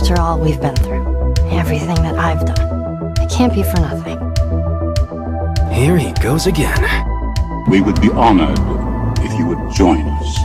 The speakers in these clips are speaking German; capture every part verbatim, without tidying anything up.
After all we've been through, everything that I've done, it can't be for nothing. Here he goes again. We would be honored if you would join us.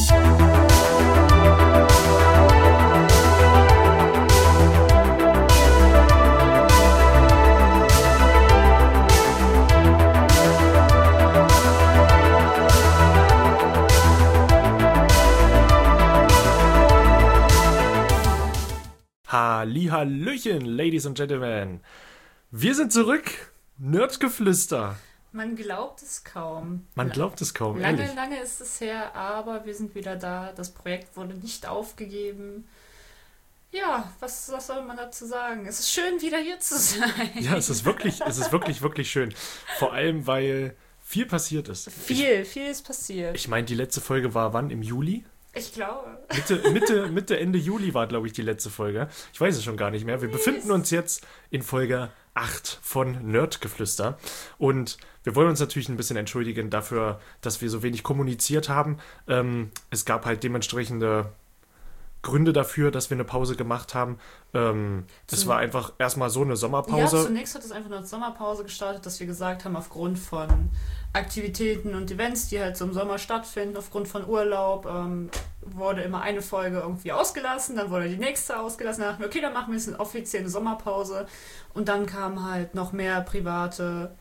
Hallihallöchen, Ladies and Gentlemen. Wir sind zurück. Nerdgeflüster. Man glaubt es kaum. Man glaubt es kaum, Lange, ehrlich. lange ist es her, aber wir sind wieder da. Das Projekt wurde nicht aufgegeben. Ja, was, was soll man dazu sagen? Es ist schön, wieder hier zu sein. Ja, es ist wirklich, es ist wirklich, wirklich schön. Vor allem, weil viel passiert ist. Viel, viel ist passiert. Ich meine, die letzte Folge war wann? Im Juli? Ich glaube. Mitte, Mitte, Mitte, Ende Juli war, glaube ich, die letzte Folge. Ich weiß es schon gar nicht mehr. Wir Nee, befinden uns jetzt in Folge acht von Nerdgeflüster. Und wir wollen uns natürlich ein bisschen entschuldigen dafür, dass wir so wenig kommuniziert haben. Ähm, es gab halt dementsprechende Gründe dafür, dass wir eine Pause gemacht haben. Ähm, es war einfach erstmal so eine Sommerpause. Ja, zunächst hat es einfach nur als Sommerpause gestartet, dass wir gesagt haben, aufgrund von Aktivitäten und Events, die halt so im Sommer stattfinden, aufgrund von Urlaub, ähm, wurde immer eine Folge irgendwie ausgelassen, dann wurde die nächste ausgelassen, dann dachten wir, okay, dann machen wir jetzt eine offizielle Sommerpause und dann kamen halt noch mehr private,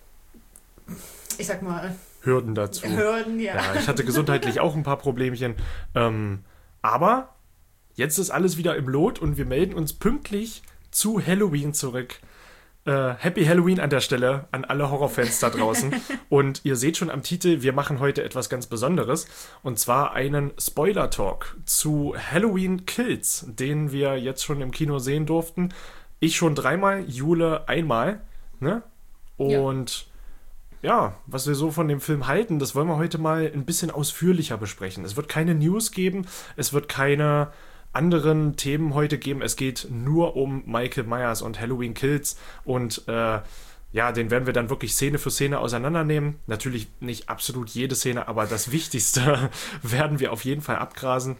ich sag mal, Hürden dazu. Hürden, ja. Ja, ich hatte gesundheitlich auch ein paar Problemchen, ähm, aber jetzt ist alles wieder im Lot und wir melden uns pünktlich zu Halloween zurück. Äh, Happy Halloween an der Stelle an alle Horrorfans da draußen. Und ihr seht schon am Titel, wir machen heute etwas ganz Besonderes. Und zwar einen Spoiler-Talk zu Halloween Kills, den wir jetzt schon im Kino sehen durften. Ich schon dreimal, Jule einmal. Ne? Und ja. ja, was wir so von dem Film halten, das wollen wir heute mal ein bisschen ausführlicher besprechen. Es wird keine News geben, es wird keine anderen Themen heute geben. Es geht nur um Michael Myers und Halloween Kills und äh, ja, den werden wir dann wirklich Szene für Szene auseinandernehmen. Natürlich nicht absolut jede Szene, aber das Wichtigste werden wir auf jeden Fall abgrasen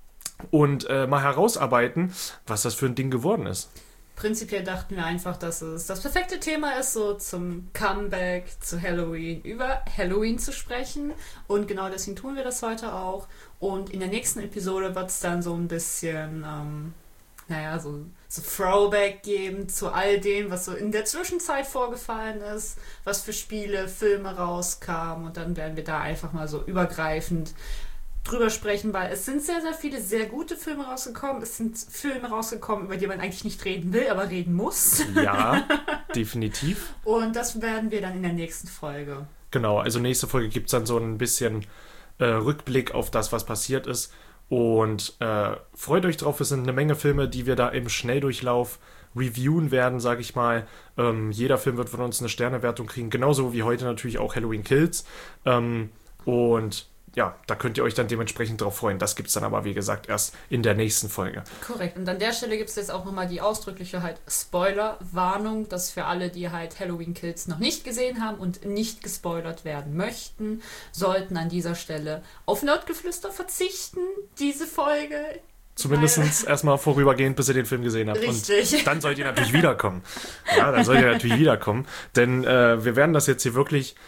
und äh, mal herausarbeiten, was das für ein Ding geworden ist. Prinzipiell dachten wir einfach, dass es das perfekte Thema ist, so zum Comeback zu Halloween, über Halloween zu sprechen. Und genau deswegen tun wir das heute auch. Und in der nächsten Episode wird es dann so ein bisschen, ähm, naja, so, so Throwback geben zu all dem, was so in der Zwischenzeit vorgefallen ist, was für Spiele, Filme rauskamen. Und dann werden wir da einfach mal so übergreifend drüber sprechen, weil es sind sehr, sehr viele sehr gute Filme rausgekommen. Es sind Filme rausgekommen, über die man eigentlich nicht reden will, aber reden muss. Ja, definitiv. Und das werden wir dann in der nächsten Folge. Genau, also nächste Folge gibt es dann so ein bisschen äh, Rückblick auf das, was passiert ist. Und äh, freut euch drauf, es sind eine Menge Filme, die wir da im Schnelldurchlauf reviewen werden, sage ich mal. Ähm, jeder Film wird von uns eine Sternewertung kriegen, genauso wie heute natürlich auch Halloween Kills. Ähm, und ja, da könnt ihr euch dann dementsprechend drauf freuen. Das gibt es dann aber, wie gesagt, erst in der nächsten Folge. Korrekt. Und an der Stelle gibt es jetzt auch nochmal die ausdrückliche halt Spoiler-Warnung, dass für alle, die halt Halloween Kills noch nicht gesehen haben und nicht gespoilert werden möchten, sollten an dieser Stelle auf Nerdgeflüster verzichten, diese Folge. Zumindest erstmal vorübergehend, bis ihr den Film gesehen habt. Richtig. Und dann sollt ihr natürlich wiederkommen. Ja, dann sollt ihr natürlich wiederkommen. Denn äh, wir werden das jetzt hier wirklich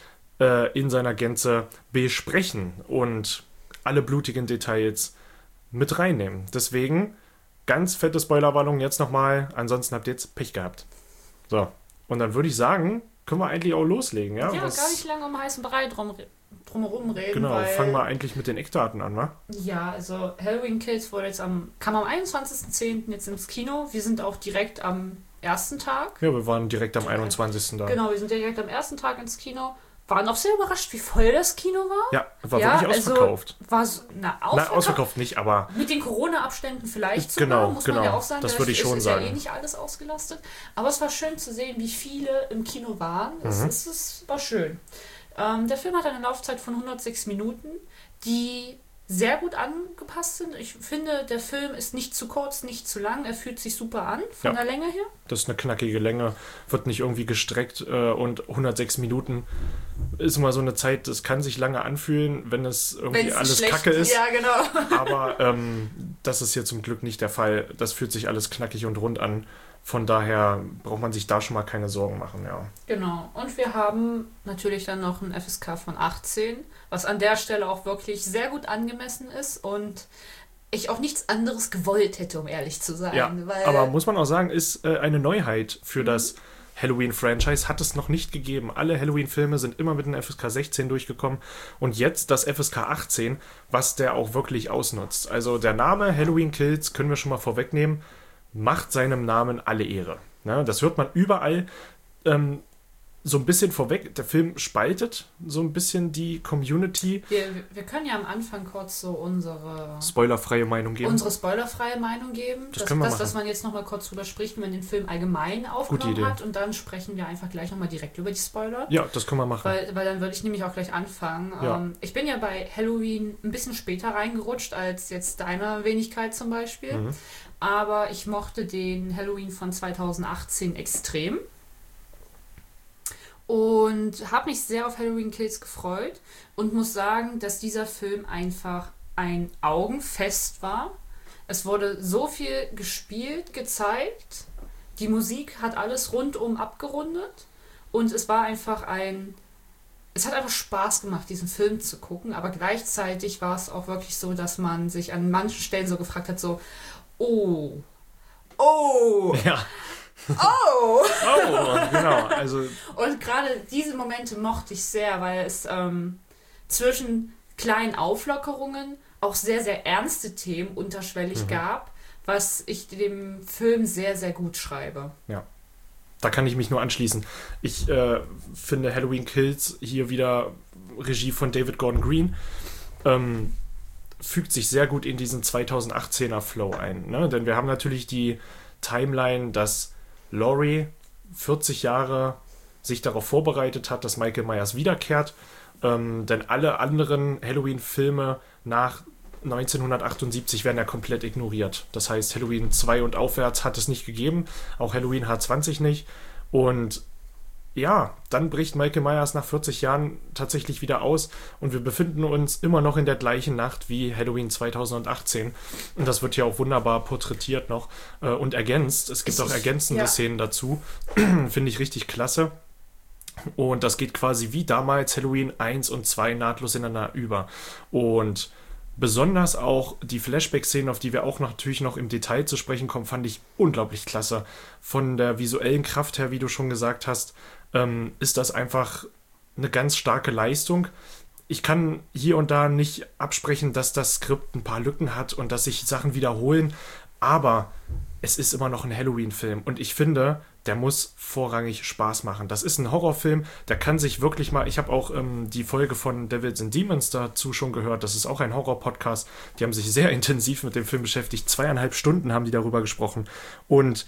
in seiner Gänze besprechen und alle blutigen Details mit reinnehmen. Deswegen ganz fette Spoilerwarnung jetzt nochmal, ansonsten habt ihr jetzt Pech gehabt. So, und dann würde ich sagen, können wir eigentlich auch loslegen. Ja, ja Was, gar nicht lange um heißen Brei drum, drumherum reden. Genau, weil, fangen wir eigentlich mit den Eckdaten an, wa? Ja, also Halloween Kills wurde jetzt am, kam am einundzwanzigsten zehnten jetzt ins Kino. Wir sind auch direkt am ersten Tag. Ja, wir waren direkt am einundzwanzigsten da. Genau, wir sind direkt am ersten Tag ins Kino. Waren auch sehr überrascht, wie voll das Kino war. Ja, war ja, wirklich ausverkauft. Also war so, na, ausverkauft. Na, ausverkauft nicht, aber mit den Corona-Abständen vielleicht sogar, genau, muss genau. man ja auch sagen. Das da würde ich ist, schon ist sagen. ja eh nicht alles ausgelastet. Aber es war schön zu sehen, wie viele im Kino waren. Es, Mhm. es, es war schön. Ähm, der Film hat eine Laufzeit von hundertsechs Minuten, die sehr gut angepasst sind. Ich finde, der Film ist nicht zu kurz, nicht zu lang. Er fühlt sich super an, von Ja. der Länge her. Das ist eine knackige Länge, wird nicht irgendwie gestreckt äh, und hundertsechs Minuten ist immer so eine Zeit, das kann sich lange anfühlen, wenn es irgendwie Wenn's alles schlecht- Kacke ist. Ja, genau. Aber ähm, das ist hier zum Glück nicht der Fall. Das fühlt sich alles knackig und rund an. Von daher braucht man sich da schon mal keine Sorgen machen, ja. Genau. Und wir haben natürlich dann noch ein F S K von achtzehn, was an der Stelle auch wirklich sehr gut angemessen ist und ich auch nichts anderes gewollt hätte, um ehrlich zu sein. Ja, weil aber muss man auch sagen, ist äh, eine Neuheit für Mhm. das Halloween-Franchise, hat es noch nicht gegeben. Alle Halloween-Filme sind immer mit einem F S K sechzehn durchgekommen und jetzt das F S K achtzehn, was der auch wirklich ausnutzt. Also der Name Halloween Kills, können wir schon mal vorwegnehmen, macht seinem Namen alle Ehre. Ne? Das hört man überall ähm, so ein bisschen vorweg. Der Film spaltet so ein bisschen die Community. wir, wir können ja am Anfang kurz so unsere, Spoilerfreie Meinung geben. unsere spoilerfreie Meinung geben. Das dass, können wir dass, machen. dass man jetzt nochmal kurz drüber spricht, wenn man den Film allgemein aufgenommen Idee. hat und dann sprechen wir einfach gleich nochmal direkt über die Spoiler. Ja, das können wir machen. Weil, weil dann würde ich nämlich auch gleich anfangen. Ja. Ähm, ich bin ja bei Halloween ein bisschen später reingerutscht als jetzt deine Wenigkeit zum Beispiel. Mhm. Aber ich mochte den Halloween von zweitausendachtzehn extrem. Und habe mich sehr auf Halloween Kills gefreut. Und muss sagen, dass dieser Film einfach ein Augenfest war. Es wurde so viel gespielt, gezeigt. Die Musik hat alles rundum abgerundet. Und es war einfach ein... Es hat einfach Spaß gemacht, diesen Film zu gucken, aber gleichzeitig war es auch wirklich so, dass man sich an manchen Stellen so gefragt hat, so, oh, oh, Ja. oh. Oh, genau. Also, Und gerade diese Momente mochte ich sehr, weil es ähm, zwischen kleinen Auflockerungen auch sehr, sehr ernste Themen unterschwellig Mhm. gab, was ich dem Film sehr, sehr gut schreibe. ja. Da kann ich mich nur anschließen. Ich äh, finde Halloween Kills, hier wieder Regie von David Gordon Green, ähm, fügt sich sehr gut in diesen zweitausendachtzehner Flow ein. Ne? Denn wir haben natürlich die Timeline, dass Laurie vierzig Jahre sich darauf vorbereitet hat, dass Michael Myers wiederkehrt. Ähm, denn alle anderen Halloween-Filme nach neunzehnhundertachtundsiebzig werden ja komplett ignoriert. Das heißt, Halloween zwei und aufwärts hat es nicht gegeben, auch Halloween H zwanzig nicht. Und ja, dann bricht Michael Myers nach vierzig Jahren tatsächlich wieder aus und wir befinden uns immer noch in der gleichen Nacht wie Halloween zweitausendachtzehn. Und das wird ja auch wunderbar porträtiert noch äh, und ergänzt. Es gibt Ich- auch ergänzende ja. Szenen dazu. Finde ich richtig klasse. Und das geht quasi wie damals Halloween eins und zwei nahtlos ineinander über. Und besonders auch die Flashback-Szenen, auf die wir auch noch, natürlich noch im Detail zu sprechen kommen, fand ich unglaublich klasse. Von der visuellen Kraft her, wie du schon gesagt hast, ähm, ist das einfach eine ganz starke Leistung. Ich kann hier und da nicht absprechen, dass das Skript ein paar Lücken hat und dass sich Sachen wiederholen, aber es ist immer noch ein Halloween-Film und ich finde, der muss vorrangig Spaß machen. Das ist ein Horrorfilm, der kann sich wirklich mal, ich habe auch ähm, die Folge von Devils and Demons dazu schon gehört, das ist auch ein Horror-Podcast, die haben sich sehr intensiv mit dem Film beschäftigt, zweieinhalb Stunden haben die darüber gesprochen und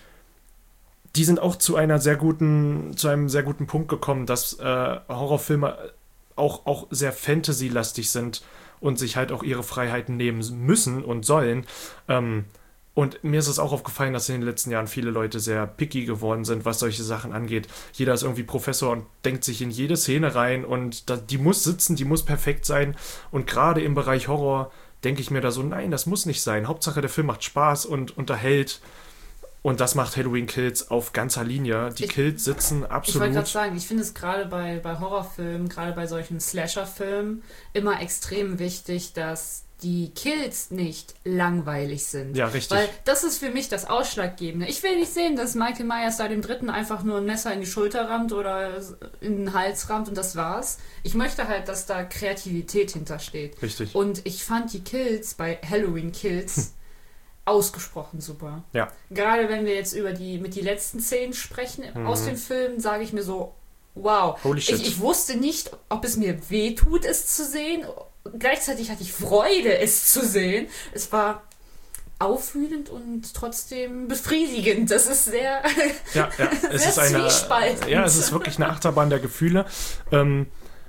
die sind auch zu einer sehr guten, zu einem sehr guten Punkt gekommen, dass äh, Horrorfilme auch, auch sehr Fantasy-lastig sind und sich halt auch ihre Freiheiten nehmen müssen und sollen. Ähm, und mir ist es auch aufgefallen, dass in den letzten Jahren viele Leute sehr picky geworden sind, was solche Sachen angeht. Jeder ist irgendwie Professor und denkt sich in jede Szene rein und da, die muss sitzen, die muss perfekt sein. Und gerade im Bereich Horror denke ich mir da so, nein, das muss nicht sein. Hauptsache der Film macht Spaß und unterhält. Und das macht Halloween Kills auf ganzer Linie. Die Ich- Kills sitzen Ich wollte absolut. gerade sagen, ich finde es gerade bei, bei Horrorfilmen, gerade bei solchen Slasher-Filmen, immer extrem wichtig, dass die Kills nicht langweilig sind. Ja, richtig. Weil das ist für mich das Ausschlaggebende. Ich will nicht sehen, dass Michael Myers da dem Dritten einfach nur ein Messer in die Schulter rammt oder in den Hals rammt und das war's. Ich möchte halt, dass da Kreativität hintersteht. Richtig. Und ich fand die Kills bei Halloween Kills ausgesprochen super. Ja. Gerade wenn wir jetzt über die mit die letzten Szenen sprechen aus dem Film, sage ich mir so, wow. Holy shit. Ich, ich wusste nicht, ob es mir weh tut, es zu sehen. Gleichzeitig hatte ich Freude, es zu sehen. Es war aufwühlend und trotzdem befriedigend. Das ist sehr... Ja, ja. Es Sehr ist eine, zwiespaltend. ja, es ist wirklich eine Achterbahn der Gefühle. Ähm,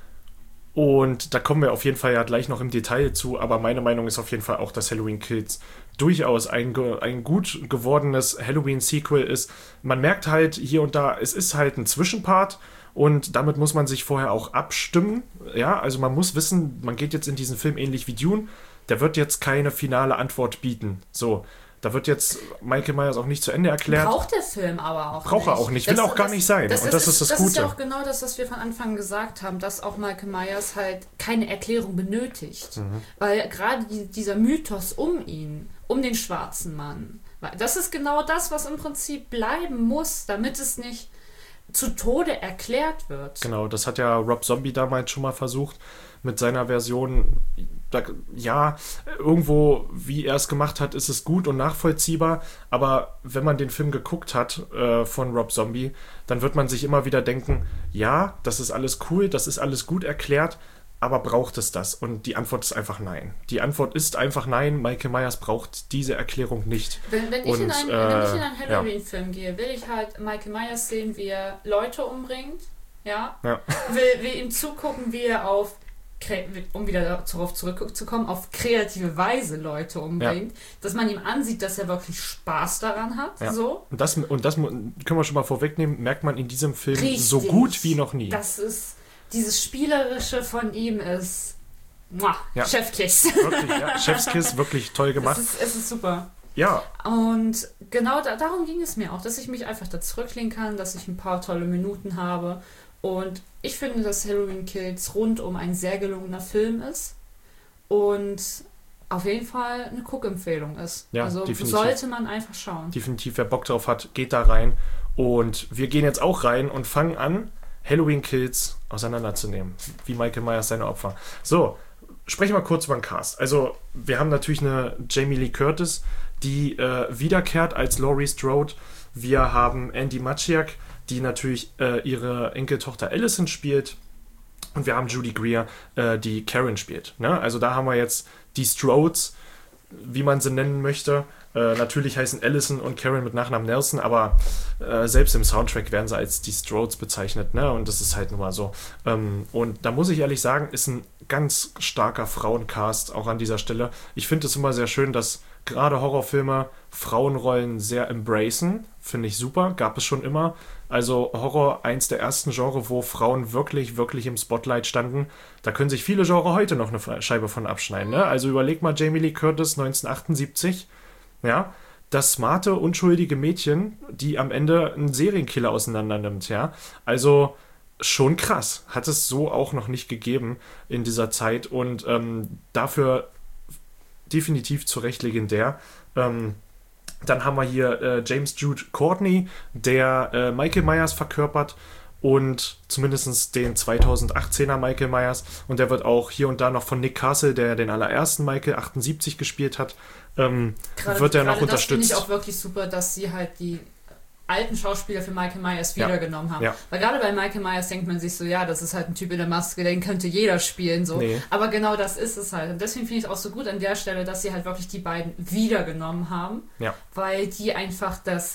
und da kommen wir auf jeden Fall ja gleich noch im Detail zu, aber meine Meinung ist auf jeden Fall auch, dass Halloween Kills durchaus ein, ge- ein gut gewordenes Halloween-Sequel ist. Man merkt halt hier und da, es ist halt ein Zwischenpart und damit muss man sich vorher auch abstimmen. Ja, also man muss wissen, man geht jetzt in diesen Film ähnlich wie Dune. der wird jetzt keine finale Antwort bieten. So, da wird jetzt Michael Myers auch nicht zu Ende erklärt. Braucht der Film aber auch Braucht nicht. er auch nicht, will das, auch gar das, nicht sein. Das und ist, das ist das, das Gute. Das ist ja auch genau das, was wir von Anfang gesagt haben, dass auch Michael Myers halt keine Erklärung benötigt. Mhm. Weil gerade die, dieser Mythos um ihn, um den schwarzen Mann, das ist genau das, was im Prinzip bleiben muss, damit es nicht zu Tode erklärt wird. Genau, das hat ja Rob Zombie damals schon mal versucht mit seiner Version. Da, ja, irgendwo, wie er es gemacht hat, ist es gut und nachvollziehbar, aber wenn man den Film geguckt hat äh, von Rob Zombie, dann wird man sich immer wieder denken, ja, das ist alles cool, das ist alles gut erklärt, aber braucht es das? Und die Antwort ist einfach nein. Die Antwort ist einfach nein, Michael Myers braucht diese Erklärung nicht. Wenn, wenn, ich, und, in einen, äh, wenn ich in einen ja. Halloween-Film gehe, will ich halt Michael Myers sehen, wie er Leute umbringt, ja, ja. Will, will ihm zugucken, wie er auf um wieder darauf zurückzukommen, auf kreative Weise Leute umbringt, ja. dass man ihm ansieht, dass er wirklich Spaß daran hat. Ja. So. Und, das, und das können wir schon mal vorwegnehmen, merkt man in diesem Film Richtig. so gut wie noch nie. Das ist, dieses Spielerische von ihm ist muah, ja. Chefkiss. Wirklich, ja. Chefskiss, wirklich toll gemacht. Es ist, es ist super. Ja. Und genau da, darum ging es mir auch, dass ich mich einfach da zurücklehnen kann, dass ich ein paar tolle Minuten habe. Und ich finde, dass Halloween Kills rundum ein sehr gelungener Film ist und auf jeden Fall eine Guck-Empfehlung ist. Ja, also definitiv. Sollte man einfach schauen. Definitiv, wer Bock drauf hat, geht da rein. Und wir gehen jetzt auch rein und fangen an, Halloween Kills auseinanderzunehmen, wie Michael Myers seine Opfer. So, sprechen wir kurz über den Cast. Also, wir haben natürlich eine Jamie Lee Curtis, die äh, wiederkehrt als Laurie Strode. Wir haben Andy Maciak, die natürlich äh, ihre Enkeltochter Allison spielt. Und wir haben Judy Greer, äh, die Karen spielt. Ne? Also da haben wir jetzt die Strodes, wie man sie nennen möchte. Äh, natürlich heißen Allison und Karen mit Nachnamen Nelson, aber äh, selbst im Soundtrack werden sie als die Strodes bezeichnet. Ne? Und das ist halt nun mal so. Ähm, und da muss ich ehrlich sagen, ist ein ganz starker Frauencast auch an dieser Stelle. Ich finde es immer sehr schön, dass gerade Horrorfilme Frauenrollen sehr embracen. Finde ich super. Gab es schon immer. Also Horror, eins der ersten Genre, wo Frauen wirklich, wirklich im Spotlight standen. Da können sich viele Genre heute noch eine Scheibe von abschneiden. Ne? Also überleg mal Jamie Lee Curtis neunzehnhundertachtundsiebzig. Ja, das smarte, unschuldige Mädchen, die am Ende einen Serienkiller auseinander nimmt. Ja, also schon krass. Hat es so auch noch nicht gegeben in dieser Zeit. Und ähm, dafür definitiv zu Recht legendär. Ähm, Dann haben wir hier äh, James Jude Courtney, der äh, Michael Myers verkörpert und zumindest den zweitausendachtzehner Michael Myers. Und der wird auch hier und da noch von Nick Castle, der den allerersten Michael achtundsiebzig gespielt hat, ähm, gerade, wird er noch gerade unterstützt. Das finde ich auch wirklich super, dass sie halt die alten Schauspieler für Michael Myers Ja. wiedergenommen haben. Ja. Weil gerade bei Michael Myers denkt man sich so, ja, das ist halt ein Typ in der Maske, den könnte jeder spielen. So. Nee. Aber genau das ist es halt. Und deswegen finde ich es auch so gut an der Stelle, dass sie halt wirklich die beiden wiedergenommen haben. Ja. Weil die einfach das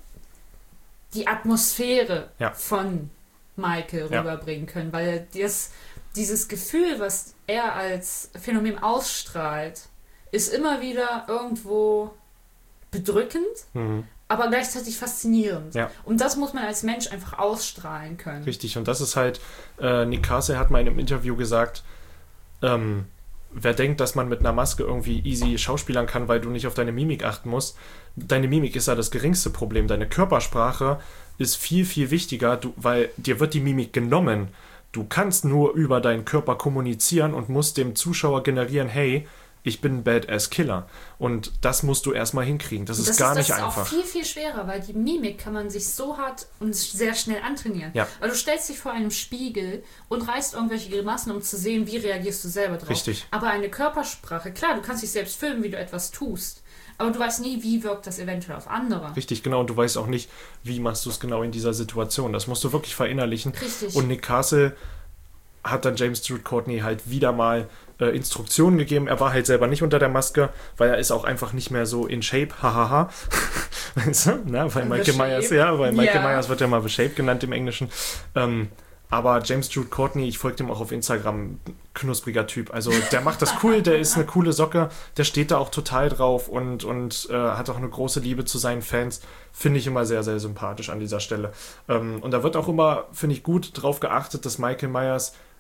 die Atmosphäre Ja. von Michael Ja. rüberbringen können. Weil das, dieses Gefühl, was er als Phänomen ausstrahlt, ist immer wieder irgendwo bedrückend, Mhm. aber gleichzeitig faszinierend. Ja. Und das muss man als Mensch einfach ausstrahlen können. Richtig, und das ist halt, äh, Nick Castle hat mal in einem Interview gesagt, ähm, wer denkt, dass man mit einer Maske irgendwie easy schauspielern kann, weil du nicht auf deine Mimik achten musst, deine Mimik ist ja das geringste Problem. Deine Körpersprache ist viel, viel wichtiger, du, weil dir wird die Mimik genommen. Du kannst nur über deinen Körper kommunizieren und musst dem Zuschauer generieren, hey, ich bin ein Badass-Killer. Und das musst du erstmal hinkriegen. Das ist das gar ist, nicht das ist einfach. auch viel, viel schwerer, weil die Mimik kann man sich so hart und sehr schnell antrainieren. Ja. Weil du stellst dich vor einem Spiegel und reißt irgendwelche Grimassen, um zu sehen, wie reagierst du selber drauf. Richtig. Aber eine Körpersprache, klar, du kannst dich selbst filmen, wie du etwas tust, aber du weißt nie, wie wirkt das eventuell auf andere. Richtig, genau. Und du weißt auch nicht, wie machst du es genau in dieser Situation. Das musst du wirklich verinnerlichen. Richtig. Und Nick Castle hat dann James Jude Courtney halt wieder mal äh, Instruktionen gegeben. Er war halt selber nicht unter der Maske, weil er ist auch einfach nicht mehr so in Shape. Hahaha. Weißt du? Na, weil Michael Shape. Myers, ja, weil Michael Ja. Myers wird ja mal The Shape genannt im Englischen. Ähm, aber James Jude Courtney, ich folge dem auch auf Instagram, knuspriger Typ. Also der macht das cool, der ist eine coole Socke, der steht da auch total drauf und, und äh, hat auch eine große Liebe zu seinen Fans. Finde ich immer sehr, sehr sympathisch an dieser Stelle. Ähm, und da wird auch immer, finde ich, gut drauf geachtet, dass Michael Myers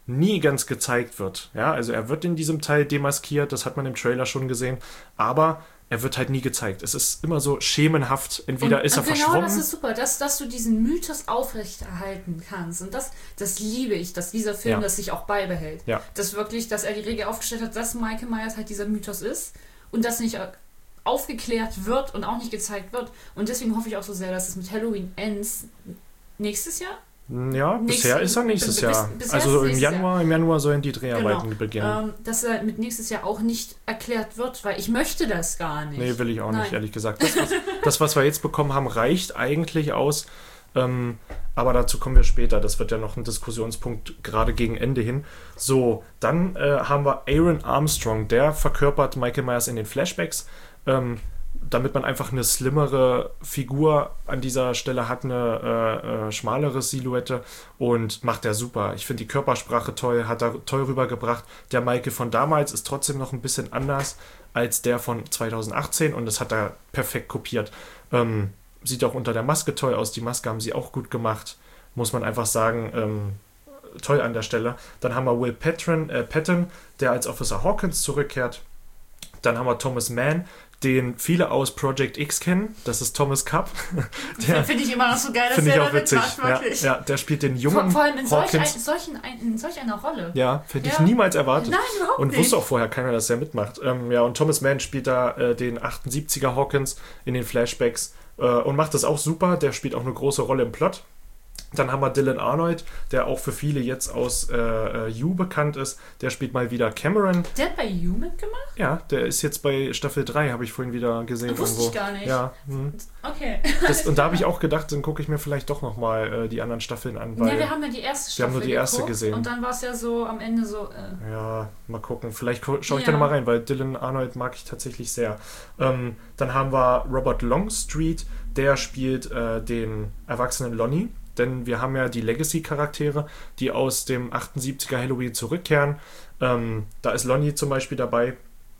nie ganz gezeigt wird. Ja, also er wird in diesem Teil demaskiert, das hat man im Trailer schon gesehen, aber er wird halt nie gezeigt. Es ist immer so schemenhaft, entweder und, ist er und genau verschwommen. Das ist super, dass, dass du diesen Mythos aufrechterhalten kannst. Und das, das liebe ich, dass dieser Film Ja. das sich auch beibehält. Ja. Dass wirklich, dass er die Regel aufgestellt hat, dass Michael Myers halt dieser Mythos ist und das nicht aufgeklärt wird und auch nicht gezeigt wird. Und deswegen hoffe ich auch so sehr, dass es mit Halloween Ends nächstes Jahr? Ja, Nächst- bisher ist er nächstes bis- Jahr. bisher Also ist im nächstes Januar, im Januar sollen die Dreharbeiten Genau. beginnen. Ähm, dass er mit nächstes Jahr auch nicht erklärt wird, weil ich möchte das gar nicht. Nee, will ich auch Nein. nicht, ehrlich gesagt. Das was, das, was wir jetzt bekommen haben, reicht eigentlich aus. Ähm, aber dazu kommen wir später. Das wird ja noch ein Diskussionspunkt gerade gegen Ende hin. So, dann äh, haben wir Aaron Armstrong. Der verkörpert Michael Myers in den Flashbacks. Ähm, damit man einfach eine slimmere Figur an dieser Stelle hat, eine äh, äh, schmalere Silhouette und macht er super. Ich finde die Körpersprache toll, hat er toll rübergebracht. Der Michael von damals ist trotzdem noch ein bisschen anders als der von zwanzig achtzehn und das hat er perfekt kopiert. Ähm, sieht auch unter der Maske toll aus, die Maske haben sie auch gut gemacht, muss man einfach sagen, ähm, toll an der Stelle. Dann haben wir Will Patton, äh, Patton, der als Officer Hawkins zurückkehrt. Dann haben wir Thomas Mann, den viele aus Project X kennen. Das ist Thomas Cupp. Der Finde ich immer noch so geil, dass finde der ich auch da witzig. mitmacht, Ja, wirklich. ja, der spielt den Vor, jungen vor allem in solch, ein, Hawkins. solchen, ein, in solch einer Rolle. Ja, hätte ich Ja. niemals erwartet. Nein, überhaupt und nicht. wusste auch vorher keiner, dass er mitmacht. Ähm, ja, und Thomas Mann spielt da äh, den achtundsiebziger Hawkins in den Flashbacks äh, und macht das auch super. Der spielt auch eine große Rolle im Plot. Dann haben wir Dylan Arnold, der auch für viele jetzt aus äh, You bekannt ist. Der spielt mal wieder Cameron. Der hat bei You mitgemacht? Ja, der ist jetzt bei Staffel drei, habe ich vorhin wieder gesehen. Wusste irgendwo. ich gar nicht. Ja, hm. Okay. das, und da habe ich auch gedacht, dann gucke ich mir vielleicht doch nochmal äh, die anderen Staffeln an. Weil, Ja, wir haben ja die erste Staffel wir haben nur die erste geguckt gesehen. Und dann war es ja so am Ende so... Äh, Ja, mal gucken. Vielleicht schaue ich Ja. da nochmal rein, weil Dylan Arnold mag ich tatsächlich sehr. Ähm, dann haben wir Robert Longstreet, der spielt äh, den erwachsenen Lonnie. Denn wir haben ja die Legacy-Charaktere, die aus dem achtundsiebziger Halloween zurückkehren. Ähm, da ist Lonnie zum Beispiel dabei,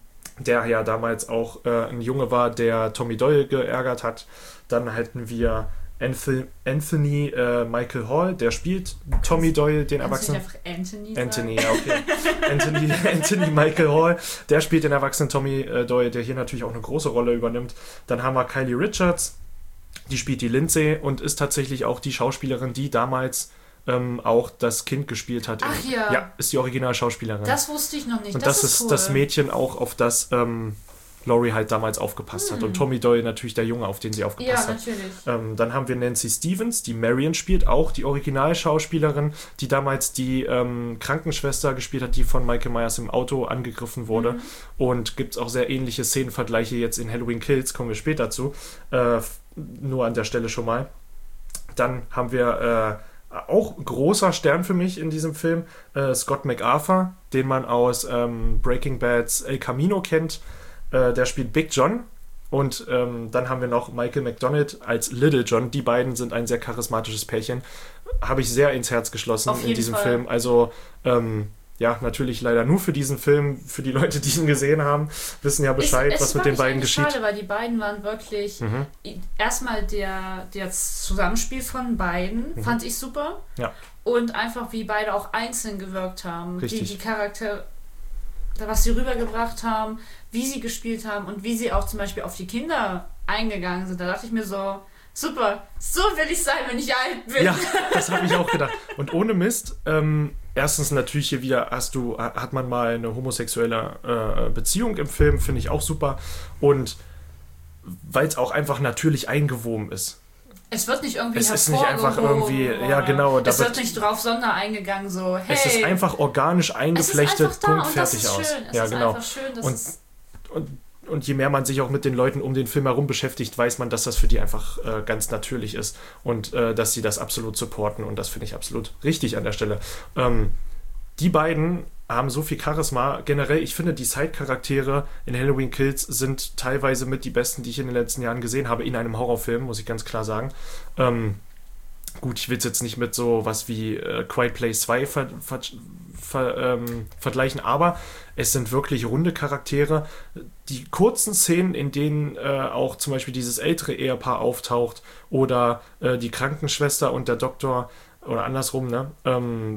der ja damals auch äh, ein Junge war, der Tommy Doyle geärgert hat. Dann hätten wir Anthony, Anthony äh, Michael Hall, der spielt Tommy Doyle, den kannst du Erwachsenen. nicht einfach Anthony Anthony, sagen? ja, okay. Anthony, Anthony Michael Hall, der spielt den erwachsenen Tommy äh, Doyle, der hier natürlich auch eine große Rolle übernimmt. Dann haben wir Kylie Richards, die spielt die Lindsay und ist tatsächlich auch die Schauspielerin, die damals ähm, auch das Kind gespielt hat. Ach ja. Ja, ist die Originalschauspielerin. Das wusste ich noch nicht. und das, das, ist cool. das Mädchen auch, auf das ähm, Laurie halt damals aufgepasst hat. Und Tommy Doyle natürlich der Junge, auf den sie Ja, aufgepasst hat. natürlich. Ähm, dann haben wir Nancy Stevens, die Marion spielt, auch die Originalschauspielerin, die damals die ähm, Krankenschwester gespielt hat, die von Michael Myers im Auto angegriffen wurde. Mhm. Und gibt es auch sehr ähnliche Szenenvergleiche jetzt in Halloween Kills, kommen wir später zu. Äh, nur an der Stelle schon mal. Dann haben wir äh, auch großer Stern für mich in diesem Film, äh, Scott MacArthur, den man aus ähm, Breaking Bad's El Camino kennt. Äh, der spielt Big John. Und ähm, dann haben wir noch Michael McDonald als Little John. Die beiden sind ein sehr charismatisches Pärchen. Habe ich sehr ins Herz geschlossen Auf in jeden diesem Fall. Film. Also, ähm, ja, natürlich leider nur für diesen Film. Für die Leute, die ihn gesehen haben, wissen ja Bescheid, es, es was mit war den nicht beiden eigentlich geschieht. Schade, weil die beiden waren wirklich... Mhm. Erstmal der, der Zusammenspiel von beiden Mhm. fand ich super. Ja. Und einfach, wie beide auch einzeln gewirkt haben. Richtig. Die, die Charaktere, was sie rübergebracht haben, wie sie gespielt haben und wie sie auch zum Beispiel auf die Kinder eingegangen sind. Da dachte ich mir so, super, so will ich sein, wenn ich alt bin. Ja, das habe ich auch gedacht. Und ohne Mist, ähm, erstens natürlich hier wieder hast du, hat man mal eine homosexuelle äh, Beziehung im Film, finde ich auch super. Und weil es auch einfach natürlich eingewoben ist. Es wird nicht irgendwie Es ist nicht einfach hervorgehoben irgendwie- oder ja, genau, da Es wird wird- nicht drauf Sonder eingegangen, so, hey. Es ist einfach organisch eingeflechtet, es ist einfach da Punkt, und das fertig ist aus. schön. Es Ja, ist genau. einfach schön, dass Und, es und, und je mehr man sich auch mit den Leuten um den Film herum beschäftigt, weiß man, dass das für die einfach äh, ganz natürlich ist und äh, dass sie das absolut supporten und das finde ich absolut richtig an der Stelle. Ähm, die beiden haben so viel Charisma. Generell, ich finde, die Side-Charaktere in Halloween Kills sind teilweise mit die besten, die ich in den letzten Jahren gesehen habe, in einem Horrorfilm, muss ich ganz klar sagen. Ähm, gut, ich will es jetzt nicht mit so was wie äh, Quiet Place zwei ver ver ver ähm, vergleichen, aber es sind wirklich runde Charaktere. Die kurzen Szenen, in denen äh, auch zum Beispiel dieses ältere Ehepaar auftaucht oder äh, die Krankenschwester und der Doktor oder andersrum, ne, ähm,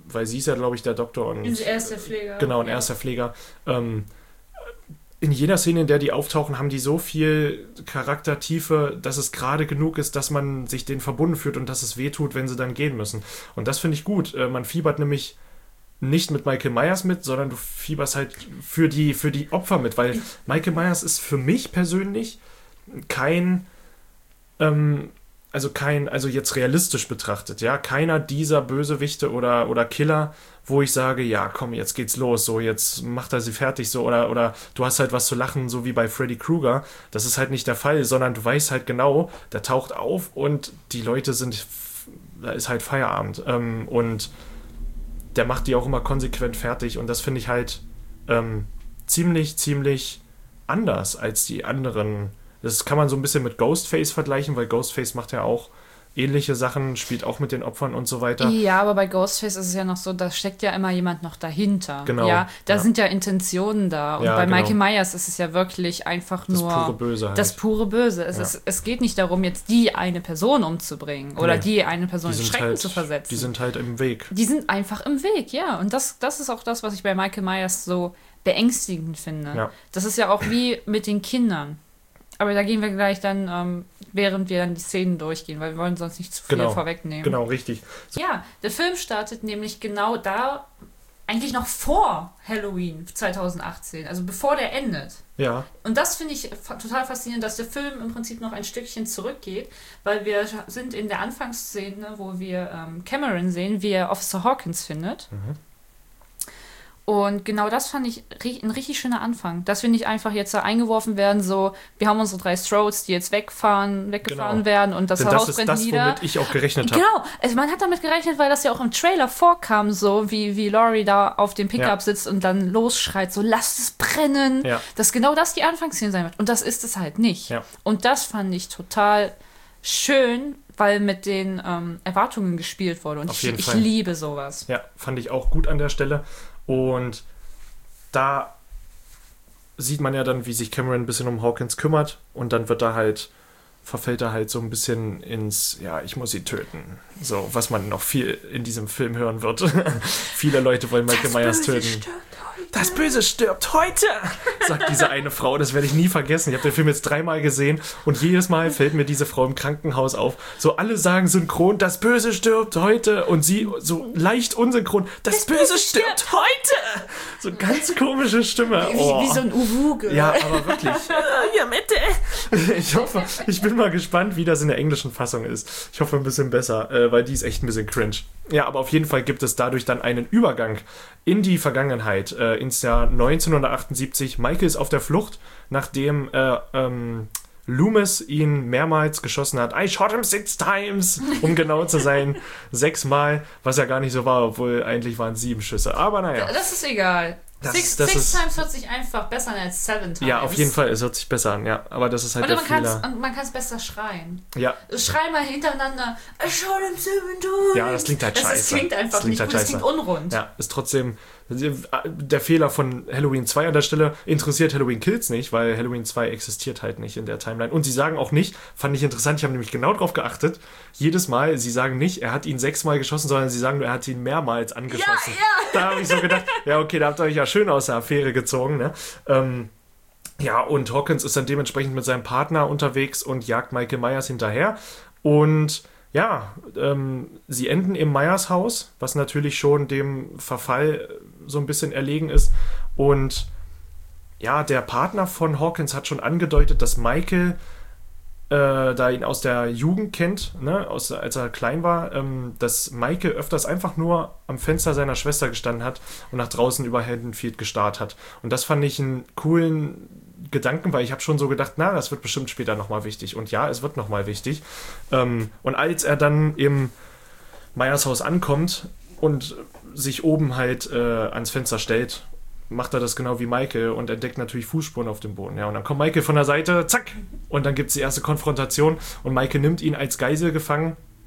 weil sie ist ja, glaube ich, der Doktor und... Er ist der Pfleger. Genau, und ja. er ist der Pfleger. Ähm, in jeder Szene, in der die auftauchen, haben die so viel Charaktertiefe, dass es gerade genug ist, dass man sich denen verbunden fühlt und dass es wehtut, wenn sie dann gehen müssen. Und das finde ich gut. Äh, man fiebert nämlich nicht mit Michael Myers mit, sondern du fieberst halt für die, für die Opfer mit, weil Michael Myers ist für mich persönlich kein, ähm, also kein, also jetzt realistisch betrachtet, ja, keiner dieser Bösewichte oder, oder Killer, wo ich sage, ja, komm, jetzt geht's los, so, jetzt macht er sie fertig, so, oder, oder du hast halt was zu lachen, so wie bei Freddy Krueger. Das ist halt nicht der Fall, sondern du weißt halt genau, der taucht auf und die Leute sind, da ist halt Feierabend, ähm, und der macht die auch immer konsequent fertig und das finde ich halt ähm, ziemlich, ziemlich anders als die anderen. Das kann man so ein bisschen mit Ghostface vergleichen, weil Ghostface macht ja auch ähnliche Sachen, spielt auch mit den Opfern und so weiter. Ja, aber bei Ghostface ist es ja noch so, da steckt ja immer jemand noch dahinter. Genau. Ja, da ja. sind ja Intentionen da. Und ja, bei genau. Michael Myers ist es ja wirklich einfach nur das pure Böse. Halt. Das pure Böse. Es, ja. ist, es geht nicht darum, jetzt die eine Person umzubringen oder nee. die eine Person in Schrecken halt, zu versetzen. Die sind halt im Weg. Die sind einfach im Weg, ja. Und das, das ist auch das, was ich bei Michael Myers so beängstigend finde. Ja. Das ist ja auch wie mit den Kindern. Aber da gehen wir gleich dann, ähm, während wir dann die Szenen durchgehen, weil wir wollen sonst nicht zu viel genau. vorwegnehmen. Genau, richtig. So. Ja, der Film startet nämlich genau da, eigentlich noch vor Halloween zwanzig achtzehn, also bevor der endet. Ja. Und das finde ich fa- total faszinierend, dass der Film im Prinzip noch ein Stückchen zurückgeht, weil wir sind in der Anfangsszene, wo wir ähm, Cameron sehen, wie er Officer Hawkins findet. Mhm. Und genau das fand ich ri- ein richtig schöner Anfang, dass wir nicht einfach jetzt da eingeworfen werden, so, wir haben unsere drei Strokes, die jetzt wegfahren, weggefahren genau. werden und das Denn Haus das brennt ist das, nieder. womit ich auch gerechnet habe. Genau, also man hat damit gerechnet, weil das ja auch im Trailer vorkam, so wie, wie Laurie da auf dem Pickup ja. sitzt und dann losschreit, so lasst es brennen, ja. dass genau das die Anfangsszene sein wird. Und das ist es halt nicht. Ja. Und das fand ich total schön, weil mit den ähm, Erwartungen gespielt wurde. Und auf ich, jeden ich Fall. liebe sowas. Ja, fand ich auch gut an der Stelle. Und da sieht man ja dann, wie sich Cameron ein bisschen um Hawkins kümmert und dann wird er halt, verfällt er halt so ein bisschen ins, ja, ich muss sie töten. So, was man noch viel in diesem Film hören wird. Viele Leute wollen Michael Myers töten. Das Böse stirbt heute, sagt diese eine Frau. Das werde ich nie vergessen. Ich habe den Film jetzt dreimal gesehen und jedes Mal fällt mir diese Frau im Krankenhaus auf. So alle sagen synchron, das Böse stirbt heute und sie so leicht unsynchron, das, das Böse, Böse stirbt, stirbt heute. So ganz komische Stimme. Oh. Wie, wie so ein Uwuge. Ja, aber wirklich. Ja, bitte. Ich hoffe, ich bin mal gespannt, wie das in der englischen Fassung ist. Ich hoffe ein bisschen besser, äh, weil die ist echt ein bisschen cringe. Ja, aber auf jeden Fall gibt es dadurch dann einen Übergang in die Vergangenheit, äh, ins Jahr neunzehnhundertachtundsiebzig. Michael ist auf der Flucht, nachdem äh, ähm, Loomis ihn mehrmals geschossen hat. I shot him six times, um genau zu sein. Sechsmal, was ja gar nicht so war, obwohl eigentlich waren es sieben Schüsse. Aber naja. Das ist egal. Das, six das six ist, times hört sich einfach besser an als seven times. Ja, auf jeden Fall, es hört sich besser an, ja. Aber das ist halt Oder der man Fehler. Und man kann es besser schreien. Ja. Schrei mal hintereinander. I shot him seven times. Ja, das klingt halt das, scheiße. Das klingt einfach das klingt nicht halt gut, das klingt unrund. Ja, ist trotzdem der Fehler von Halloween zwei an der Stelle. Interessiert Halloween Kills nicht, weil Halloween zwei existiert halt nicht in der Timeline. Und sie sagen auch nicht, fand ich interessant, ich habe nämlich genau drauf geachtet, jedes Mal, sie sagen nicht, er hat ihn sechsmal geschossen, sondern sie sagen nur, er hat ihn mehrmals angeschossen. Ja, ja. Da habe ich so gedacht, ja okay, da habt ihr euch ja schön aus der Affäre gezogen, ne? Ähm, ja, und Hawkins ist dann dementsprechend mit seinem Partner unterwegs und jagt Michael Myers hinterher. Und ja, ähm, sie enden im Myers Haus, was natürlich schon dem Verfall so ein bisschen erlegen ist. Und ja, der Partner von Hawkins hat schon angedeutet, dass Michael, äh, da ihn aus der Jugend kennt, ne, aus, als er klein war, ähm, dass Michael öfters einfach nur am Fenster seiner Schwester gestanden hat und nach draußen über Haddonfield gestarrt hat. Und das fand ich einen coolen Gedanken, weil ich habe schon so gedacht, na, das wird bestimmt später nochmal wichtig. Und ja, es wird nochmal wichtig. Ähm, und als er dann im Myers Haus ankommt und sich oben halt äh, ans Fenster stellt, macht er das genau wie Michael und entdeckt natürlich Fußspuren auf dem Boden. Ja, und dann kommt Michael von der Seite, zack, und dann gibt es die erste Konfrontation und Michael nimmt ihn als Geisel gefangen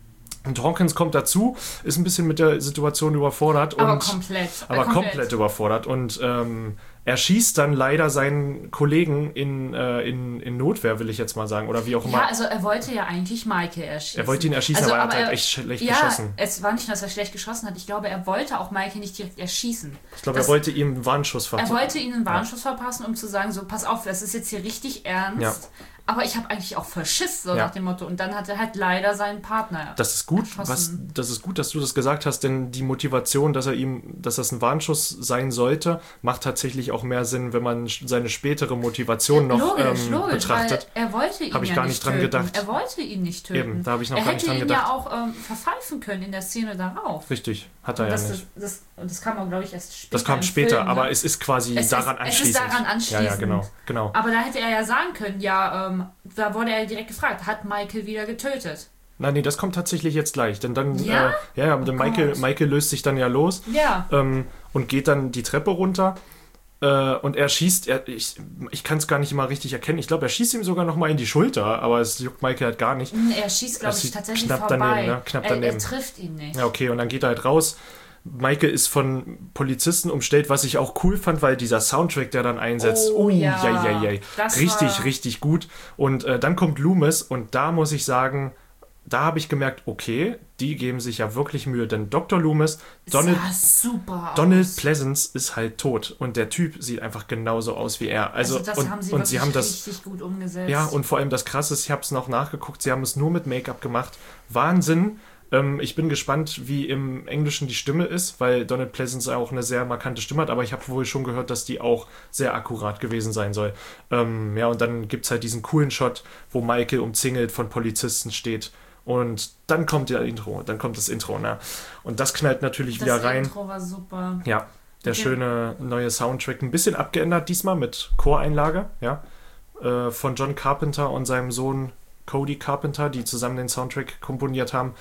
Und Hawkins kommt dazu, ist ein bisschen mit der Situation überfordert. Aber und, komplett. Aber komplett. komplett überfordert. Und ähm, er schießt dann leider seinen Kollegen in, äh, in, in Notwehr, will ich jetzt mal sagen. Oder wie auch immer. Ja, also er wollte ja eigentlich Michael erschießen. Er wollte ihn erschießen, also, aber er hat aber halt er, echt schlecht ja, geschossen. Es war nicht nur, dass er schlecht geschossen hat. Ich glaube, er wollte auch Michael nicht direkt erschießen. Ich glaube, das, er wollte ihm einen Warnschuss Er verpassen. wollte ihm einen Warnschuss ja. verpassen, um zu sagen, so, pass auf, das ist jetzt hier richtig ernst. Ja. Aber ich habe eigentlich auch Verschiss, so Ja. nach dem Motto. Und dann hat er halt leider seinen Partner. Das ist gut, erschossen. was, das ist gut, dass du das gesagt hast, denn die Motivation, dass er ihm, dass das ein Warnschuss sein sollte, macht tatsächlich auch mehr Sinn, wenn man seine spätere Motivation noch logisch, ähm, logisch, betrachtet. weil er wollte ihn Hab ich ja gar nicht nicht dran töten. gedacht. Er wollte ihn nicht töten. Eben, da habe ich noch er gar nicht dran hätte ihn gedacht. ja auch ähm, verpfeifen können in der Szene darauf. Richtig, hat er Und ja das, nicht. das, das, das kam auch, glaube ich, erst später. Das kam im später, Film, aber ne? es ist quasi Es ist- daran es ist anschließend. daran anschließend. Ja, ja, genau, genau. Aber da hätte er ja sagen können, ja, ähm, da wurde er direkt gefragt, hat Michael wieder getötet? Nein, nee, das kommt tatsächlich jetzt gleich, denn dann, Ja? äh, ja, ja, denn Michael, Gott. Michael löst sich dann ja los Ja. ähm, und geht dann die Treppe runter. Äh, und er schießt, er, ich, ich kann es gar nicht mal richtig erkennen. Ich glaube, er schießt ihm sogar noch mal in die Schulter, aber es juckt Michael halt gar nicht. Er schießt, glaube Er ich, schießt tatsächlich knapp vorbei. daneben, ne? Knapp er, daneben. er trifft ihn nicht. Ja, okay, und dann geht er halt raus. Michael ist von Polizisten umstellt, was ich auch cool fand, weil dieser Soundtrack, der dann einsetzt, Oh, uh, ja. ja, ja, ja, Das richtig, war- richtig gut. Und äh, dann kommt Loomis und da muss ich sagen, da habe ich gemerkt, okay, die geben sich ja wirklich Mühe, denn Doktor Loomis, Donald, sah super aus. Donald Pleasance ist halt tot und der Typ sieht einfach genauso aus wie er. Also, Also das und, haben sie und wirklich sie haben das, richtig gut umgesetzt. ja, und vor allem das Krasse ist, ich habe es noch nachgeguckt, sie haben es nur mit Make-up gemacht. Wahnsinn. Ähm, ich bin gespannt, wie im Englischen die Stimme ist, weil Donald Pleasance auch eine sehr markante Stimme hat, aber ich habe wohl schon gehört, dass die auch sehr akkurat gewesen sein soll. Ähm, ja, und dann gibt es halt diesen coolen Shot, wo Michael umzingelt von Polizisten steht. Und dann kommt der Intro, dann kommt das Intro, ne? Und das knallt natürlich das wieder rein. Intro war super. Ja, der Okay. schöne neue Soundtrack, ein bisschen abgeändert diesmal mit Choreinlage, ja, äh, von John Carpenter und seinem Sohn Cody Carpenter, die zusammen den Soundtrack komponiert haben.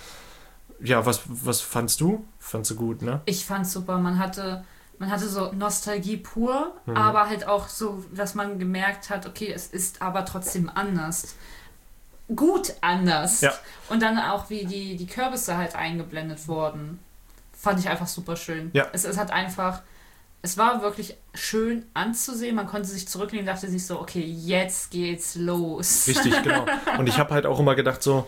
Ja, was, was fandst du? Fandst du gut, ne? Ich fand's super. Man hatte, man hatte so Nostalgie pur, Mhm. aber halt auch so, dass man gemerkt hat, okay, es ist aber trotzdem anders. Gut anders. Ja. Und dann auch, wie die, die Kürbisse halt eingeblendet wurden. Fand ich einfach super schön. Ja. Es, es hat einfach, es war wirklich schön anzusehen. Man konnte sich zurücklehnen, dachte sich so, okay, jetzt geht's los. Richtig, genau. Und ich habe halt auch immer gedacht so,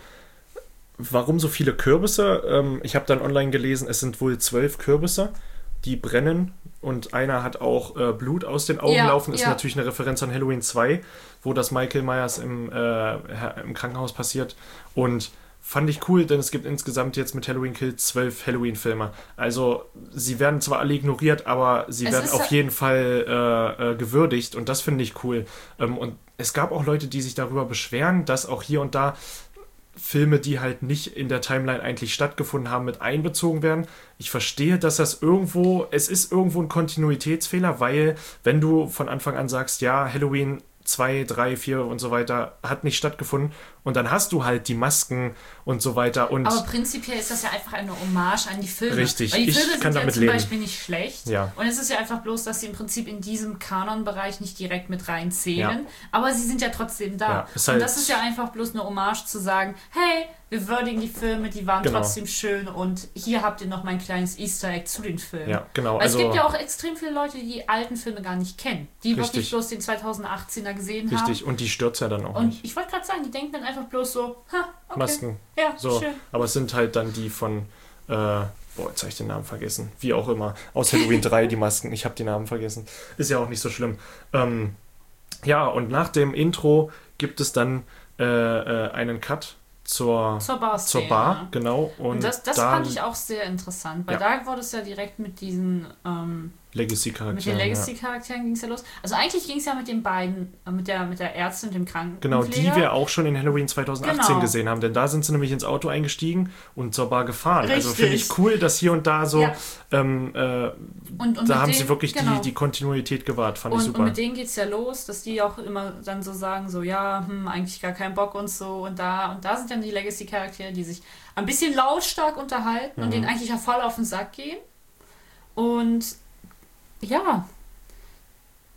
warum so viele Kürbisse? Ähm, ich habe dann online gelesen, es sind wohl zwölf Kürbisse, die brennen und einer hat auch äh, Blut aus den Augen Ja, laufen. Ist ja. natürlich eine Referenz an Halloween zwei, wo das Michael Myers im, äh, im Krankenhaus passiert. Und fand ich cool, denn es gibt insgesamt jetzt mit Halloween Kills zwölf Halloween-Filme. Also sie werden zwar alle ignoriert, aber sie Es werden ist auf ja- jeden Fall äh, äh, gewürdigt und das finde ich cool. Ähm, und es gab auch Leute, die sich darüber beschweren, dass auch hier und da Filme, die halt nicht in der Timeline eigentlich stattgefunden haben, mit einbezogen werden. Ich verstehe, dass das irgendwo, es ist irgendwo ein Kontinuitätsfehler, weil wenn du von Anfang an sagst, ja, Halloween zwei, drei, vier und so weiter hat nicht stattgefunden und dann hast du halt die Masken und so weiter und Aber prinzipiell ist das ja einfach eine Hommage an die Filme. Richtig, Weil die ich Filme sind kann ja damit zum leben. Beispiel nicht schlecht. Ja. Und es ist ja einfach bloß, dass sie im Prinzip in diesem Kanonbereich nicht direkt mit reinzählen. Ja. Aber sie sind ja trotzdem da. Ja, ist Und halt- das ist ja einfach bloß eine Hommage zu sagen, hey, wir würdigen die Filme, die waren Genau. trotzdem schön und hier habt ihr noch mein kleines Easter Egg zu den Filmen. ja, genau. Weil Also es gibt ja auch extrem viele Leute, die die alten Filme gar nicht kennen. Die wirklich Richtig. bloß den zweitausendachtzehner gesehen haben. richtig, und die stürzt ja dann auch Und nicht. ich wollte gerade sagen, die denken dann einfach bloß so, ha, okay. Masken. Ja, So, schön. aber es sind halt dann die von, äh, boah, jetzt habe ich den Namen vergessen. Wie auch immer. Aus Halloween drei, die Masken. Ich habe die Namen vergessen. Ist ja auch nicht so schlimm. Ähm, ja, und nach dem Intro gibt es dann äh, äh, einen Cut zur, Zur Bar. zur Bar, genau. Und, Und das, das da fand ich auch sehr interessant, weil Ja. da wurde es ja direkt mit diesen ähm, Legacy-Charaktere. mit den ja. Legacy-Charakteren ging es ja los. Also eigentlich ging es ja mit den beiden, äh, mit der mit der Ärztin und dem Genau, Krankenpfleger. die wir auch schon in Halloween zweitausendachtzehn Genau. gesehen haben, denn da sind sie nämlich ins Auto eingestiegen und zur Bar gefahren. Also Richtig. finde ich cool, dass hier und da so, Ja. ähm, äh, und, und da mit haben denen, sie wirklich genau. die, die Kontinuität gewahrt, fand ich und, super. und mit denen geht es ja los, dass die auch immer dann so sagen, so ja, hm, eigentlich gar keinen Bock und so und da und da sind dann die Legacy-Charaktere, die sich ein bisschen lautstark unterhalten Mhm. und denen eigentlich ja voll auf den Sack gehen. Und ja,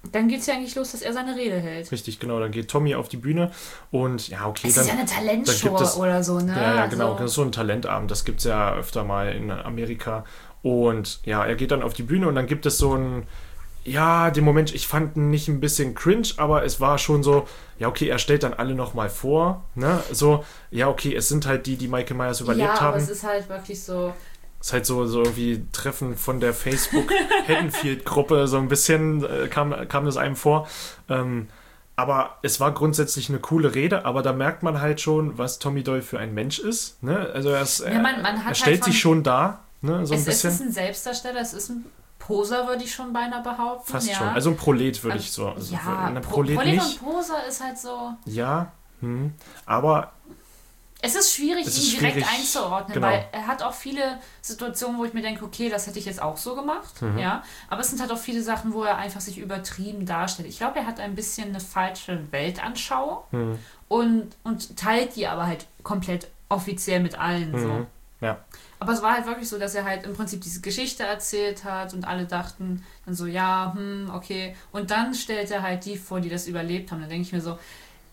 dann geht es ja eigentlich los, dass er seine Rede hält. Richtig, genau. Dann geht Tommy auf die Bühne und ja, okay. Es dann, ist ja eine dann Talentshow gibt es, oder so, ne? Ja, ja, genau. Also, Das ist so ein Talentabend. Das gibt es ja öfter mal in Amerika. Und ja, er geht dann auf die Bühne und dann gibt es so ein, ja, den Moment, ich fand ihn nicht ein bisschen cringe, aber es war schon so, ja, okay, er stellt dann alle nochmal vor, ne? So, ja, okay, es sind halt die, die Michael Myers überlebt ja, haben. aber es ist halt wirklich so... Es ist halt so, so wie Treffen von der Facebook-Haddonfield-Gruppe, so ein bisschen äh, kam, kam das einem vor. Ähm, aber es war grundsätzlich eine coole Rede, aber da merkt man halt schon, was Tommy Doyle für ein Mensch ist. Ne? Also er, ist, Ja, man- man er, hat er stellt halt von- sich schon dar, ne? So ein Es, es bisschen. ist ein Selbstdarsteller, es ist ein Poser, würde ich schon beinahe behaupten. Fast ja. schon. Also ein Prolet würde Ähm, ich so. Also ja, eine Pro- Prolet, Prolet nicht. und Poser ist halt so... Ja, hm. aber Es ist schwierig, Es ihn ist direkt schwierig, einzuordnen, genau. weil er hat auch viele Situationen, wo ich mir denke, okay, das hätte ich jetzt auch so gemacht, Mhm. ja. Aber es sind halt auch viele Sachen, wo er einfach sich übertrieben darstellt. Ich glaube, er hat ein bisschen eine falsche Weltanschauung hm, und, und teilt die aber halt komplett offiziell mit allen. So. hm, ja. Aber es war halt wirklich so, dass er halt im Prinzip diese Geschichte erzählt hat und alle dachten dann so, ja, hm, okay. Und dann stellt er halt die vor, die das überlebt haben. Da denke ich mir so,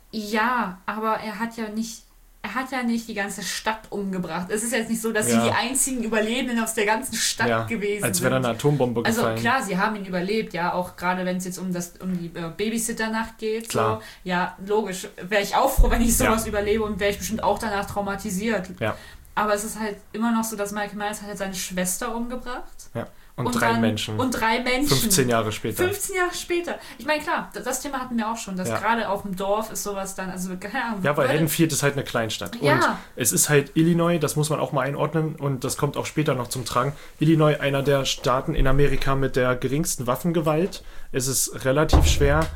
ja, aber er hat ja nicht, er hat ja nicht die ganze Stadt umgebracht. Es ist jetzt nicht so, dass Ja. sie die einzigen Überlebenden aus der ganzen Stadt ja. gewesen Als sind. wäre da eine Atombombe Also gefallen. klar, sie haben ihn überlebt, ja, auch gerade wenn es jetzt um das um die äh, Babysitter-Nacht geht. Klar. So. Ja, logisch, wäre ich auch froh, wenn ich sowas Ja. überlebe und wäre ich bestimmt auch danach traumatisiert. Ja, Aber es ist halt immer noch so, dass Michael Myers hat halt seine Schwester umgebracht. ja. Und, drei dann, Menschen. Und drei Menschen. fünfzehn Jahre später. fünfzehn Jahre später. Ich meine, klar, das, das Thema hatten wir auch schon, dass Ja. gerade auf dem Dorf ist sowas dann, also keine Ahnung. Ja, weil Leute- Haddonfield ist halt eine Kleinstadt. Ja. Und es ist halt Illinois, das muss man auch mal einordnen und das kommt auch später noch zum Tragen. Illinois, einer der Staaten in Amerika mit der geringsten Waffengewalt. Es ist relativ schwer,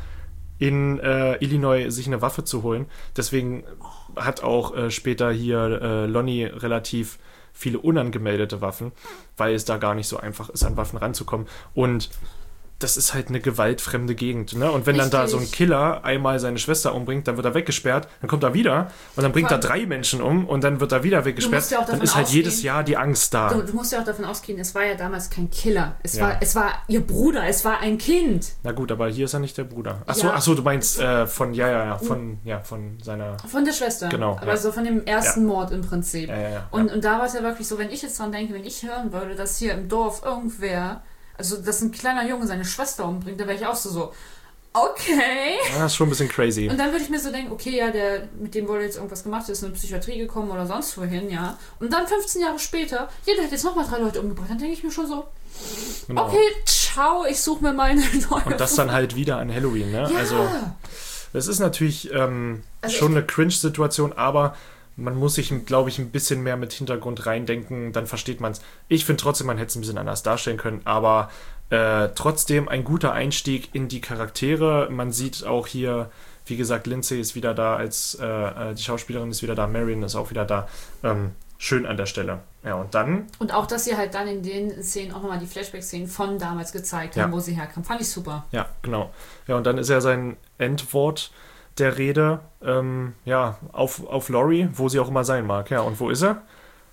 in äh, Illinois sich eine Waffe zu holen. Deswegen hat auch äh, später hier äh, Lonnie relativ viele unangemeldete Waffen, weil es da gar nicht so einfach ist, an Waffen ranzukommen. Und das ist halt eine gewaltfremde Gegend. Ne? Und wenn dann da so ein Richtig. Killer einmal seine Schwester umbringt, dann wird er weggesperrt, dann kommt er wieder und dann bringt er Vor allem- drei Menschen um und dann wird er wieder weggesperrt. musst ja auch Dann davon ist halt jedes ausgehen- Jahr die Angst da. Du, du musst ja auch davon ausgehen, es war ja damals kein Killer. Es, Ja. war, es war ihr Bruder, es war ein Kind. Na gut, aber hier ist er nicht der Bruder. Achso, Ja. ach so, du meinst äh, von, ja, ja, ja, von, ja, von seiner... Von der Schwester. Genau, Aber ja. so von dem ersten Ja. Mord im Prinzip. Ja, ja, ja. Und, ja. und da war es ja wirklich so, wenn ich jetzt dran denke, wenn ich hören würde, dass hier im Dorf irgendwer, also dass ein kleiner Junge seine Schwester umbringt, da wäre ich auch so so, okay. Ja, das ist schon ein bisschen crazy. Und dann würde ich mir so denken, okay, ja, der, mit dem wurde jetzt irgendwas gemacht, der ist in eine Psychiatrie gekommen oder sonst wohin, ja. Und dann fünfzehn Jahre später, jeder hat jetzt nochmal drei Leute umgebracht. Dann denke ich mir schon so, Genau. okay, ciao, ich suche mir mal eine neue. Und das dann halt wieder an Halloween, ne? Ja. Also, das ist natürlich ähm, Also schon ich- eine Cringe-Situation, aber man muss sich, glaube ich, ein bisschen mehr mit Hintergrund reindenken, dann versteht man es. Ich finde trotzdem, man hätte es ein bisschen anders darstellen können, aber äh, trotzdem ein guter Einstieg in die Charaktere. Man sieht auch hier, wie gesagt, Lindsay ist wieder da, als äh, die Schauspielerin ist wieder da, Marion ist auch wieder da. Ähm, schön an der Stelle. Ja, und dann, Und auch, dass sie halt dann in den Szenen auch nochmal die Flashback-Szenen von damals gezeigt Ja. haben, wo sie herkam. Fand ich super. ja, genau. Ja, und dann ist ja sein Endwort der Rede, ähm, ja, auf, auf Laurie, wo sie auch immer sein mag. Ja, und wo ist er?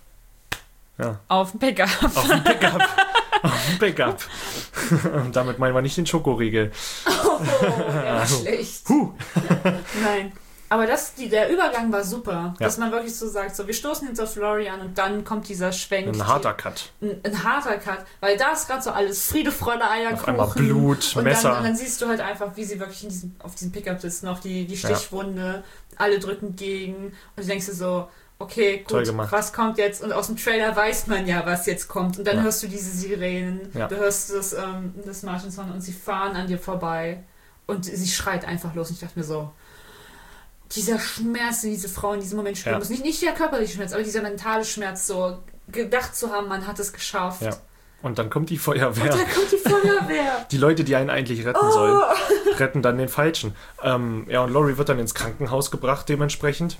Ja, Auf dem Pickup. auf dem Pickup. auf dem Pickup. Und damit meinen wir nicht den Schokoriegel. Oh, der war schlecht. Huh. Nein. Aber das, die, der Übergang war super. Ja. Dass man wirklich so sagt, so wir stoßen jetzt auf Laurie an und dann kommt dieser Schwenk. Ein harter Cut. Ein, ein harter Cut. Weil da ist gerade so alles Friede, Freude, Eierkuchen. Auf einmal Blut, und Messer. Dann, und dann siehst du halt einfach, wie sie wirklich in diesem, auf diesem Pickup sitzt, noch die, die Stichwunde, alle drücken gegen. Und du denkst dir so, okay, Toll gut, gemacht. was kommt jetzt? Und aus dem Trailer weiß man ja, was jetzt kommt. Und dann Ja. hörst du diese Sirenen, Ja. du hörst das, ähm, das Martinshorn und sie fahren an dir vorbei. Und sie schreit einfach los. Und ich dachte mir so, dieser Schmerz, den diese Frau in diesem Moment spüren Ja. muss. Nicht, nicht der körperliche Schmerz, aber dieser mentale Schmerz, so gedacht zu haben, man hat es geschafft. Ja. Und dann kommt die Feuerwehr. Und dann kommt die Feuerwehr. Die Leute, die einen eigentlich retten Oh. sollen, retten dann den Falschen. Ähm, ja, und Laurie wird dann ins Krankenhaus gebracht dementsprechend.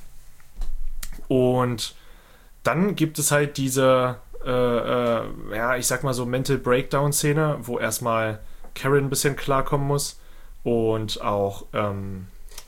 Und dann gibt es halt diese, äh, äh, ja, ich sag mal so Mental Breakdown-Szene, wo erstmal Karen ein bisschen klarkommen muss und auch, ähm,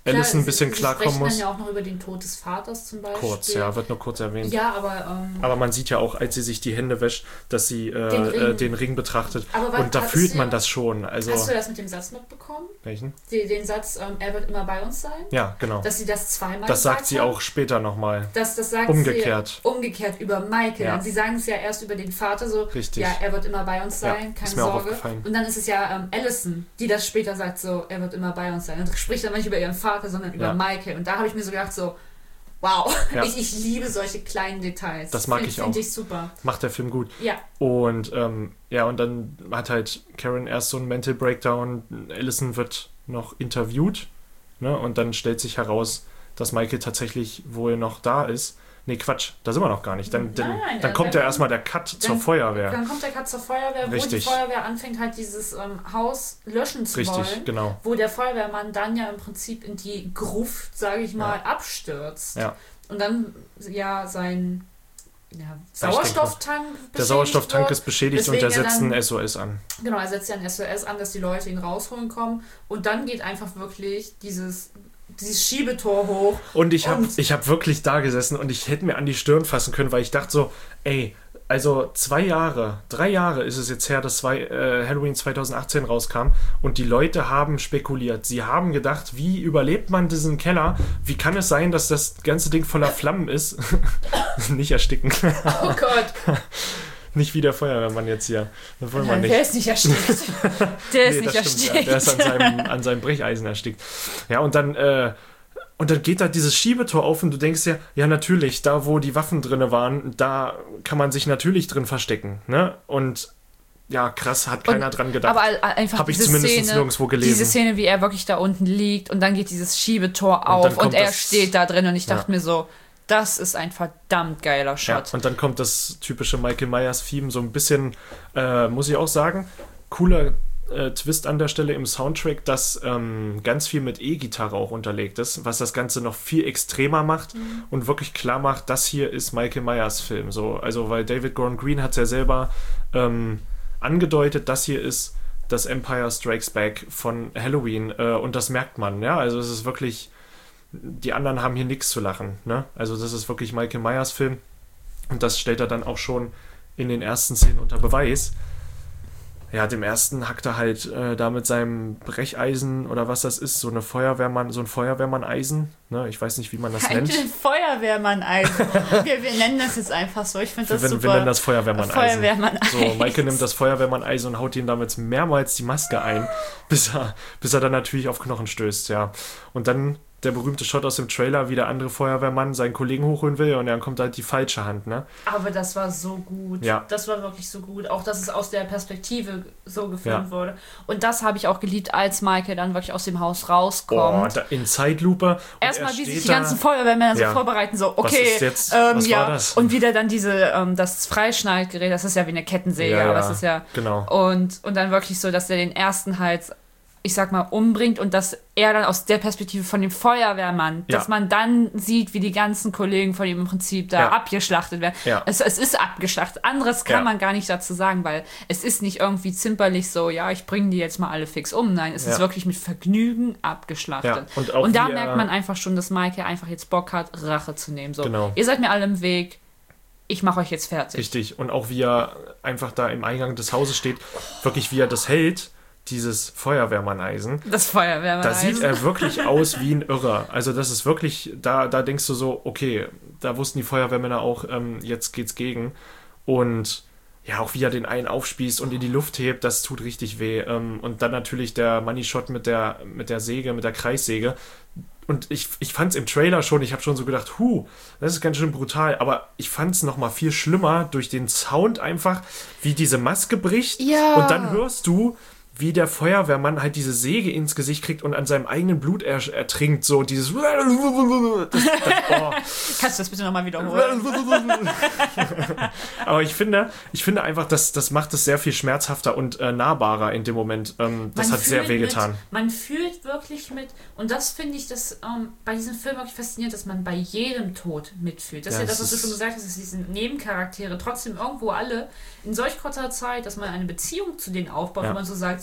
Alice ein bisschen sie, klarkommen sie muss. sprechen dann ja auch noch über den Tod des Vaters zum Beispiel. Kurz, ja, wird nur kurz erwähnt. Ja, aber... Ähm, aber man sieht ja auch, als sie sich die Hände wäscht, dass sie äh, den, Ring. Äh, den Ring betrachtet. Aber was, und da fühlt man das schon. Also, hast du das mit dem Satz mitbekommen? Welchen? Den, den Satz, ähm, er wird immer bei uns sein? Ja, genau. Dass sie das zweimal Das sagt gesagt sie haben? auch später nochmal. Das, das sagt Umgekehrt. sie umgekehrt über Michael. Ja. Und sie sagen es ja erst über den Vater so, Richtig. ja, er wird immer bei uns sein, Ja, keine ist mir auch Sorge. aufgefallen. Und dann ist es ja ähm, Allison, die das später sagt so, er wird immer bei uns sein. Und spricht dann nicht über ihren Vater, sondern über Ja. Michael. Und da habe ich mir so gedacht so, wow, Ja. ich, ich liebe solche kleinen Details. Das mag Find- ich auch. Finde ich super. Macht der Film gut. Ja. Und ähm, ja, und dann hat halt Karen erst so einen Mental Breakdown. Allison wird noch interviewt, ne? Und dann stellt sich heraus, dass Michael tatsächlich wohl noch da ist. Nee, Quatsch, da sind wir noch gar nicht. Dann, dann, Nein, nein, dann äh, kommt dann ja erstmal der Cut zur dann- Feuerwehr. Dann kommt der Cut zur Feuerwehr, wo Richtig. die Feuerwehr anfängt halt dieses ähm, Haus löschen zu Richtig, wollen. genau. Wo der Feuerwehrmann dann ja im Prinzip in die Gruft, sage ich mal, abstürzt. Ja. Und dann ja sein ja, denke, Sauerstofftank Der beschädigt Sauerstofftank wird. ist beschädigt Deswegen und der er setzt dann- einen S O S an. Genau, er setzt ja ein S O S an, dass die Leute ihn rausholen kommen. Und dann geht einfach wirklich dieses, dieses Schiebetor hoch. Und ich habe Und- ich hab wirklich da gesessen und ich hätte mir an die Stirn fassen können, weil ich dachte so, ey, also zwei Jahre, drei Jahre ist es jetzt her, dass zwei, äh, Halloween zwanzig achtzehn rauskam und die Leute haben spekuliert. Sie haben gedacht, wie überlebt man diesen Keller? Wie kann es sein, dass das ganze Ding voller Flammen ist? Nicht ersticken. Oh Gott. Nicht wie der Feuerwehrmann jetzt hier. Das wollen wir Nein, nicht. der ist nicht erstickt. Der ist Nee, nicht das stimmt, erstickt. ja. Der ist an seinem, an seinem Brecheisen erstickt. Ja, und dann, äh, und dann geht da dieses Schiebetor auf und du denkst ja, ja natürlich, da wo die Waffen drin waren, da kann man sich natürlich drin verstecken. Ne? Und ja, krass, hat keiner Und- dran gedacht. Aber all- einfach Habe ich diese zumindest Szene, nirgendwo gelesen. Diese Szene, wie er wirklich da unten liegt und dann geht dieses Schiebetor dann auf und, kommt er das- steht da drin und ich Ja. dachte mir so, das ist ein verdammt geiler Ja, Shot. und dann kommt das typische Michael Myers-Theme, so ein bisschen, äh, muss ich auch sagen, cooler äh, Twist an der Stelle im Soundtrack, dass ähm, ganz viel mit E-Gitarre auch unterlegt ist, was das Ganze noch viel extremer macht Mhm. und wirklich klar macht, das hier ist Michael Myers Film. So, also, weil David Gordon Green hat es ja selber ähm, angedeutet, das hier ist das Empire Strikes Back von Halloween äh, und das merkt man, ja, also es ist wirklich, die anderen haben hier nichts zu lachen, ne? Also das ist wirklich Michael Myers Film und das stellt er dann auch schon in den ersten Szenen unter Beweis. Ja, dem ersten hackt er halt äh, da mit seinem Brecheisen oder was das ist, so eine Feuerwehrmann, so ein Feuerwehrmann-Eisen, ne? Ich weiß nicht, wie man das nennt. Ein Feuerwehrmann-Eisen. wir, wir nennen das jetzt einfach so. Ich finde das Wir, super. wir nennen das Feuerwehrmann-Eisen. Feuerwehrmann-Eisen. So, Michael nimmt das Feuerwehrmann-Eisen und haut ihm damit mehrmals die Maske ein, bis er, bis er dann natürlich auf Knochen stößt, ja. Und dann der berühmte Shot aus dem Trailer, wie der andere Feuerwehrmann seinen Kollegen hochholen will und dann kommt halt die falsche Hand, ne? Aber das war so gut. Ja. Das war wirklich so gut. Auch, dass es aus der Perspektive so gefilmt Ja. wurde. Und das habe ich auch geliebt, als Michael dann wirklich aus dem Haus rauskommt. Oh, da in Zeitlupe. und Erstmal, er wie sich steht die da- ganzen Feuerwehrmänner so Ja. vorbereiten, so, Was okay, ist jetzt- ähm, was ja, war das? und wieder dann diese, ähm, das Freischneidgerät, das ist ja wie eine Kettensäge, Ja, aber ja, es ist ja, genau. und, und dann wirklich so, dass er den ersten halt, ich sag mal, umbringt und dass er dann aus der Perspektive von dem Feuerwehrmann, Ja. dass man dann sieht, wie die ganzen Kollegen von ihm im Prinzip da Ja. abgeschlachtet werden. Ja. Es, es ist abgeschlachtet. Anderes kann Ja. man gar nicht dazu sagen, weil es ist nicht irgendwie zimperlich so, ja, ich bringe die jetzt mal alle fix um. Nein, es Ja. ist wirklich mit Vergnügen abgeschlachtet. Ja, und auch und da wie er- merkt man einfach schon, dass Michael einfach jetzt Bock hat, Rache zu nehmen. So, Genau. ihr seid mir alle im Weg, ich mache euch jetzt fertig. Richtig. Und auch wie er einfach da im Eingang des Hauses steht, wirklich wie er das hält, dieses Feuerwehrmann-Eisen. Das Feuerwehrmann. Da sieht er wirklich aus wie ein Irrer. Also das ist wirklich, da, da denkst du so, okay, da wussten die Feuerwehrmänner auch, ähm, jetzt geht's gegen. Und ja, auch wie er den einen aufspießt und in die Luft hebt, das tut richtig weh. Ähm, und dann natürlich der Money-Shot mit der, mit der Säge, mit der Kreissäge. Und ich, ich fand es im Trailer schon, ich habe schon so gedacht, hu, das ist ganz schön brutal. Aber ich fand es nochmal viel schlimmer durch den Sound einfach, wie diese Maske bricht. Ja. Und dann hörst du, wie der Feuerwehrmann halt diese Säge ins Gesicht kriegt und an seinem eigenen Blut er, ertrinkt. So dieses... Das, das, oh. Kannst du das bitte nochmal wiederholen? Aber ich finde, ich finde einfach, dass das macht es sehr viel schmerzhafter und äh, nahbarer in dem Moment. Ähm, das Man hat sehr fühlt wehgetan. Mit, man fühlt wirklich mit. Und das finde ich das ähm, bei diesem Film wirklich faszinierend, dass man bei jedem Tod mitfühlt. Das Ja, ist ja das, es was du ist- schon gesagt hast, dass diese Nebencharaktere trotzdem irgendwo alle in solch kurzer Zeit, dass man eine Beziehung zu denen aufbaut, Ja. wo man so sagt,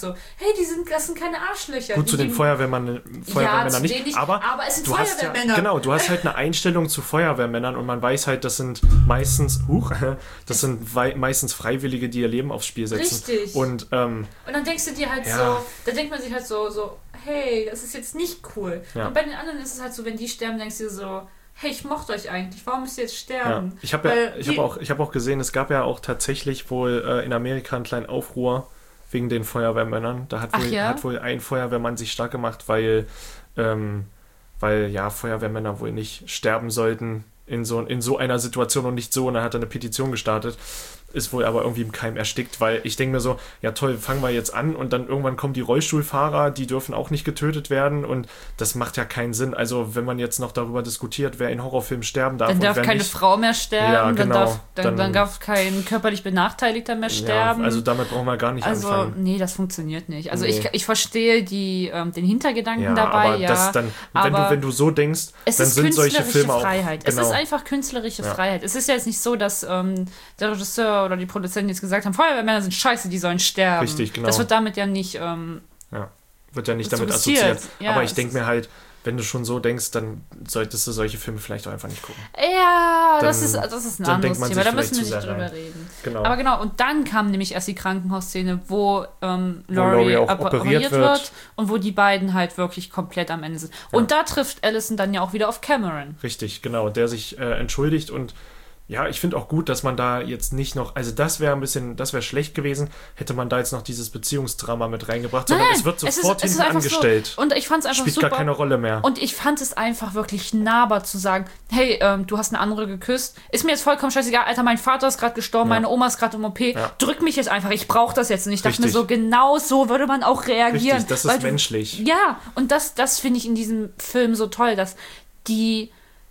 so, hey, die sind, das sind keine Arschlöcher. Gut, die, zu den die, Feuerwehrmännern, Feuerwehrmännern ja, nicht, nicht, aber, aber es sind du hast Feuerwehrmänner. Ja, genau, du hast halt eine Einstellung zu Feuerwehrmännern und man weiß halt, das sind meistens, huch, das sind wei- meistens Freiwillige, die ihr Leben aufs Spiel setzen. Richtig. Und, ähm, und dann denkst du dir halt ja. so, da denkt man sich halt so, so, hey, das ist jetzt nicht cool. Ja. Und bei den anderen ist es halt so, wenn die sterben, denkst du dir so, hey, ich mochte euch eigentlich, warum müsst ihr jetzt sterben? Ja. Ich habe ja, Weil ich die- hab auch, ich hab auch gesehen, es gab ja auch tatsächlich wohl äh, in Amerika einen kleinen Aufruhr wegen den Feuerwehrmännern. Da hat Ach wohl, ja? hat wohl ein Feuerwehrmann sich stark gemacht, weil, ähm, weil ja, Feuerwehrmänner wohl nicht sterben sollten in so, in so einer Situation und nicht so. Und dann hat er eine Petition gestartet. Ist wohl aber irgendwie im Keim erstickt, weil ich denke mir so, ja toll, fangen wir jetzt an und dann irgendwann kommen die Rollstuhlfahrer, die dürfen auch nicht getötet werden und das macht ja keinen Sinn. Also wenn man jetzt noch darüber diskutiert, wer in Horrorfilmen sterben darf Dann und darf wer keine nicht, Frau mehr sterben, Ja, dann, genau. darf, dann, Dann- dann darf kein körperlich Benachteiligter mehr sterben. Ja, also damit brauchen wir gar nicht Also, anfangen. nee, das funktioniert nicht. Also Nee. ich, ich verstehe die, ähm, den Hintergedanken Ja, dabei, aber ja. das dann, wenn aber du, wenn du so denkst, es dann ist sind solche künstlerische Filme auch. Freiheit. Genau. Es ist einfach künstlerische Ja. Freiheit. Es ist ja jetzt nicht so, dass ähm, der Regisseur oder die Produzenten jetzt gesagt haben, Feuerwehrmänner sind scheiße, die sollen sterben. Richtig, genau. Das wird damit ja nicht... Ähm, Ja, wird ja nicht damit Suggestiert. assoziiert. Ja, aber ich es denke ist- mir halt, wenn du schon so denkst, dann solltest du solche Filme vielleicht auch einfach nicht gucken. ja, das, Dann- ist, das ist ein dann denkt anderes man Thema. sich Da müssen wir vielleicht nicht zu sehr drüber rein. reden. Genau. Aber genau, und dann kam nämlich erst die Krankenhausszene, wo ähm, Wo Laurie, Laurie auch oper- operiert operiert wird. wird und wo die beiden halt wirklich komplett am Ende sind. Und da trifft Allison dann ja auch wieder auf Cameron. Richtig, genau. Der sich äh, entschuldigt und ja, ich finde auch gut, dass man da jetzt nicht noch, also das wäre ein bisschen, das wäre schlecht gewesen, hätte man da jetzt noch dieses Beziehungsdrama mit reingebracht, sondern es wird es ist- sofort es ist hinten einfach angestellt. So, und ich fand es einfach Spielt super. gar keine Rolle mehr. Und ich fand es einfach wirklich nahbar zu sagen, hey, ähm, du hast eine andere geküsst. Ist mir jetzt vollkommen scheißegal, Alter, mein Vater ist gerade gestorben, Ja. meine Oma ist gerade im O P. Ja. Drück mich jetzt einfach, ich brauche das jetzt. Und ich dachte mir Richtig. so, genau so würde man auch reagieren. Richtig, das weil ist du, menschlich. Ja, und das, das finde ich in diesem Film so toll, dass die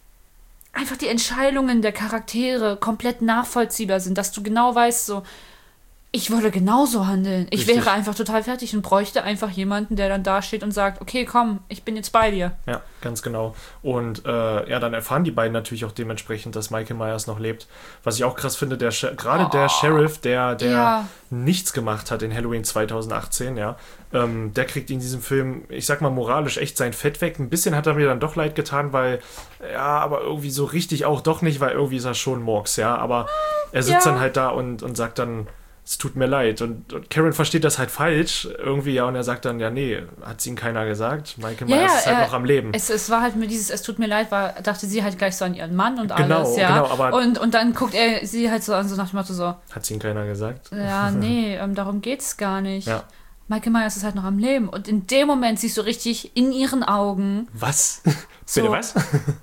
einfach die Entscheidungen der Charaktere komplett nachvollziehbar sind, dass du genau weißt, so, ich würde genauso handeln. Ich Richtig. wäre einfach total fertig und bräuchte einfach jemanden, der dann da steht und sagt, okay, komm, ich bin jetzt bei dir. Ja, ganz genau. Und äh, ja, dann erfahren die beiden natürlich auch dementsprechend, dass Michael Myers noch lebt. Was ich auch krass finde, der Sher- gerade der Sheriff, der, der Ja. nichts gemacht hat in Halloween zweitausendachtzehn, ja, ähm, der kriegt in diesem Film, ich sag mal moralisch, echt sein Fett weg. Ein bisschen hat er mir dann doch leid getan, weil, ja, aber irgendwie so richtig auch doch nicht, weil irgendwie ist er schon Murks, ja. Aber er sitzt Ja. dann halt da und, und sagt dann, es tut mir leid. Und, und Karen versteht das halt falsch irgendwie, ja, und er sagt dann, ja, nee, hat es ihm keiner gesagt. Michael Ja, Myers ja, ist halt er- noch am Leben. Es, es war halt mir dieses, es tut mir leid, war, dachte sie halt gleich so an ihren Mann und Genau, alles, ja. genau, aber- und, und dann guckt er sie halt so an, so nach dem Motto so, Hat es ihm keiner gesagt? ja, nee, ähm, darum geht's gar nicht. Ja. Michael Myers ist halt noch am Leben. Und in dem Moment siehst du richtig in ihren Augen, Was? So. Bitte was?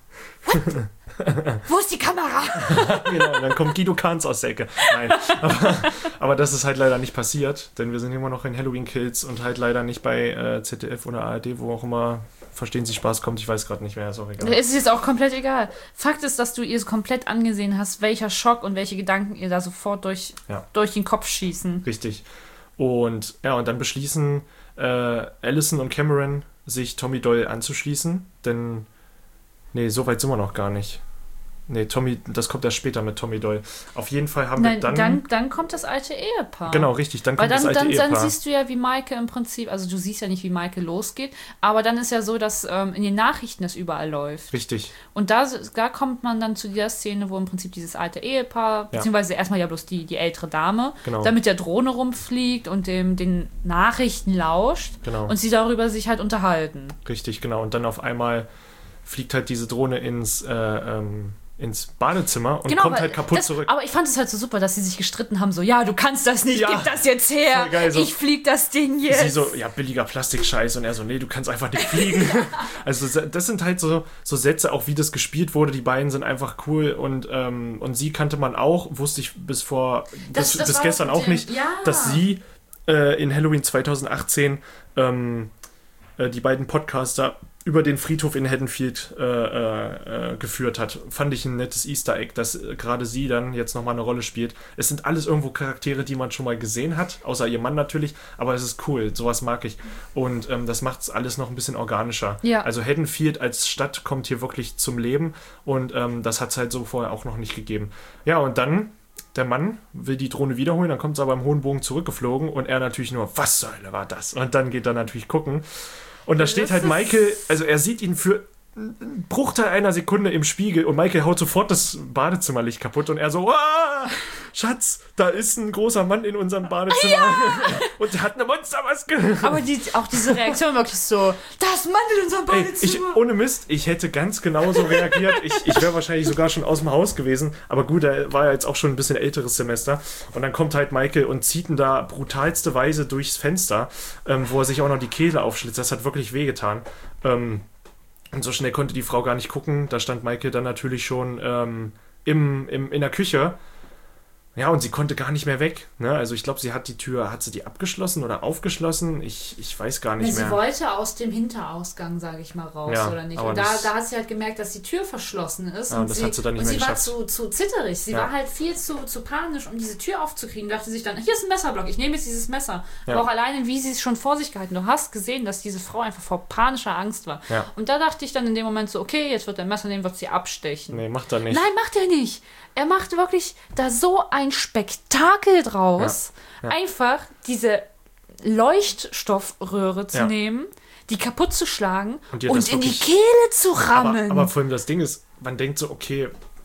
wo ist die Kamera? Genau, und dann kommt Guido Kahns aus der Ecke. Nein, aber, aber das ist halt leider nicht passiert, denn wir sind immer noch in Halloween Kills und halt leider nicht bei äh, Z D F oder A R D, wo auch immer Verstehen Sie Spaß kommt. Ich weiß gerade nicht mehr, ist auch egal. Es ist jetzt auch komplett egal. Fakt ist, dass du ihr komplett angesehen hast, welcher Schock und welche Gedanken ihr da sofort durch, Ja. durch den Kopf schießen. Richtig. Und ja, und dann beschließen äh, Allison und Cameron, sich Tommy Doyle anzuschließen, denn nee, so weit sind wir noch gar nicht. Nee, Tommy, das kommt erst später mit Tommy Doyle. Auf jeden Fall haben Nein, wir dann, dann, dann kommt das alte Ehepaar. Genau, richtig, dann Weil kommt dann, das alte dann, dann Ehepaar. siehst du ja, wie Maike im Prinzip, also du siehst ja nicht, wie Maike losgeht, aber dann ist ja so, dass ähm, in den Nachrichten das überall läuft. Richtig, Und da, da kommt man dann zu der Szene, wo im Prinzip dieses alte Ehepaar, beziehungsweise erstmal ja bloß die, die ältere Dame, Genau. da mit der Drohne rumfliegt und dem, den Nachrichten lauscht Genau. und sie darüber sich halt unterhalten. richtig, genau. Und dann auf einmal fliegt halt diese Drohne ins, äh, ähm, ins Badezimmer und kommt weil halt kaputt das, zurück. Aber ich fand es halt so super, dass sie sich gestritten haben, so, ja, du kannst das nicht, Ja, gib das jetzt her, voll geil, so. ich flieg das Ding jetzt. Sie so, ja, billiger Plastikscheiß und er so, nee, du kannst einfach nicht fliegen. Also das sind halt so, so Sätze, auch wie das gespielt wurde, die beiden sind einfach cool und, ähm, und sie kannte man auch, wusste ich bis vor, Das- bis, das bis war gestern mit auch dem- nicht, ja. dass sie äh, in Halloween zweitausendachtzehn ähm, äh, die beiden Podcaster über den Friedhof in Haddonfield äh, äh, äh, geführt hat. Fand ich ein nettes Easter Egg, dass äh, gerade sie dann jetzt nochmal eine Rolle spielt. Es sind alles irgendwo Charaktere, die man schon mal gesehen hat, außer ihr Mann natürlich, aber es ist cool, sowas mag ich. Und ähm, das macht es alles noch ein bisschen organischer. Ja. Also Haddonfield als Stadt kommt hier wirklich zum Leben und ähm, das hat es halt so vorher auch noch nicht gegeben. Ja, und dann der Mann will die Drohne wiederholen, dann kommt sie aber im hohen Bogen zurückgeflogen und er natürlich nur, was zur Hölle war das? Und dann geht er natürlich gucken. Und da steht halt Michael, also er sieht ihn für einen Bruchteil einer Sekunde im Spiegel und Michael haut sofort das Badezimmerlicht kaputt und er so, ah, Schatz, da ist ein großer Mann in unserem Badezimmer ja! und der hat eine Monstermaske. Aber die, auch diese Reaktion wirklich so, da ist ein Mann in unserem Badezimmer. Ey, ich, ohne Mist, ich hätte ganz genauso reagiert. Ich, ich wäre wahrscheinlich sogar schon aus dem Haus gewesen, aber gut, er war ja jetzt auch schon ein bisschen älteres Semester und dann kommt halt Michael und zieht ihn da brutalste Weise durchs Fenster, ähm, wo er sich auch noch die Kehle aufschlitzt. Das hat wirklich wehgetan. Ähm, Und so schnell konnte die Frau gar nicht gucken. Da stand Michael dann natürlich schon ähm, im, im, in der Küche. Ja, und sie konnte gar nicht mehr weg. Ne? Also ich glaube, sie hat die Tür, hat sie die abgeschlossen oder aufgeschlossen? Ich, ich weiß gar nicht Na, mehr. Sie wollte aus dem Hinterausgang, sage ich mal, raus, ja, oder nicht? Und da, da hat sie halt gemerkt, dass die Tür verschlossen ist. Ja, und und das sie, hat sie dann nicht und mehr sie war geschafft. zu, zu zitterig. Sie Ja. war halt viel zu, zu panisch, um diese Tür aufzukriegen. Dachte sich dann, hier ist ein Messerblock, ich nehme jetzt dieses Messer. Ja. Aber auch alleine, wie sie es schon vor sich gehalten. Du hast gesehen, dass diese Frau einfach vor panischer Angst war. Ja. Und da dachte ich dann in dem Moment so, okay, jetzt wird er ein Messer nehmen, wird sie abstechen. Nee, macht er nicht. Nein, macht er nicht. Er macht wirklich da so ein Spektakel draus, Ja. Ja. einfach diese Leuchtstoffröhre zu Ja. nehmen, die kaputt zu schlagen Und und, ihr das in die wirklich- Kehle zu rammen. Aber, aber vor allem das Ding ist, man denkt so, okay,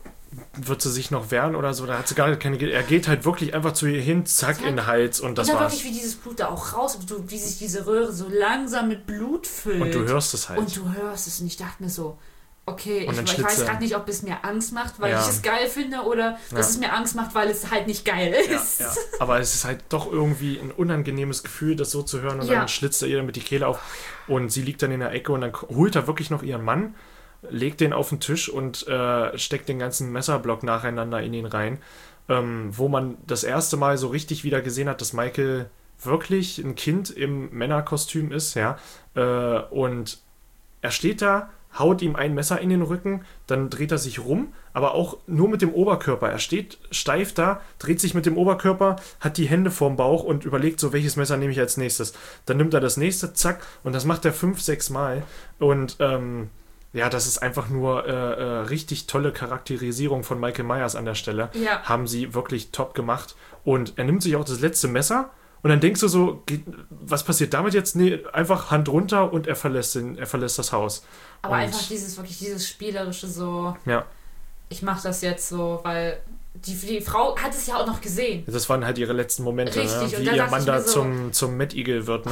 wird sie sich noch wehren oder so? Da hat sie gar keine. Er geht halt wirklich einfach zu ihr hin, zack, in den Hals und das und dann war's. wirklich, wie dieses Blut da auch raus, wie sich diese Röhre so langsam mit Blut füllt. Und du hörst es halt. Und du hörst es und ich dachte mir so, okay, Und ich, dann ich schlitzt weiß er. gerade nicht, ob es mir Angst macht, weil Ja. ich es geil finde oder dass Ja. es mir Angst macht, weil es halt nicht geil Ja, ist. ja. Aber es ist halt doch irgendwie ein unangenehmes Gefühl, das so zu hören und Ja. dann schlitzt er ihr damit die Kehle auf und sie liegt dann in der Ecke und dann holt er wirklich noch ihren Mann, legt den auf den Tisch und äh, steckt den ganzen Messerblock nacheinander in ihn rein, ähm, wo man das erste Mal so richtig wieder gesehen hat, dass Michael wirklich ein Kind im Männerkostüm ist, ja, äh, und er steht da, haut ihm ein Messer in den Rücken, dann dreht er sich rum, aber auch nur mit dem Oberkörper. Er steht steif da, dreht sich mit dem Oberkörper, hat die Hände vorm Bauch und überlegt so, welches Messer nehme ich als nächstes. Dann nimmt er das nächste, zack, und das macht er fünf, sechs Mal. Und ähm, ja, das ist einfach nur äh, äh, richtig tolle Charakterisierung von Michael Myers an der Stelle. Ja. Haben sie wirklich top gemacht. Und er nimmt sich auch das letzte Messer und dann denkst du so, geht, was passiert damit jetzt? Nee, einfach Hand runter und er verlässt, den, er verlässt das Haus. Aber und, einfach dieses, wirklich dieses spielerische so, ja. ich mach das jetzt so, weil die, die Frau hat es ja auch noch gesehen. Das waren halt ihre letzten Momente, Richtig, ne? und Wie da ihr dachte Mann ich da mir so- zum, zum Mad Eagle wird, ne?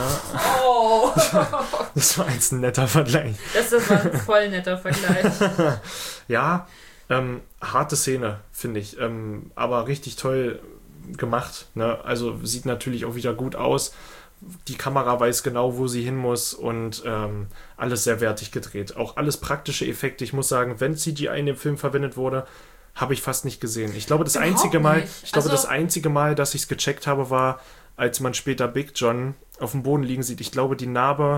Oh, Das war jetzt ein netter Vergleich. das, das war ein voll netter Vergleich. Ja, ähm, harte Szene, finde ich. Ähm, aber richtig toll gemacht. Ne? Also sieht natürlich auch wieder gut aus. Die Kamera weiß genau, wo sie hin muss und ähm, alles sehr wertig gedreht. Auch alles praktische Effekte. Ich muss sagen, wenn C G I in dem Film verwendet wurde, habe ich fast nicht gesehen. Ich glaube, das Überhaupt einzige Mal, nicht. ich glaube, Also- das einzige Mal, dass ich es gecheckt habe, war, als man später Big John auf dem Boden liegen sieht. Ich glaube, die Narbe,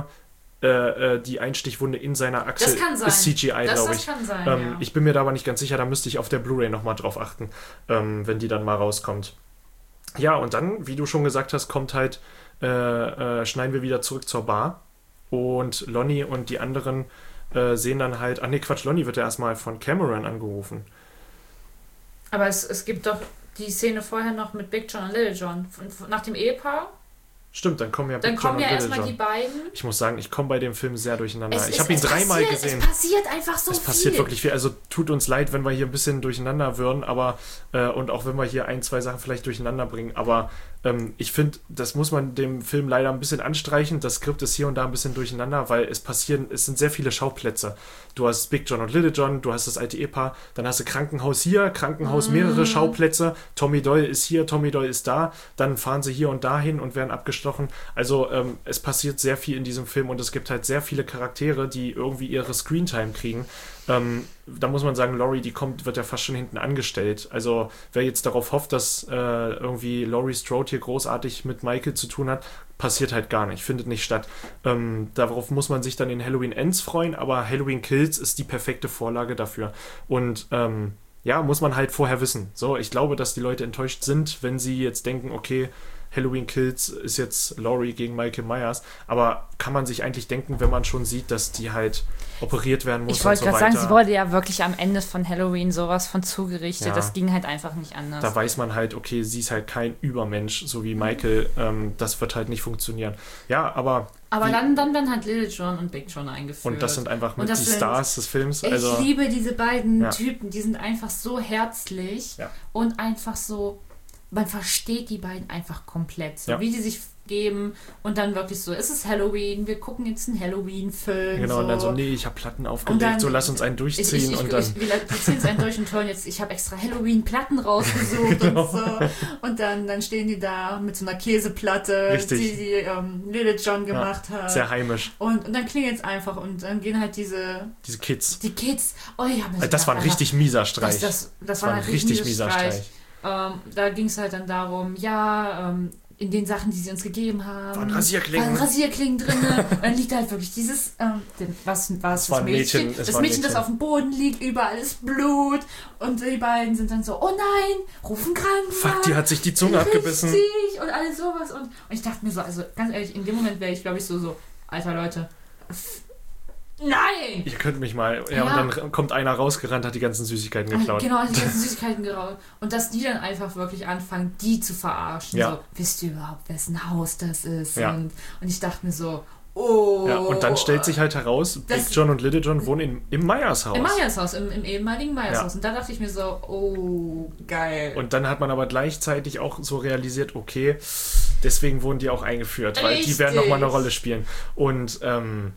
äh, äh, die Einstichwunde in seiner Achsel Das kann sein. ist C G I, Das- glaube das ich. kann sein, ähm, ja. Ich bin mir da aber nicht ganz sicher, da müsste ich auf der Blu-ray nochmal drauf achten, ähm, wenn die dann mal rauskommt. Ja, und dann, wie du schon gesagt hast, kommt halt, äh, äh, schneiden wir wieder zurück zur Bar und Lonnie und die anderen äh, sehen dann halt, ach nee, Quatsch, Lonnie wird ja erstmal von Cameron angerufen. Aber es, es gibt doch die Szene vorher noch mit Big John und Little John. Von- von- Nach dem Ehepaar. Stimmt, dann kommen ja Dann Big John kommen und ja Little erstmal John. die beiden. Ich muss sagen, ich komme bei dem Film sehr durcheinander. Es ich ist- habe ihn es dreimal passiert, gesehen. Es passiert einfach so Es viel. passiert wirklich viel. Also tut uns leid, wenn wir hier ein bisschen durcheinander würden, aber äh, und auch wenn wir hier ein, zwei Sachen vielleicht durcheinander bringen. Aber ähm, ich finde, das muss man dem Film leider ein bisschen anstreichen. Das Skript ist hier und da ein bisschen durcheinander, weil es passieren, es sind sehr viele Schauplätze. Du hast Big John und Little John, du hast das alte Ehepaar, dann hast du Krankenhaus hier, Krankenhaus mehrere Mhm. Schauplätze. Tommy Doyle ist hier, Tommy Doyle ist da. Dann fahren sie hier und dahin und werden abgestochen. Also ähm, es passiert sehr viel in diesem Film und es gibt halt sehr viele Charaktere, die irgendwie ihre Screentime kriegen. Ähm, da muss man sagen, Laurie, die kommt, wird ja fast schon hinten angestellt. Also wer jetzt darauf hofft, dass äh, irgendwie Laurie Strode hier großartig mit Michael zu tun hat, passiert halt gar nicht, findet nicht statt. Ähm, darauf muss man sich dann in Halloween Ends freuen, aber Halloween Kills ist die perfekte Vorlage dafür. Und ähm, ja, muss man halt vorher wissen. So, ich glaube, dass die Leute enttäuscht sind, wenn sie jetzt denken, okay, Halloween Kills ist jetzt Laurie gegen Michael Myers, aber kann man sich eigentlich denken, wenn man schon sieht, dass die halt operiert werden muss Ich wollte und so gerade weiter. sagen, sie wurde ja wirklich am Ende von Halloween sowas von zugerichtet. Ja. Das ging halt einfach nicht anders. Da weiß man halt, okay, sie ist halt kein Übermensch, so wie Michael. Ähm, das wird halt nicht funktionieren. Ja, aber... Aber wie, dann, dann werden halt Little John und Big John eingeführt. und das sind einfach mit das die sind- Stars des Films. Ich Also, liebe diese beiden Ja. Typen, die sind einfach so herzlich Ja. und einfach so, man versteht die beiden einfach komplett, so Ja. wie die sich geben und dann wirklich so, es ist Halloween, wir gucken jetzt einen Halloween-Film. genau, so. und dann so, nee, ich habe Platten Und aufgelegt, dann- so lass uns einen durchziehen ich, ich, ich, und dann... Ich, wir, wir ziehen es einen durch und hören jetzt, ich habe extra Halloween-Platten rausgesucht Genau. und so. Und dann, dann stehen die da mit so einer Käseplatte, Richtig. die die ähm, Little John gemacht hat. Sehr heimisch. Und, und dann klingelt es einfach und dann gehen halt diese, Diese Kids. die Kids, oh, die haben Also das war ein richtig mieser Streich. Das, das, das, Das war war ein ein richtig richtig mieser Streich. Streich. Ähm, da ging es halt dann darum, ja, ähm, in den Sachen, die sie uns gegeben haben, Waren Rasierklingen. waren Rasierklingen drin. Und dann liegt halt wirklich dieses, ähm, den, was war es, Es war das ein Mädchen, Mädchen, es das war ein Mädchen, das Mädchen. auf dem Boden liegt, überall ist Blut. Und die beiden sind dann so, oh nein, rufen Krankenwagen. Fuck, die hat sich die Zunge abgebissen. Richtig, und alles sowas. Und, und ich dachte mir so, also ganz ehrlich, in dem Moment wäre ich, glaube ich, so, so, alter Leute, f- nein! Ihr könnt mich mal... Ja, Ja. und dann kommt einer rausgerannt, hat die ganzen Süßigkeiten geklaut. Genau, die ganzen Süßigkeiten geraubt. Und dass die dann einfach wirklich anfangen, die zu verarschen. Ja. So, wisst ihr überhaupt, wessen Haus das ist? Ja. Und, und ich dachte mir so, oh. Ja, und dann stellt sich halt heraus, Das- Big John und Little John wohnen in, im Meyers Haus. Im Meyershaus, im, im ehemaligen Meyershaus. Ja. Und da dachte ich mir so, oh, geil. Und dann hat man aber gleichzeitig auch so realisiert, okay, deswegen wurden die auch eingeführt, weil die Richtig. werden nochmal eine Rolle spielen. Und ähm,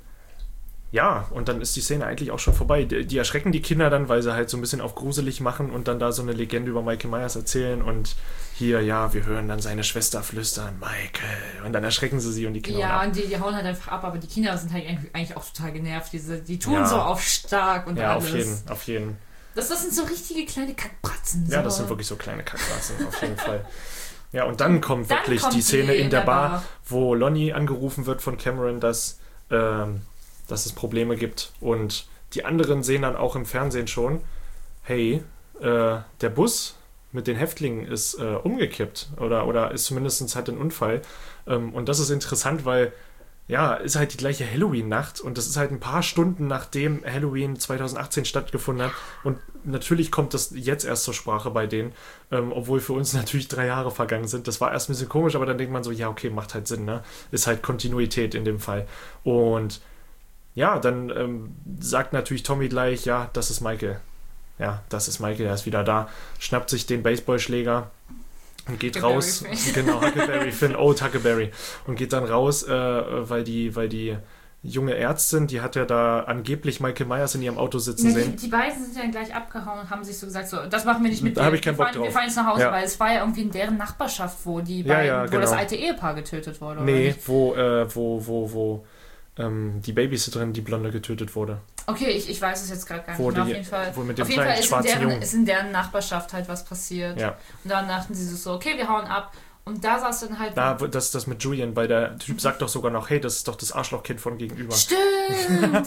ja, und dann ist die Szene eigentlich auch schon vorbei. Die, die erschrecken die Kinder dann, weil sie halt so ein bisschen auf gruselig machen und dann da so eine Legende über Michael Myers erzählen und hier, ja, wir hören dann seine Schwester flüstern, Michael. Und dann erschrecken sie sie und die Kinder ja, hauen ab. und die, die hauen halt einfach ab, aber die Kinder sind halt eigentlich, eigentlich auch total genervt. Diese, die tun Ja. so auf stark und Ja, alles. auf jeden, auf jeden. Das, das sind so richtige kleine Kackbratzen. Ja, so. das sind wirklich so kleine Kackbratzen, auf jeden Fall. Ja, und dann kommt Dann wirklich kommt die Szene die in der Bar, Bar. wo Lonnie angerufen wird von Cameron, dass, ähm, dass es Probleme gibt. Und die anderen sehen dann auch im Fernsehen schon, hey, äh, der Bus mit den Häftlingen ist äh, umgekippt oder, oder ist zumindest hat einen Unfall. Ähm, und das ist interessant, weil ja, ist halt die gleiche Halloween-Nacht und das ist halt ein paar Stunden nachdem Halloween zwanzig achtzehn stattgefunden hat und natürlich kommt das jetzt erst zur Sprache bei denen, ähm, obwohl für uns natürlich drei Jahre vergangen sind. Das war erst ein bisschen komisch, aber dann denkt man so, ja okay, macht halt Sinn, ne? Ist halt Kontinuität in dem Fall. Und ja, dann ähm, sagt natürlich Tommy gleich, ja, das ist Michael. Ja, das ist Michael, er ist wieder da, schnappt sich den Baseballschläger und geht Huckleberry raus, Finn. genau, Huckleberry Finn, Old Huckleberry, und geht dann raus, äh, weil die, weil die junge Ärztin, die hat ja da angeblich Michael Myers in ihrem Auto sitzen Ja, die, sehen. die beiden sind ja gleich abgehauen und haben sich so gesagt, so, das machen wir nicht mit Da dir. hab ich keinen wir Bock fahren, Wir drauf. fahren jetzt nach Hause, Ja. weil es war ja irgendwie in deren Nachbarschaft, wo die Ja, beiden, ja, wo genau. das alte Ehepaar getötet wurde. Oder Nee, nicht? wo, äh, wo, wo, wo ähm, die Babysitterin, die Blonde, getötet wurde. Okay, ich, ich weiß es jetzt gerade gar nicht Wo mehr. Auf die- jeden Fall, wo mit dem auf jeden kleinen Fall ist, in schwarzen deren, Jungen. ist in deren Nachbarschaft halt was passiert. Ja. Und dann dachten sie so, okay, wir hauen ab. Und da saß dann halt... Da, das, das mit Julian, weil der Typ sagt doch sogar noch, hey, das ist doch das Arschlochkind von gegenüber. Stimmt!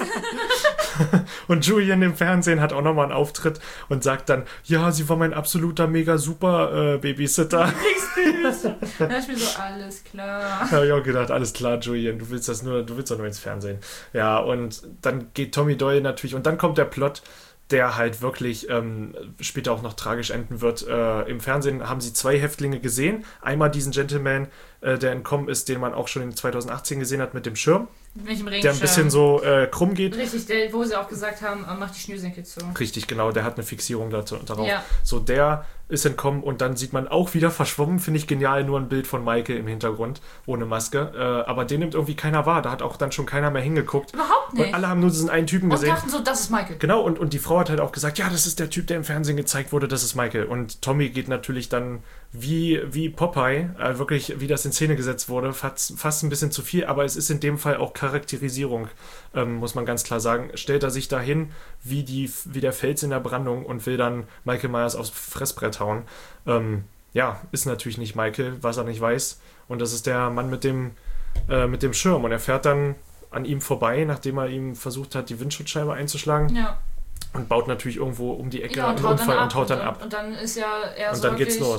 Und Julian im Fernsehen hat auch nochmal einen Auftritt und sagt dann, ja, sie war mein absoluter mega super äh, Babysitter. Da dachte ich mir so, alles klar. Da habe ich auch gedacht, alles klar, Julian, du willst das nur, du willst doch nur ins Fernsehen. Ja, und dann geht Tommy Doyle natürlich, und dann kommt der Plot, der halt wirklich ähm, später auch noch tragisch enden wird. Äh, Im Fernsehen haben sie zwei Häftlinge gesehen. Einmal diesen Gentleman, äh, der entkommen ist, den man auch schon in zwanzig achtzehn gesehen hat mit dem Schirm, Mit dem der ein bisschen so äh, krumm geht. Richtig, der, wo sie auch gesagt haben, äh, mach die Schnürsenkel zu. Richtig, genau, der hat eine Fixierung dazu, darauf. Ja. So, der ist entkommen und dann sieht man auch wieder verschwommen, finde ich genial, nur ein Bild von Michael im Hintergrund, ohne Maske. Äh, aber den nimmt irgendwie keiner wahr, da hat auch dann schon keiner mehr hingeguckt. Überhaupt nicht. Und alle haben nur diesen einen Typen Und gesehen. dachten so, das ist Michael. Genau, und, und die Frau hat halt auch gesagt, ja, das ist der Typ, der im Fernsehen gezeigt wurde, das ist Michael. Und Tommy geht natürlich dann wie, wie Popeye, äh, wirklich, wie das in Szene gesetzt wurde, fast, fast ein bisschen zu viel, aber es ist in dem Fall auch Charakterisierung, ähm, muss man ganz klar sagen. Stellt er sich dahin wie, die, wie der Fels in der Brandung und will dann Michael Myers aufs Fressbrett hauen. Ähm, ja, ist natürlich nicht Michael, was er nicht weiß. Und das ist der Mann mit dem, äh, mit dem Schirm. Und er fährt dann an ihm vorbei, nachdem er ihm versucht hat, die Windschutzscheibe einzuschlagen. Ja. Und baut natürlich irgendwo um die Ecke Ja, und einen haut Unfall dann ab. und haut dann und, ab. Und dann ist ja er Und so dann geht's wirklich- los.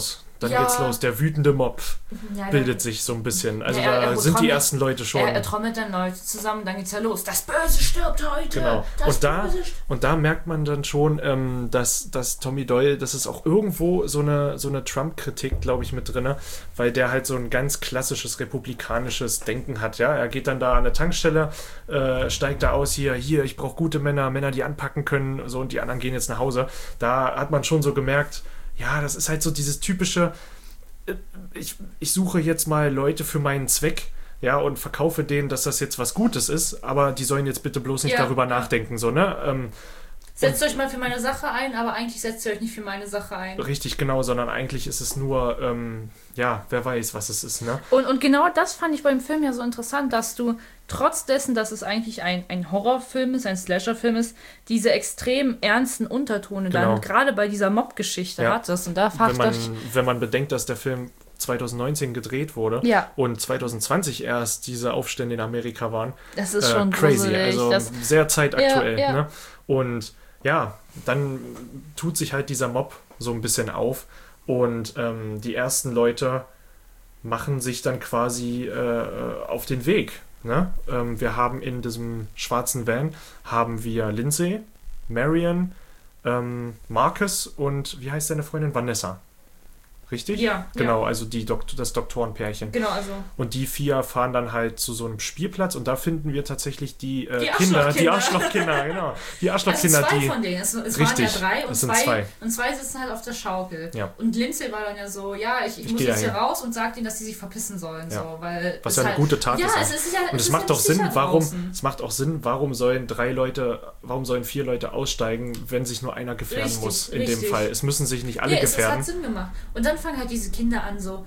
dann Ja. geht's los. Der wütende Mob Ja, bildet dann- sich so ein bisschen. Also Ja, er- da er sind die trommelt- ersten Leute schon. Er, er trommelt dann Leute zusammen, dann geht's ja los. Das Böse stirbt heute. Genau. Das Und da, Böse stirbt. und da merkt man dann schon, ähm, dass, dass Tommy Doyle, das ist auch irgendwo so eine, so eine Trump-Kritik, glaube ich, mit drin, weil der halt so ein ganz klassisches republikanisches Denken hat. Ja, er geht dann da an der Tankstelle, äh, steigt da aus, hier, hier, ich brauche gute Männer, Männer, die anpacken können, so, und die anderen gehen jetzt nach Hause. Da hat man schon so gemerkt, ja, das ist halt so dieses typische, äh, ich, ich suche jetzt mal Leute für meinen Zweck, ja, und verkaufe denen, dass das jetzt was Gutes ist, aber die sollen jetzt bitte bloß nicht Ja, darüber ja. nachdenken, so, ne? Ähm, Setzt euch mal für meine Sache ein, aber eigentlich setzt ihr euch nicht für meine Sache ein. richtig, genau, sondern eigentlich ist es nur, ähm, ja, wer weiß, was es ist, ne? Und, und genau das fand ich beim Film ja so interessant, dass du trotz dessen, dass es eigentlich ein, ein Horrorfilm ist, ein Slasherfilm ist, diese extrem ernsten Untertone Genau. dann gerade bei dieser Mob-Geschichte Ja. hattest. Und da Wenn fragt man, euch, wenn man bedenkt, dass der Film zwanzig neunzehn gedreht wurde Ja. und zwanzig zwanzig erst diese Aufstände in Amerika waren, das ist äh, schon crazy, gruselig. also das, sehr zeitaktuell. Ja, ja. Ne? Und ja, dann tut sich halt dieser Mob so ein bisschen auf und ähm, die ersten Leute machen sich dann quasi äh, auf den Weg. Ne? Ähm, wir haben in diesem schwarzen Van haben wir Lindsay, Marion, ähm, Marcus und wie heißt seine Freundin? Vanessa. Richtig? Ja, Genau, ja. also die Dok- das Doktorenpärchen. Genau, also. Und die vier fahren dann halt zu so einem Spielplatz und da finden wir tatsächlich die, äh, Die Kinder, die Arschlochkinder. Arschlochkinder, genau. Die Also Arschlochkinder, zwei die. von denen. Es, es Richtig, waren ja drei und es sind zwei, zwei. und zwei sitzen halt auf der Schaukel. Ja. Und Lindsay war dann ja so, ja, ich, ich, Ich muss geh jetzt hier dahin. raus und sag denen, dass sie sich verpissen sollen. Ja. So, weil Was es ja eine halt, gute Tat ja, ist. Es ist ja, Und es ist macht ja auch nicht Sinn, sicher warum, draußen. es macht auch Sinn, warum sollen drei Leute, warum sollen vier Leute aussteigen, wenn sich nur einer gefährden Richtig, muss, in richtig. dem Fall. Es müssen sich nicht alle Ja, es, es gefährden. hat Sinn gemacht. Und dann fangen halt diese Kinder an so,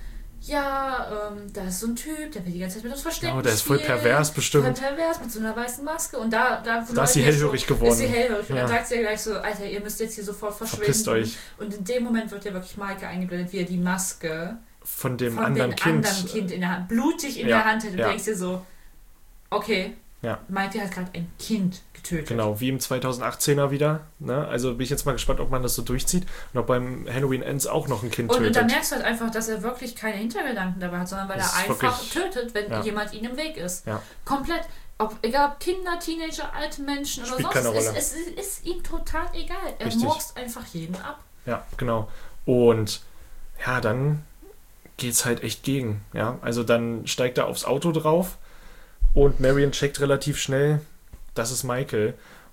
ja, ähm, da ist so ein Typ, der will die ganze Zeit mit uns verstecken. Oh, der ist voll spielen, pervers bestimmt. Voll pervers mit so einer weißen Maske. Und da, da, Da ist sie hellhörig geworden. Ist sie hellhörig. Und Ja. dann sagt sie ja gleich so, Alter, ihr müsst jetzt hier sofort verschwinden. Verpisst euch. Und in dem Moment wird ja wirklich Maike eingeblendet, wie er die Maske Von dem von anderen dem Kind. anderen Kind in der Hand, blutig in Ja, der Hand hält. Und ja. du denkst dir so, okay, Ja. Maike hat gerade ein Kind getötet. Genau, wie im zweitausendachtzehner wieder. Ne? Also bin ich jetzt mal gespannt, ob man das so durchzieht und ob beim Halloween Ends auch noch ein Kind Und, und tötet. da merkst du halt einfach, dass er wirklich keine Hintergedanken dabei hat, sondern weil Das er ist einfach wirklich- tötet, wenn ja. jemand ihm im Weg ist. Ja. Komplett. Ob, egal ob Kinder, Teenager, alte Menschen oder Spielt sonst, keine Rolle. Es, es ist ihm total egal. Er Richtig. murkst einfach jeden ab. Ja, genau. Und ja, dann geht's halt echt gegen. Ja, also dann steigt er aufs Auto drauf und Marion checkt relativ schnell, das ist Michael,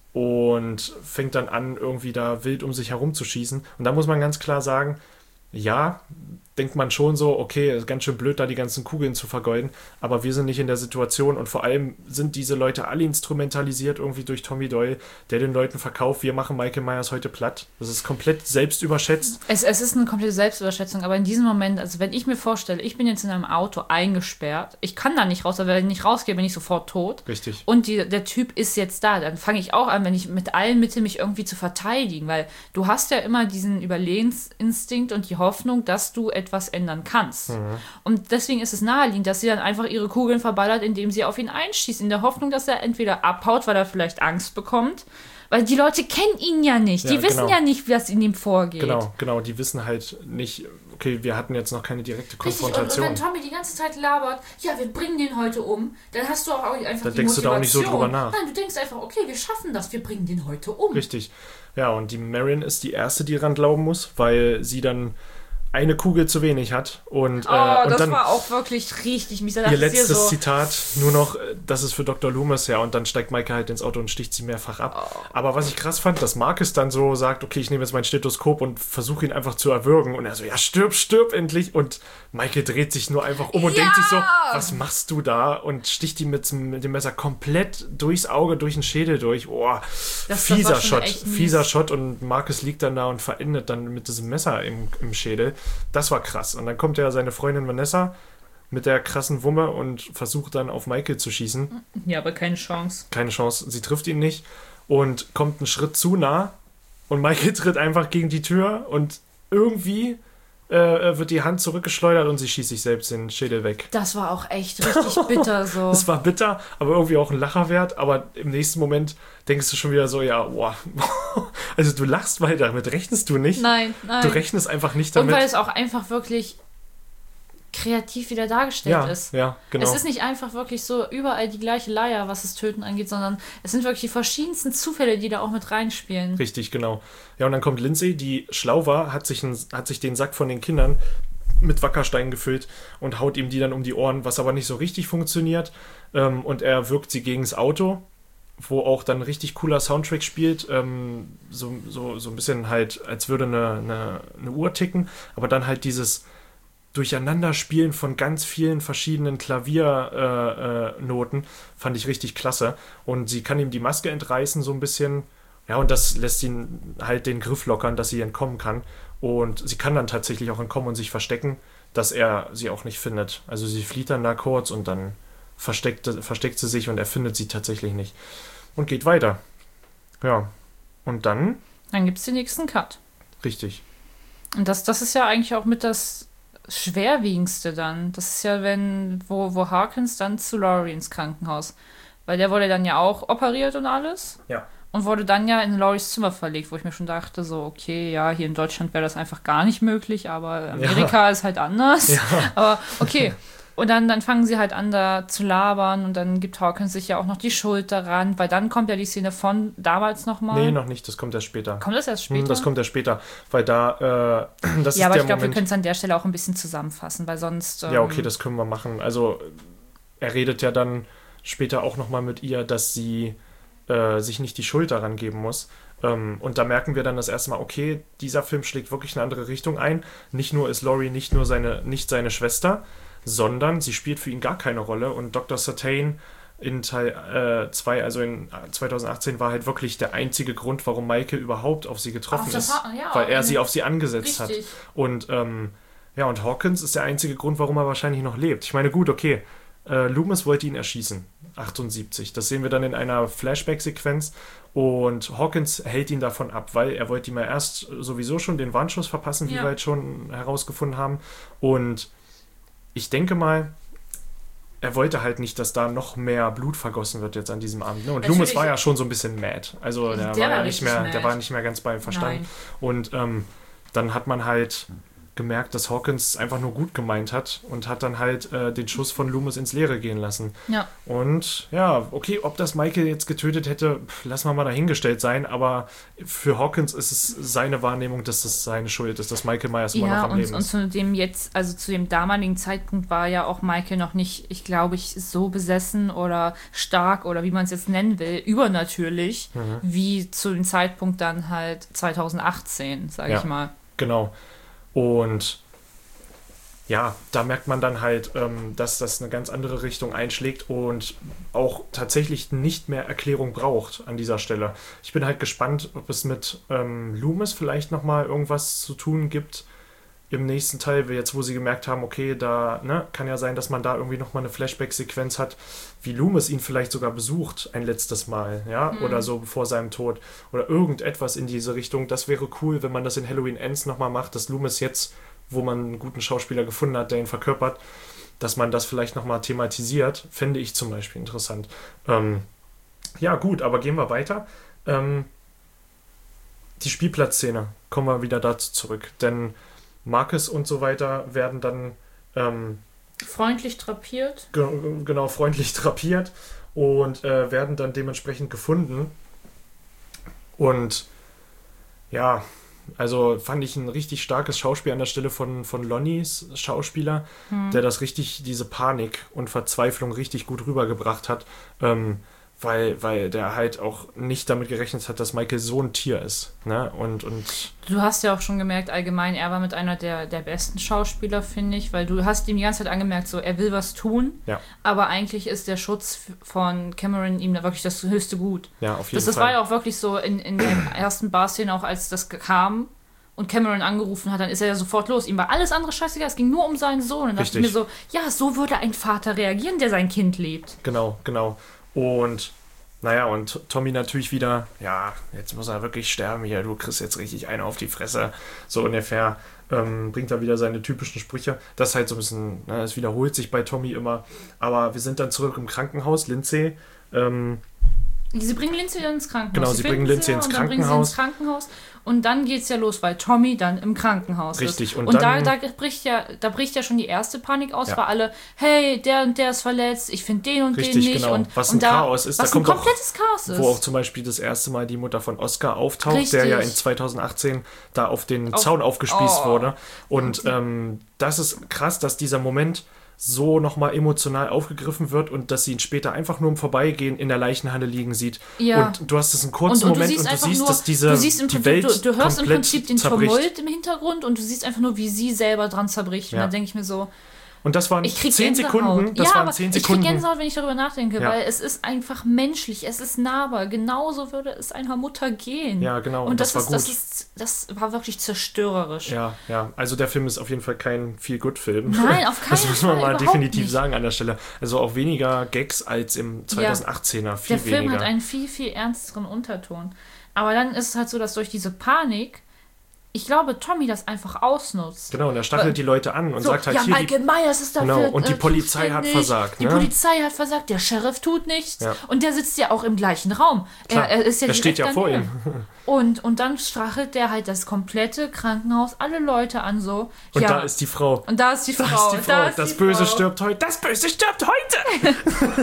und fängt dann an, irgendwie da wild um sich herum zu schießen. Und da muss man ganz klar sagen, ja, denkt man schon so, okay, ist ganz schön blöd, da die ganzen Kugeln zu vergeuden, aber wir sind nicht in der Situation und vor allem sind diese Leute alle instrumentalisiert irgendwie durch Tommy Doyle, der den Leuten verkauft, wir machen Michael Myers heute platt. Das ist komplett selbst überschätzt. Es, es ist eine komplette Selbstüberschätzung, aber in diesem Moment, also wenn ich mir vorstelle, ich bin jetzt in einem Auto eingesperrt, ich kann da nicht raus, aber wenn ich nicht rausgehe, bin ich sofort tot. Richtig. Und die, der Typ ist jetzt da, dann fange ich auch an, wenn ich mit allen Mitteln mich irgendwie zu verteidigen, weil du hast ja immer diesen Überlebensinstinkt und die Hoffnung, dass du etwas ändern kannst. Mhm. Und deswegen ist es naheliegend, dass sie dann einfach ihre Kugeln verballert, indem sie auf ihn einschießt, in der Hoffnung, dass er entweder abhaut, weil er vielleicht Angst bekommt, weil die Leute kennen ihn ja nicht, die Ja, wissen genau. ja nicht, was in ihm vorgeht. Genau, genau, die wissen halt nicht, okay, wir hatten jetzt noch keine direkte Richtig, und, und Konfrontation. wenn Tommy die ganze Zeit labert, ja, wir bringen den heute um, dann hast du auch einfach Dann die denkst du da auch nicht so Motivation. drüber nach. Nein, du denkst einfach, okay, wir schaffen das, wir bringen den heute um. Richtig. Ja, und die Marion ist die erste, die daran glauben muss, weil sie dann eine Kugel zu wenig hat. Und, Oh, äh, und das dann war auch wirklich richtig mies. Da dachte ihr ich dir letztes so, Zitat, nur noch, äh, das ist für Doktor Loomis, ja, und dann steigt Maike halt ins Auto und sticht sie mehrfach ab. Oh. Aber was ich krass fand, dass Marcus dann so sagt, okay, ich nehme jetzt mein Stethoskop und versuche ihn einfach zu erwürgen. Und er so, ja, stirb, stirb endlich. Und Maike dreht sich nur einfach um und Ja! denkt sich so, was machst du da? Und sticht ihm mit, dem- mit dem Messer komplett durchs Auge, durch den Schädel durch. Boah, Das- das fieser war schon Shot, echt mies. fieser Shot. Und Marcus liegt dann da und verendet dann mit diesem Messer im, im Schädel. Das war krass. Und dann kommt ja seine Freundin Vanessa mit der krassen Wumme und versucht dann auf Michael zu schießen. ja, aber keine Chance. Keine Chance, sie trifft ihn nicht und kommt einen Schritt zu nah und Michael tritt einfach gegen die Tür und irgendwie äh, wird die Hand zurückgeschleudert und sie schießt sich selbst den Schädel weg. Das war auch echt richtig bitter so. Das war bitter, aber irgendwie auch ein Lacher wert. Aber im nächsten Moment denkst du schon wieder so, ja, boah. Also du lachst, weil damit rechnest du nicht. Nein, nein. Du rechnest einfach nicht Und damit. weil es auch einfach wirklich kreativ wieder dargestellt ja, ist. Ja, genau. Es ist nicht einfach wirklich so überall die gleiche Leier, was das Töten angeht, sondern es sind wirklich die verschiedensten Zufälle, die da auch mit reinspielen. Richtig, genau. Ja, und dann kommt Lindsay, die schlau war, hat sich, ein, hat sich den Sack von den Kindern mit Wackerstein gefüllt und haut ihm die dann um die Ohren, was aber nicht so richtig funktioniert. Ähm, und er wirkt sie gegen das Auto, wo auch dann ein richtig cooler Soundtrack spielt, ähm, so, so, so ein bisschen halt, als würde eine, eine, eine Uhr ticken, aber dann halt dieses Durcheinanderspielen von ganz vielen verschiedenen Klaviernoten äh, äh, fand ich richtig klasse. Und sie kann ihm die Maske entreißen so ein bisschen. Ja, und das lässt ihn halt den Griff lockern, dass sie entkommen kann. Und sie kann dann tatsächlich auch entkommen und sich verstecken, dass er sie auch nicht findet. Also sie flieht dann da kurz und dann versteckt, versteckt sie sich und er findet sie tatsächlich nicht. Und geht weiter. Ja. Und dann? Dann gibt es den nächsten Cut. Richtig. Und das, das ist ja eigentlich auch mit das Schwerwiegendste dann. Das ist ja, wenn, wo, wo Harkins dann zu Laurie ins Krankenhaus. Weil der wurde dann ja auch operiert und alles. Ja. Und wurde dann ja in Lauries Zimmer verlegt, wo ich mir schon dachte, so, okay, ja, hier in Deutschland wäre das einfach gar nicht möglich, aber Amerika ja. ist halt anders. Ja. Aber okay. Und dann, dann fangen sie halt an, da zu labern und dann gibt Hawkins sich ja auch noch die Schuld daran, weil dann kommt ja die Szene von damals nochmal. Nee, noch nicht, das kommt erst später. Kommt das erst später? Hm, das kommt erst später, weil da, äh, das ja, ist aber der ich glaube, wir Moment. können es an der Stelle auch ein bisschen zusammenfassen, weil sonst... Ähm, ja, okay, das können wir machen. Also, er redet ja dann später auch nochmal mit ihr, dass sie äh, sich nicht die Schuld daran geben muss. Ähm, und da merken wir dann das erste Mal, okay, dieser Film schlägt wirklich eine andere Richtung ein. Nicht nur ist Laurie nicht nur seine, nicht seine Schwester, sondern sie spielt für ihn gar keine Rolle und Doktor Sartain in Teil zwei, äh, also in zwanzig achtzehn, war halt wirklich der einzige Grund, warum Michael überhaupt auf sie getroffen auf ist, ha- ja, weil er sie auf sie angesetzt richtig. hat. Und ähm, ja, und Hawkins ist der einzige Grund, warum er wahrscheinlich noch lebt. Ich meine, gut, okay, äh, Loomis wollte ihn erschießen, achtundsiebzig. Das sehen wir dann in einer Flashback-Sequenz und Hawkins hält ihn davon ab, weil er wollte ihm ja erst sowieso schon den Warnschuss verpassen, wie ja. wir jetzt schon herausgefunden haben. Und ich denke mal, er wollte halt nicht, dass da noch mehr Blut vergossen wird jetzt an diesem Abend. Ne? Und Natürlich. Loomis war ja schon so ein bisschen mad. Also der, Der war, war ja nicht mehr, richtig der mad. war nicht mehr ganz beim Verstand. Nein. Und ähm, dann hat man halt gemerkt, dass Hawkins einfach nur gut gemeint hat und hat dann halt äh, den Schuss von Loomis ins Leere gehen lassen. Ja. Und ja, okay, ob das Michael jetzt getötet hätte, pff, lassen wir mal dahingestellt sein, aber für Hawkins ist es seine Wahrnehmung, dass das seine Schuld ist, dass Michael Myers immer Ja, noch am und, Leben und ist. zu dem jetzt, also zu dem damaligen Zeitpunkt war ja auch Michael noch nicht, ich glaube, ich so besessen oder stark oder wie man es jetzt nennen will, übernatürlich, Mhm. wie zu dem Zeitpunkt dann halt zwanzig achtzehn, sage Ja. ich mal. Genau. Und ja, da merkt man dann halt, ähm, dass das eine ganz andere Richtung einschlägt und auch tatsächlich nicht mehr Erklärung braucht an dieser Stelle. Ich bin halt gespannt, ob es mit ähm, Loomis vielleicht nochmal irgendwas zu tun gibt im nächsten Teil, jetzt wo sie gemerkt haben, okay, da ne, kann ja sein, dass man da irgendwie nochmal eine Flashback-Sequenz hat, wie Loomis ihn vielleicht sogar besucht ein letztes Mal, ja, Mhm. oder so vor seinem Tod oder irgendetwas in diese Richtung. Das wäre cool, wenn man das in Halloween Ends nochmal macht, dass Loomis jetzt, wo man einen guten Schauspieler gefunden hat, der ihn verkörpert, dass man das vielleicht nochmal thematisiert, fände ich zum Beispiel interessant. Ähm, ja, gut, aber gehen wir weiter. Ähm, die Spielplatzszene, kommen wir wieder dazu zurück, denn Marcus und so weiter werden dann ähm, Freundlich drapiert. ge- genau freundlich drapiert und äh, werden dann dementsprechend gefunden. Und ja, also fand ich ein richtig starkes Schauspiel an der Stelle von, von Lonnies Schauspieler, Hm. der das richtig, diese Panik und Verzweiflung richtig gut rübergebracht hat, ähm, weil, weil der halt auch nicht damit gerechnet hat, dass Michael so ein Tier ist. Ne? Und, und Du hast ja auch schon gemerkt, allgemein, er war mit einer der, der besten Schauspieler, finde ich, weil du hast ihm die ganze Zeit angemerkt, so, er will was tun, ja, aber eigentlich ist der Schutz von Cameron ihm da wirklich das höchste Gut. ja, auf jeden Das, das Fall. war ja auch wirklich so in, in der ersten Bar-Szene, auch als das kam und Cameron angerufen hat, dann ist er ja sofort los. Ihm war alles andere scheißegal, es ging nur um seinen Sohn. Und da dachte ich mir Richtig. so, ja, so würde ein Vater reagieren, der sein Kind liebt. Genau, genau. Und naja, und Tommy natürlich wieder, ja, jetzt muss er wirklich sterben hier, du kriegst jetzt richtig eine auf die Fresse, so ungefähr. Ähm, bringt er wieder seine typischen Sprüche. Das ist halt so ein bisschen, ne, es wiederholt sich bei Tommy immer. Aber wir sind dann zurück im Krankenhaus, Lindsay. Ähm, Sie bringen Lindsay dann ins Krankenhaus. Genau, sie, sie bringen Lindsay ins und Krankenhaus. Dann bringen sie ins Krankenhaus. Und dann geht's ja los, weil Tommy dann im Krankenhaus Richtig, ist. und, und dann, da, da, bricht ja, da bricht ja schon die erste Panik aus, ja. weil alle, hey, der und der ist verletzt, ich finde den und Richtig, den nicht. Genau. Und, was und ein da, Chaos ist. Was da ein kommt komplettes auch, Chaos ist. Wo auch zum Beispiel das erste Mal die Mutter von Oscar auftaucht, Richtig. der ja in zweitausendachtzehn da auf den auf, Zaun aufgespießt oh. wurde. Und ähm, das ist krass, dass dieser Moment so nochmal emotional aufgegriffen wird und dass sie ihn später einfach nur im Vorbeigehen in der Leichenhalle liegen sieht. Ja. Und du hast es einen kurzen und, und Moment du siehst und du einfach siehst, nur, dass diese du siehst im die Prinzip, Welt du, du hörst im komplett Prinzip den zerbricht. Tumult im Hintergrund und du siehst einfach nur, wie sie selber dran zerbricht. Ja. Und dann denke ich mir so, Und das waren ich krieg zehn Gänsehaut. Sekunden. Das ja, waren aber zehn ich krieg Sekunden. Gänsehaut, wenn ich darüber nachdenke, Ja. weil es ist einfach menschlich, es ist nahbar. Genauso würde es einer Mutter gehen. Ja, genau. Und, Und das, das war ist, gut. das ist, das war wirklich zerstörerisch. Ja, ja. Also der Film ist auf jeden Fall kein Feel-Good-Film. Nein, auf keinen Das muss man Fall, mal überhaupt definitiv nicht. sagen an der Stelle. Also auch weniger Gags als im zweitausendachtzehner. Viel Der Film weniger. hat einen viel, viel ernsteren Unterton. Aber dann ist es halt so, dass durch diese Panik, ich glaube, Tommy das einfach ausnutzt. Genau, und er stachelt die Leute an und So, sagt halt ja, hier... Michael Die, Myers ist dafür genau, und die äh, Polizei hat zuständig. versagt. Die Ne? Polizei hat versagt, der Sheriff tut nichts. Ja. Und der sitzt ja auch im gleichen Raum. Klar, er, er ist ja er steht direkt ja vor daneben. ihm. Und, und dann strachelt der halt das komplette Krankenhaus, alle Leute an so. Und ja. da ist die Frau. Und da ist die Da Frau. ist die Frau. Da ist das die Böse Frau. stirbt heute. Das Böse stirbt heute.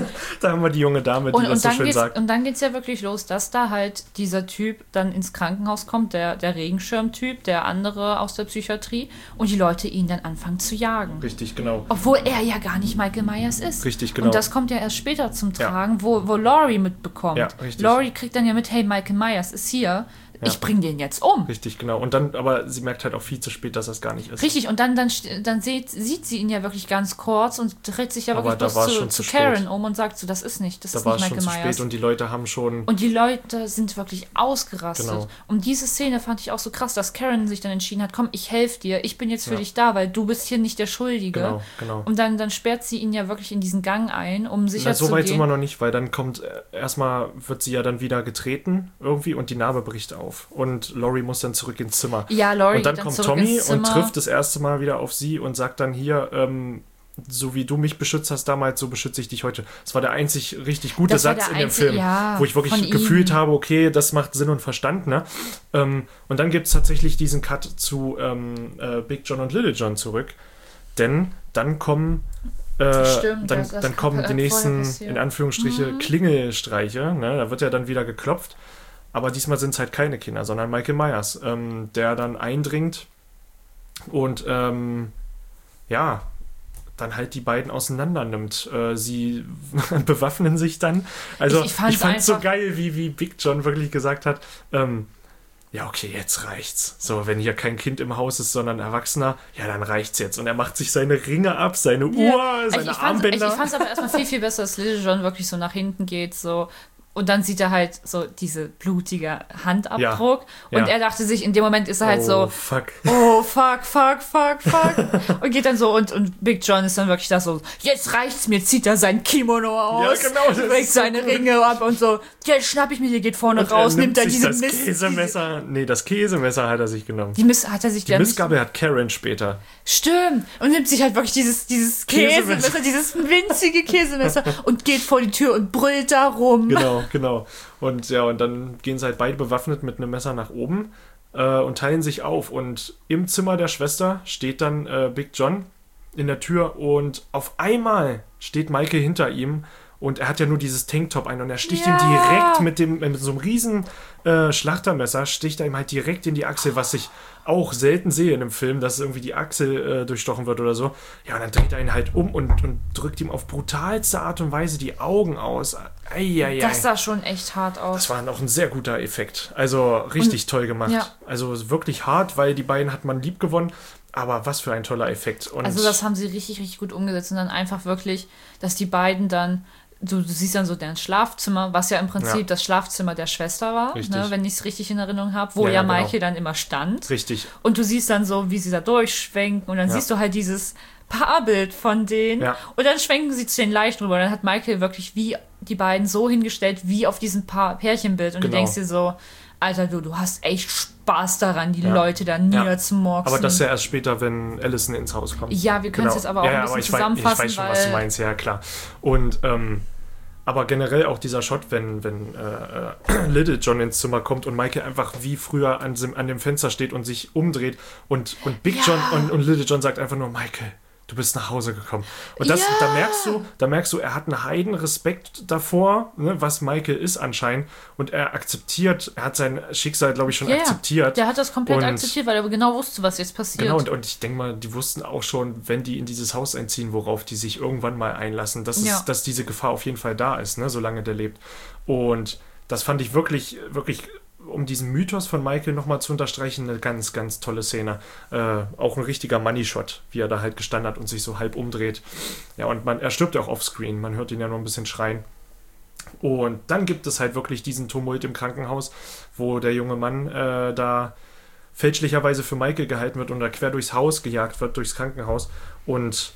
Da haben wir die junge Dame, die Und, das und, so dann schön geht's, sagt. und dann geht's ja wirklich los, dass da halt dieser Typ dann ins Krankenhaus kommt, der, der Regenschirmtyp, der andere aus der Psychiatrie, und die Leute ihn dann anfangen zu jagen. Richtig, genau. Obwohl er ja gar nicht Michael Myers ist. Richtig, genau. Und das kommt ja erst später zum Ja. Tragen, wo, wo Laurie mitbekommt. Ja, richtig. Laurie kriegt dann ja mit, hey, Michael Myers ist hier, ich bring den jetzt um. Richtig, genau. Und dann, aber sie merkt halt auch viel zu spät, dass das gar nicht ist. Richtig, und dann, dann, st- dann sieht, sieht sie ihn ja wirklich ganz kurz und dreht sich ja Aber wirklich da bloß war's zu, schon zu zu Karen spät. um und sagt so, das ist nicht, das Da ist war nicht es schon Michael zu Myers. spät und die Leute haben schon... Und die Leute sind wirklich ausgerastet. Genau. Und diese Szene fand ich auch so krass, dass Karen sich dann entschieden hat, komm, ich helfe dir, ich bin jetzt für Ja. dich da, weil du bist hier nicht der Schuldige. Genau, genau. Und dann, dann sperrt sie ihn ja wirklich in diesen Gang ein, um sicher Na, zu so weit gehen. sind wir noch nicht, weil dann kommt, äh, erstmal wird sie ja dann wieder getreten irgendwie und die Narbe bricht auf. Und Laurie muss dann zurück ins Zimmer. Ja, Laurie Und dann geht kommt zurück Tommy ins und Zimmer. trifft das erste Mal wieder auf sie und sagt dann hier, ähm, so wie du mich beschützt hast damals, so beschütze ich dich heute. Das war der einzig richtig gute Das war Satz der in dem einzige- Film, ja, wo ich von wirklich ihm. gefühlt habe, okay, das macht Sinn und Verstand, ne? Ähm, und dann gibt es tatsächlich diesen Cut zu ähm, äh, Big John und Little John zurück, denn dann kommen äh, Stimmt, dann, das- das dann kann kommen die vorher nächsten, passieren. in Anführungsstriche, Mhm. Klingelstreiche, ne? Da wird ja dann wieder geklopft. Aber diesmal sind es halt keine Kinder, sondern Michael Myers, ähm, der dann eindringt und ähm, ja, dann halt die beiden auseinander nimmt. Äh, sie bewaffnen sich dann. Also Ich- ich ich, fand's fand es so einfach- geil, wie, wie Big John wirklich gesagt hat, ähm, ja, okay, jetzt reicht's. So, wenn hier kein Kind im Haus ist, sondern ein Erwachsener, ja, dann reicht's jetzt. Und er macht sich seine Ringe ab, seine Uhr, Ja. seine ich, ich fand's, ich, Armbänder. ich fand's aber erstmal viel, viel besser, dass Little John wirklich so nach hinten geht, so. Und dann sieht er halt so diese blutige Handabdruck. Ja. Und Ja. er dachte sich, in dem Moment ist er halt oh, so, fuck. oh, fuck, fuck, fuck, fuck. Und geht dann so, und, und Big John ist dann wirklich da so, jetzt reicht's mir, zieht er sein Kimono aus, Ja, genau, das legt ist so seine gut. Ringe ab und so, jetzt schnapp ich mir, die geht vorne Und raus, er nimmt er sich diese das Mist. Käsemesser. Nee, das Käsemesser hat er sich genommen. Die Mist hat er sich Die der Missgabel hat Karen später. Stimmt. Und nimmt sich halt wirklich dieses, dieses Käsemesser, Käsemesser. dieses winzige Käsemesser und geht vor die Tür und brüllt da rum. Genau, genau. Und ja, und dann gehen sie halt beide bewaffnet mit einem Messer nach oben äh, und teilen sich auf. Und im Zimmer der Schwester steht dann äh, Big John in der Tür und auf einmal steht Michael hinter ihm. Und er hat ja nur dieses Tanktop ein und er sticht Ja. ihm direkt mit dem mit so einem riesen äh, Schlachtermesser, sticht er ihm halt direkt in die Achsel, was ich auch selten sehe in einem Film, dass irgendwie die Achsel äh, durchstochen wird oder so. Ja, und dann dreht er ihn halt um und, und drückt ihm auf brutalste Art und Weise die Augen aus. Eieiei. Das sah schon echt hart aus. Das war noch ein sehr guter Effekt. Also richtig toll gemacht. ja. Also wirklich hart, weil die beiden hat man lieb gewonnen. Aber was für ein toller Effekt. Und Also das haben sie richtig, richtig gut umgesetzt und dann einfach wirklich, dass die beiden dann, du, du siehst dann so deren Schlafzimmer, was ja im Prinzip Ja. das Schlafzimmer der Schwester war, Richtig. ne, wenn ich es richtig in Erinnerung habe, wo Ja, ja, ja, genau. Michael dann immer stand. richtig. Und du siehst dann so, wie sie da durchschwenken und dann Ja. siehst du halt dieses Paarbild von denen. Ja. Und dann schwenken sie zu den Leichen rüber. Und dann hat Michael wirklich wie die beiden so hingestellt, wie auf diesem Paar Pärchenbild. Und Genau. du denkst dir so, Alter, du, du hast echt Spaß daran, die Ja. Leute da Ja. niederzumorksen. Aber das ist ja erst später, wenn Allison ins Haus kommt. Ja, wir können es jetzt aber auch ja, ein ja, bisschen aber ich weiß, zusammenfassen, ich weiß schon, weil was du meinst, ja klar. Und ähm, aber generell auch dieser Shot, wenn, wenn äh, Little John ins Zimmer kommt und Michael einfach wie früher an, an dem Fenster steht und sich umdreht und, und Big Ja. John und, und Little John sagt einfach nur, Michael, du bist nach Hause gekommen. Und das, Ja. da merkst du, da merkst du, er hat einen heiden Respekt davor, ne, was Michael ist anscheinend. Und er akzeptiert, er hat sein Schicksal, glaube ich, schon Ja, ja. akzeptiert. Der hat das komplett Und- akzeptiert, weil er genau wusste, was jetzt passiert. Genau, und, und ich denke mal, die wussten auch schon, wenn die in dieses Haus einziehen, worauf die sich irgendwann mal einlassen, dass, Ja. es, dass diese Gefahr auf jeden Fall da ist, ne, solange der lebt. Und das fand ich wirklich, wirklich, um diesen Mythos von Michael nochmal zu unterstreichen, eine ganz, ganz tolle Szene. Äh, auch ein richtiger Money-Shot, wie er da halt gestanden hat und sich so halb umdreht. Ja, und man, er stirbt ja auch offscreen, man hört ihn ja nur ein bisschen schreien. Und dann gibt es halt wirklich diesen Tumult im Krankenhaus, wo der junge Mann äh, da fälschlicherweise für Michael gehalten wird und da quer durchs Haus gejagt wird, durchs Krankenhaus. Und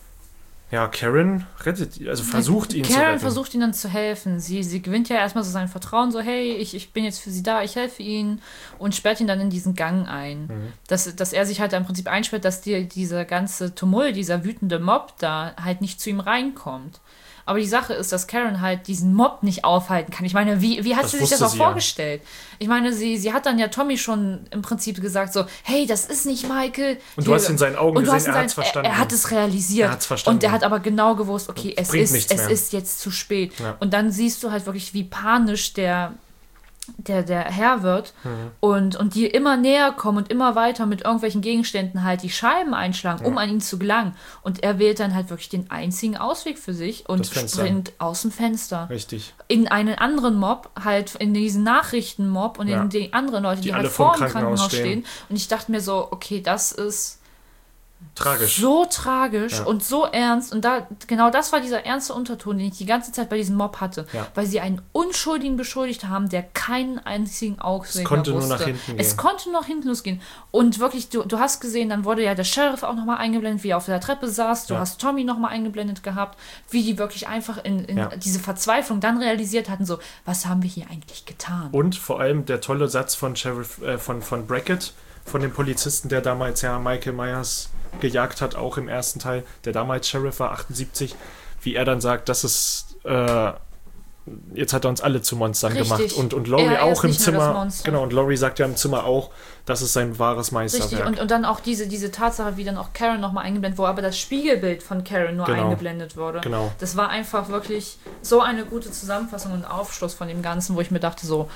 ja, Karen rettet, also versucht ihn zu Karen retten. versucht ihn dann zu helfen. Sie, sie gewinnt ja erstmal so sein Vertrauen, so hey, ich, ich bin jetzt für sie da, ich helfe ihnen und sperrt ihn dann in diesen Gang ein. Mhm. Dass, dass er sich halt im Prinzip einsperrt, dass die, dieser ganze Tumult, dieser wütende Mob da halt nicht zu ihm reinkommt. Aber die Sache ist, dass Karen halt diesen Mob nicht aufhalten kann. Ich meine, wie, wie hat Das sie sich das wusste auch sie ja. vorgestellt? Ich meine, sie, sie hat dann ja Tommy schon im Prinzip gesagt so, hey, das ist nicht Michael. Und du hast in seinen Augen Und du gesehen, hast in er hat's seinen- verstanden. Er, er hat es realisiert. Er hat's verstanden. Und er hat aber genau gewusst, okay, es, Bringt ist, nichts es mehr. ist jetzt zu spät. Ja. Und dann siehst du halt wirklich, wie panisch der, der, der Herr wird Mhm. und, und die immer näher kommen und immer weiter mit irgendwelchen Gegenständen halt die Scheiben einschlagen, um an ihn zu gelangen. Und er wählt dann halt wirklich den einzigen Ausweg für sich und Das Fenster. springt aus dem Fenster. Richtig. In einen anderen Mob, halt in diesen Nachrichtenmob und Ja. in die anderen Leute, die, Die halt alle vor vorm dem Krankenhaus Krankenhaus stehen. stehen. Und ich dachte mir so, okay, das ist Tragisch. so tragisch Ja. und so ernst. Und da genau das war dieser ernste Unterton, den ich die ganze Zeit bei diesem Mob hatte. Ja. Weil sie einen Unschuldigen beschuldigt haben, der keinen einzigen Ausweg konnte mehr nur wusste. nach hinten Es gehen. konnte nur nach hinten losgehen. Und wirklich, du, du hast gesehen, dann wurde ja der Sheriff auch nochmal eingeblendet, wie er auf der Treppe saß. Du Ja. hast Tommy nochmal eingeblendet gehabt, wie die wirklich einfach in, in Ja. diese Verzweiflung dann realisiert hatten, so, was haben wir hier eigentlich getan? Und vor allem der tolle Satz von Sheriff, äh, von, von Brackett, von dem Polizisten, der damals ja Michael Myers gejagt hat, auch im ersten Teil, der damals Sheriff war, achtundsiebzig, wie er dann sagt, das ist, äh, jetzt hat er uns alle zu Monstern Richtig. gemacht. Und, und Laurie Er- er ist auch im nicht mehr das Zimmer, Monster. genau, und Laurie sagt ja im Zimmer auch, das ist sein wahres Meisterwerk. Richtig, und, und dann auch diese, diese Tatsache, wie dann auch Karen nochmal eingeblendet wurde, aber das Spiegelbild von Karen nur Genau. eingeblendet wurde. Genau. Das war einfach wirklich so eine gute Zusammenfassung und Aufschluss von dem Ganzen, wo ich mir dachte so,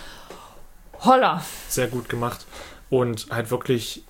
holla. Sehr gut gemacht. Und halt wirklich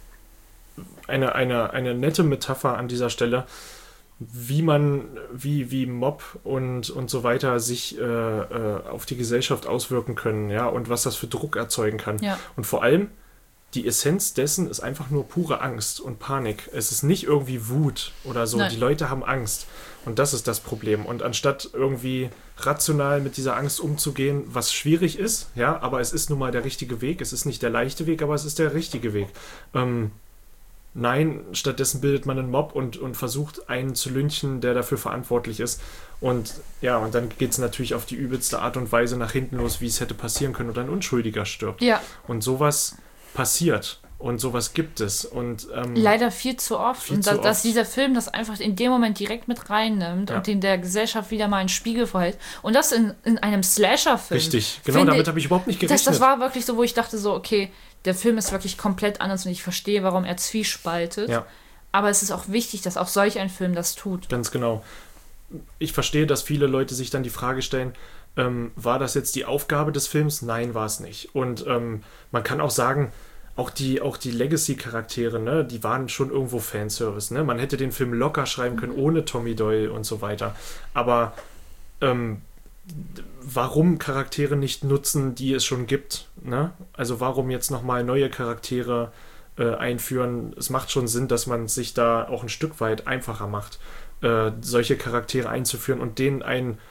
eine, eine, eine nette Metapher an dieser Stelle, wie man, wie, wie Mob und, und so weiter sich äh, äh, auf die Gesellschaft auswirken können, ja, und was das für Druck erzeugen kann. Ja. Und vor allem, die Essenz dessen ist einfach nur pure Angst und Panik. Es ist nicht irgendwie Wut oder so. Nein. Die Leute haben Angst. Und das ist das Problem. Und anstatt irgendwie rational mit dieser Angst umzugehen, was schwierig ist, ja, aber es ist nun mal der richtige Weg. Es ist nicht der leichte Weg, aber es ist der richtige Weg. Ähm, Nein, stattdessen bildet man einen Mob und, und versucht, einen zu lynchen, der dafür verantwortlich ist. Und ja, und dann geht es natürlich auf die übelste Art und Weise nach hinten los, wie es hätte passieren können und ein Unschuldiger stirbt. Ja, Und sowas passiert und sowas gibt es. Und ähm, leider viel zu oft. Viel und zu dass, dass oft. dieser Film das einfach in dem Moment direkt mit reinnimmt Ja. und den der Gesellschaft wieder mal einen Spiegel vorhält. Und das in, in einem Slasher-Film. richtig, genau, Finde- damit habe ich überhaupt nicht Das, gerechnet. das war wirklich so, wo ich dachte so, okay, der Film ist wirklich komplett anders und ich verstehe, warum er zwiespaltet. Ja. Aber es ist auch wichtig, dass auch solch ein Film das tut. Ganz genau. Ich verstehe, dass viele Leute sich dann die Frage stellen, ähm, war das jetzt die Aufgabe des Films? Nein, war es nicht. Und ähm, man kann auch sagen, auch die, auch die Legacy-Charaktere, ne, die waren schon irgendwo Fanservice. Ne? Man hätte den Film locker schreiben können, ohne Tommy Doyle und so weiter. Aber ähm, d- warum Charaktere nicht nutzen, die es schon gibt? Ne? Also warum jetzt nochmal neue Charaktere äh, einführen? Es macht schon Sinn, dass man sich da auch ein Stück weit einfacher macht, äh, solche Charaktere einzuführen und denen ein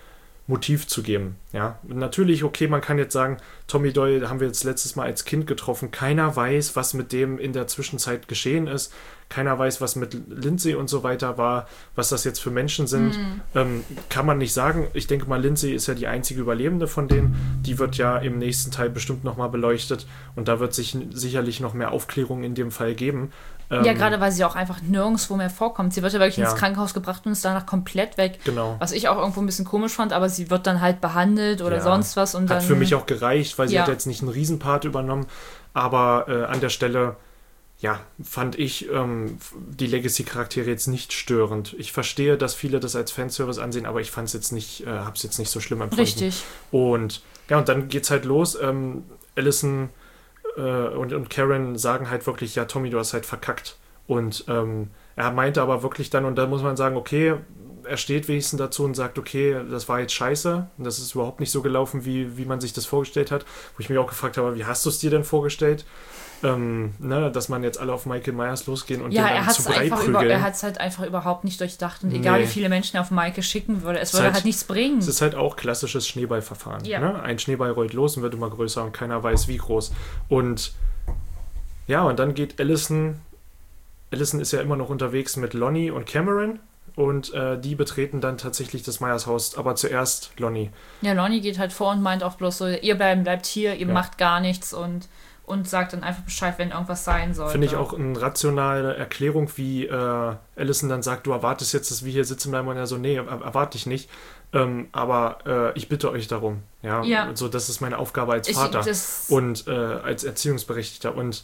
Motiv zu geben. Ja, natürlich, okay, man kann jetzt sagen, Tommy Doyle haben wir jetzt letztes Mal als Kind getroffen. Keiner weiß, was mit dem in der Zwischenzeit geschehen ist. Keiner weiß, was mit Lindsay und so weiter war, was das jetzt für Menschen sind. Mhm. Ähm, kann man nicht sagen. Ich denke mal, Lindsay ist ja die einzige Überlebende von denen. Die wird ja im nächsten Teil bestimmt nochmal beleuchtet. Und da wird sich sicherlich noch mehr Aufklärung in dem Fall geben. Ähm, ja, gerade weil sie auch einfach nirgendwo mehr vorkommt. Sie wird ja wirklich ja. ins Krankenhaus gebracht und ist danach komplett weg. Genau. Was ich auch irgendwo ein bisschen komisch fand, aber sie wird dann halt behandelt oder ja. sonst was. Und hat dann, für mich auch gereicht, weil sie ja. hat jetzt nicht einen Riesenpart übernommen. Aber äh, an der Stelle, ja, fand ich ähm, die Legacy-Charaktere jetzt nicht störend. Ich verstehe, dass viele das als Fanservice ansehen, aber ich fand es jetzt nicht, äh, hab's jetzt nicht so schlimm empfunden. Richtig. Und ja, und dann geht's halt los. Ähm, Allison äh, und, und Karen sagen halt wirklich, ja, Tommy, du hast halt verkackt. Und ähm, er meinte aber wirklich dann, und da muss man sagen, okay, er steht wenigstens dazu und sagt, okay, das war jetzt scheiße. Und das ist überhaupt nicht so gelaufen, wie, wie man sich das vorgestellt hat. Wo ich mich auch gefragt habe, wie hast du es dir denn vorgestellt? Ähm, ne, dass man jetzt alle auf Michael Myers losgehen und ja, den er dann hat zu es Brei einfach über, prügeln. er hat es halt einfach überhaupt nicht durchdacht. Und egal, Nee. wie viele Menschen er auf Michael schicken würde, es Es würde halt- halt nichts bringen. Es ist halt auch klassisches Schneeballverfahren. Ja. Ne? Ein Schneeball rollt los und wird immer größer und keiner weiß, wie groß. Und ja, und dann geht Allison, Allison ist ja immer noch unterwegs mit Lonnie und Cameron und äh, die betreten dann tatsächlich das Myers Haus, aber zuerst Lonnie. Ja, Lonnie geht halt vor und meint auch bloß so, ihr bleiben, bleibt hier, ihr Ja. macht gar nichts und, und sagt dann einfach Bescheid, wenn irgendwas sein soll. Finde ich auch eine rationale Erklärung, wie äh, Allison dann sagt, du erwartest jetzt, dass wir hier sitzen bleiben und er so, nee, er, erwarte ich nicht. Ähm, aber äh, ich bitte euch darum. Ja, Ja. so, das ist meine Aufgabe als Ich- Vater das- und äh, als Erziehungsberechtigter. Und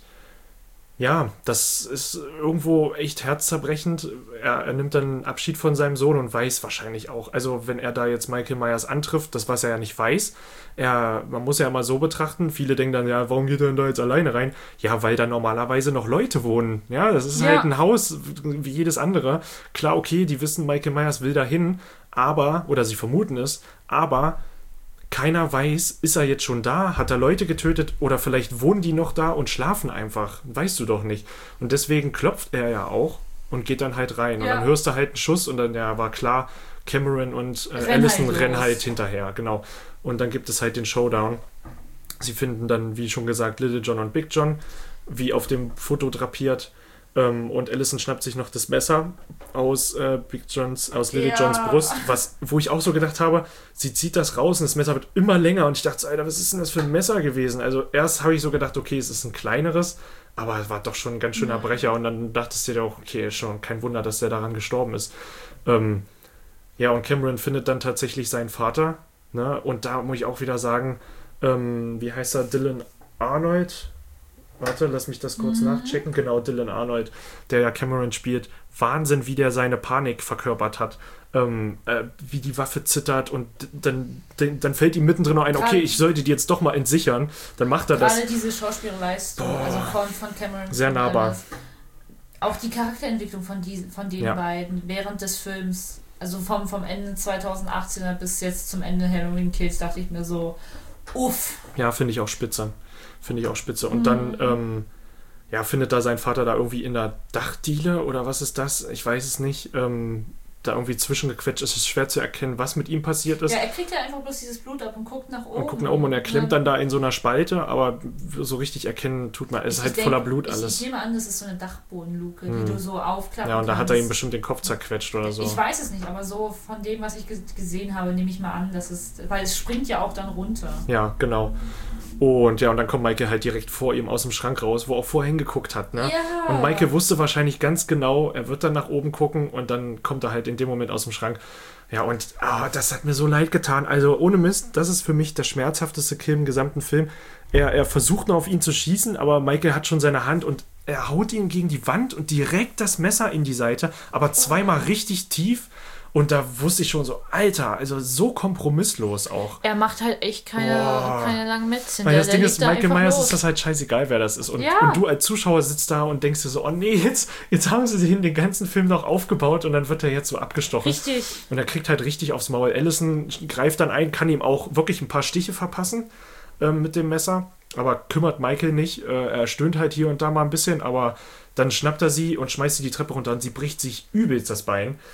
ja, das ist irgendwo echt herzzerbrechend. Er, er nimmt dann Abschied von seinem Sohn und weiß wahrscheinlich auch, also wenn er da jetzt Michael Myers antrifft, das was er ja nicht weiß, er, man muss ja mal so betrachten, viele denken dann, ja, warum geht er denn da jetzt alleine rein? Ja, weil da normalerweise noch Leute wohnen. Ja, das ist Ja. halt ein Haus wie jedes andere. Klar, okay, die wissen, Michael Myers will dahin, aber, oder sie vermuten es, aber keiner weiß, ist er jetzt schon da, hat er Leute getötet oder vielleicht wohnen die noch da und schlafen einfach. Weißt du doch nicht. Und deswegen klopft er ja auch und geht dann halt rein. Und Ja. dann hörst du halt einen Schuss und dann ja, war klar, Cameron und äh, Renn Allison halt rennen los. halt hinterher. Genau. Und dann gibt es halt den Showdown. Sie finden dann, wie schon gesagt, Little John und Big John, wie auf dem Foto drapiert. Ähm, und Allison schnappt sich noch das Messer aus äh, Big Johns, aus Little Ja. Johns Brust, was, wo ich auch so gedacht habe, sie zieht das raus und das Messer wird immer länger und ich dachte so, Alter, was ist denn das für ein Messer gewesen? Also erst habe ich so gedacht, okay, es ist ein kleineres, aber es war doch schon ein ganz schöner Brecher und dann dachtest du dir auch, okay, schon kein Wunder, dass der daran gestorben ist. Ähm, ja, und Cameron findet dann tatsächlich seinen Vater, ne? Und da muss ich auch wieder sagen, ähm, wie heißt er, Dylan Arnold? Warte, lass mich das kurz nachchecken. Genau, Dylan Arnold, der ja Cameron spielt. Wahnsinn, wie der seine Panik verkörpert hat. Ähm, äh, wie die Waffe zittert und d- dann, d- dann fällt ihm mittendrin noch ein, okay, ich sollte die jetzt doch mal entsichern. Dann macht er das. Gerade diese Schauspielleistung, also von, von Cameron. Sehr nahbar. Alles. Auch die Charakterentwicklung von, die, von den Ja. beiden während des Films, also vom, vom Ende zweitausendachtzehn bis jetzt zum Ende Halloween Kills, dachte ich mir so, uff. Ja, finde ich auch spitze. Finde ich auch spitze. Und dann, ähm, ja, findet da sein Vater da irgendwie in der Dachdiele oder was ist das? Ich weiß es nicht. Ähm, da irgendwie zwischengequetscht. Es ist schwer zu erkennen, was mit ihm passiert ist. Ja, er kriegt ja einfach bloß dieses Blut ab und guckt nach oben. Und guckt nach oben und er klemmt dann da in so einer Spalte, aber so richtig erkennen tut man, es ist Ich halt denk- voller Blut ich, alles. Ich nehme an, das ist so eine Dachbodenluke, Hm. die du so aufklappen Ja, und da hat kannst. er ihm bestimmt den Kopf zerquetscht oder so. Ich weiß es nicht, aber so von dem, was ich ge- gesehen habe, nehme ich mal an, dass es, weil es springt ja auch dann runter. Ja, genau. Und ja, und dann kommt Michael halt direkt vor ihm aus dem Schrank raus, wo er auch vorher hingeguckt hat, ne? Ja. Und Michael wusste wahrscheinlich ganz genau, er wird dann nach oben gucken und dann kommt er halt in dem Moment aus dem Schrank. Ja, und ah, das hat mir so leid getan. Also ohne Mist, das ist für mich der schmerzhafteste Kill im gesamten Film. Er, er versucht noch auf ihn zu schießen, aber Michael hat schon seine Hand und er haut ihn gegen die Wand und direkt das Messer in die Seite, aber zweimal richtig tief. Und da wusste ich schon so, Alter, also so kompromisslos auch. Er macht halt echt keine, Boah. keine langen Mätzchen. Weil Der- das der Ding legt ist, da Michael einfach Myers los. ist das halt scheißegal, wer das ist. Und, Ja. und du als Zuschauer sitzt da und denkst dir so, oh nee, jetzt, jetzt haben sie den, den ganzen Film noch aufgebaut und dann wird er jetzt so abgestochen. Richtig. Und er kriegt halt richtig aufs Maul. Allison greift dann ein, kann ihm auch wirklich ein paar Stiche verpassen ähm, mit dem Messer, aber kümmert Michael nicht. Äh, er stöhnt halt hier und da mal ein bisschen, aber dann schnappt er sie und schmeißt sie die Treppe runter und sie bricht sich übelst das Bein.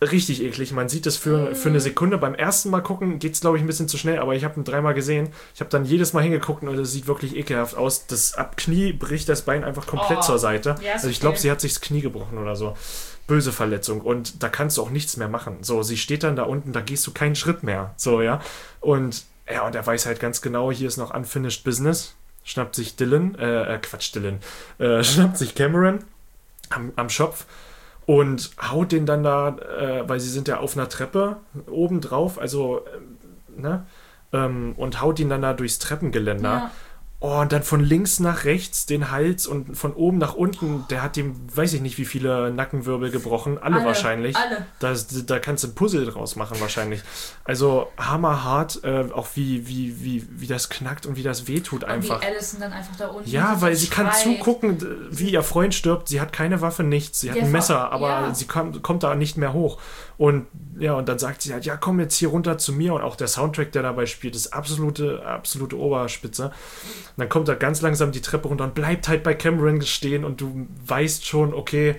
richtig eklig. Man sieht es für, für eine Sekunde. Beim ersten Mal gucken geht es, glaube ich, ein bisschen zu schnell, aber ich habe ihn dreimal gesehen. Ich habe dann jedes Mal hingeguckt und es sieht wirklich ekelhaft aus. Das ab Knie bricht das Bein einfach komplett Oh. zur Seite. Ja, ist also ich glaube, okay. sie hat sich das Knie gebrochen oder so. Böse Verletzung. Und da kannst du auch nichts mehr machen. So, sie steht dann da unten, da gehst du keinen Schritt mehr. So, ja. Und ja, und er weiß halt ganz genau, hier ist noch Unfinished Business. Schnappt sich Dylan, äh, Quatsch, Dylan, äh, schnappt sich Cameron am, am Schopf und haut den dann da, äh, weil sie sind ja auf einer Treppe oben drauf, also, äh, ne, ähm, und haut ihn dann da durchs Treppengeländer. Ja. Oh, und dann von links nach rechts den Hals und von oben nach unten, der hat ihm, weiß ich nicht, wie viele Nackenwirbel gebrochen. Alle, Alle, wahrscheinlich. alle. Da, da kannst du ein Puzzle draus machen wahrscheinlich. Also hammerhart, äh, auch wie, wie, wie, wie das knackt und wie das wehtut einfach. Und wie Allison dann einfach da unten Ja, sitzt weil und sie kann schreit. zugucken, d- wie ihr Freund stirbt. Sie hat keine Waffe, nichts. Sie hat Ja, ein vor- Messer, aber ja. sie kommt, kommt da nicht mehr hoch. Und ja, und dann sagt sie halt, ja, komm jetzt hier runter zu mir. Und auch der Soundtrack, der dabei spielt, ist absolute, absolute Oberspitze. Und dann kommt er ganz langsam die Treppe runter und bleibt halt bei Cameron stehen und du weißt schon, okay,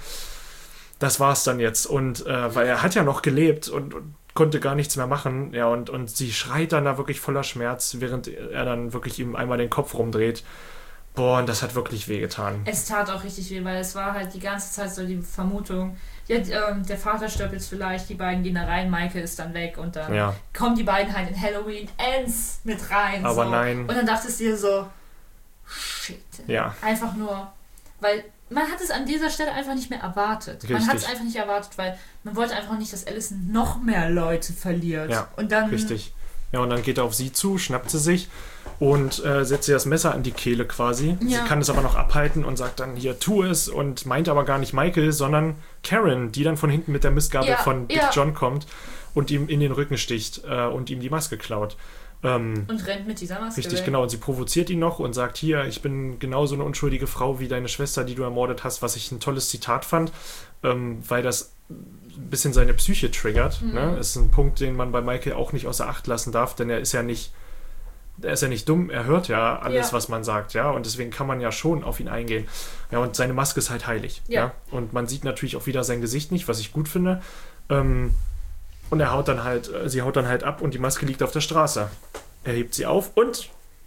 das war's dann jetzt. Und äh, weil er hat ja noch gelebt und, und konnte gar nichts mehr machen. Ja, und, und sie schreit dann da wirklich voller Schmerz, während er dann wirklich ihm einmal den Kopf rumdreht. Boah, und das hat wirklich wehgetan. Es tat auch richtig weh, weil es war halt die ganze Zeit so die Vermutung, ja, ähm, der Vater stirbt jetzt vielleicht, die beiden gehen da rein, Michael ist dann weg und dann Ja. kommen die beiden halt in Halloween Ends mit rein. Aber so. nein. Und dann dachtest du dir so, shit. Ja. Einfach nur, weil man hat es an dieser Stelle einfach nicht mehr erwartet. Man Richtig. hat es einfach nicht erwartet, weil man wollte einfach nicht, dass Allison noch mehr Leute verliert. Ja, und dann, richtig. Ja, und dann geht er auf sie zu, schnappt sie sich und äh, setzt ihr das Messer an die Kehle quasi. Ja. Sie kann es aber noch abhalten und sagt dann, hier, tu es, und meint aber gar nicht Michael, sondern Karen, die dann von hinten mit der Mistgabel Ja, von Big ja. John kommt und ihm in den Rücken sticht äh, und ihm die Maske klaut. Ähm, Und rennt mit dieser Maske Richtig, weg. genau. Und sie provoziert ihn noch und sagt, hier, ich bin genauso eine unschuldige Frau wie deine Schwester, die du ermordet hast, was ich ein tolles Zitat fand, ähm, weil das ein bisschen seine Psyche triggert. Mhm. Ne? Ist ein Punkt, den man bei Michael auch nicht außer Acht lassen darf, denn er ist ja nicht, er ist ja nicht dumm, er hört ja alles, Ja. was man sagt, ja, und deswegen kann man ja schon auf ihn eingehen. Ja, und seine Maske ist halt heilig. Ja. Ja. Und man sieht natürlich auch wieder sein Gesicht nicht, was ich gut finde. Ähm, und er haut dann halt, äh, sie haut dann halt ab und die Maske liegt auf der Straße. Er hebt sie auf und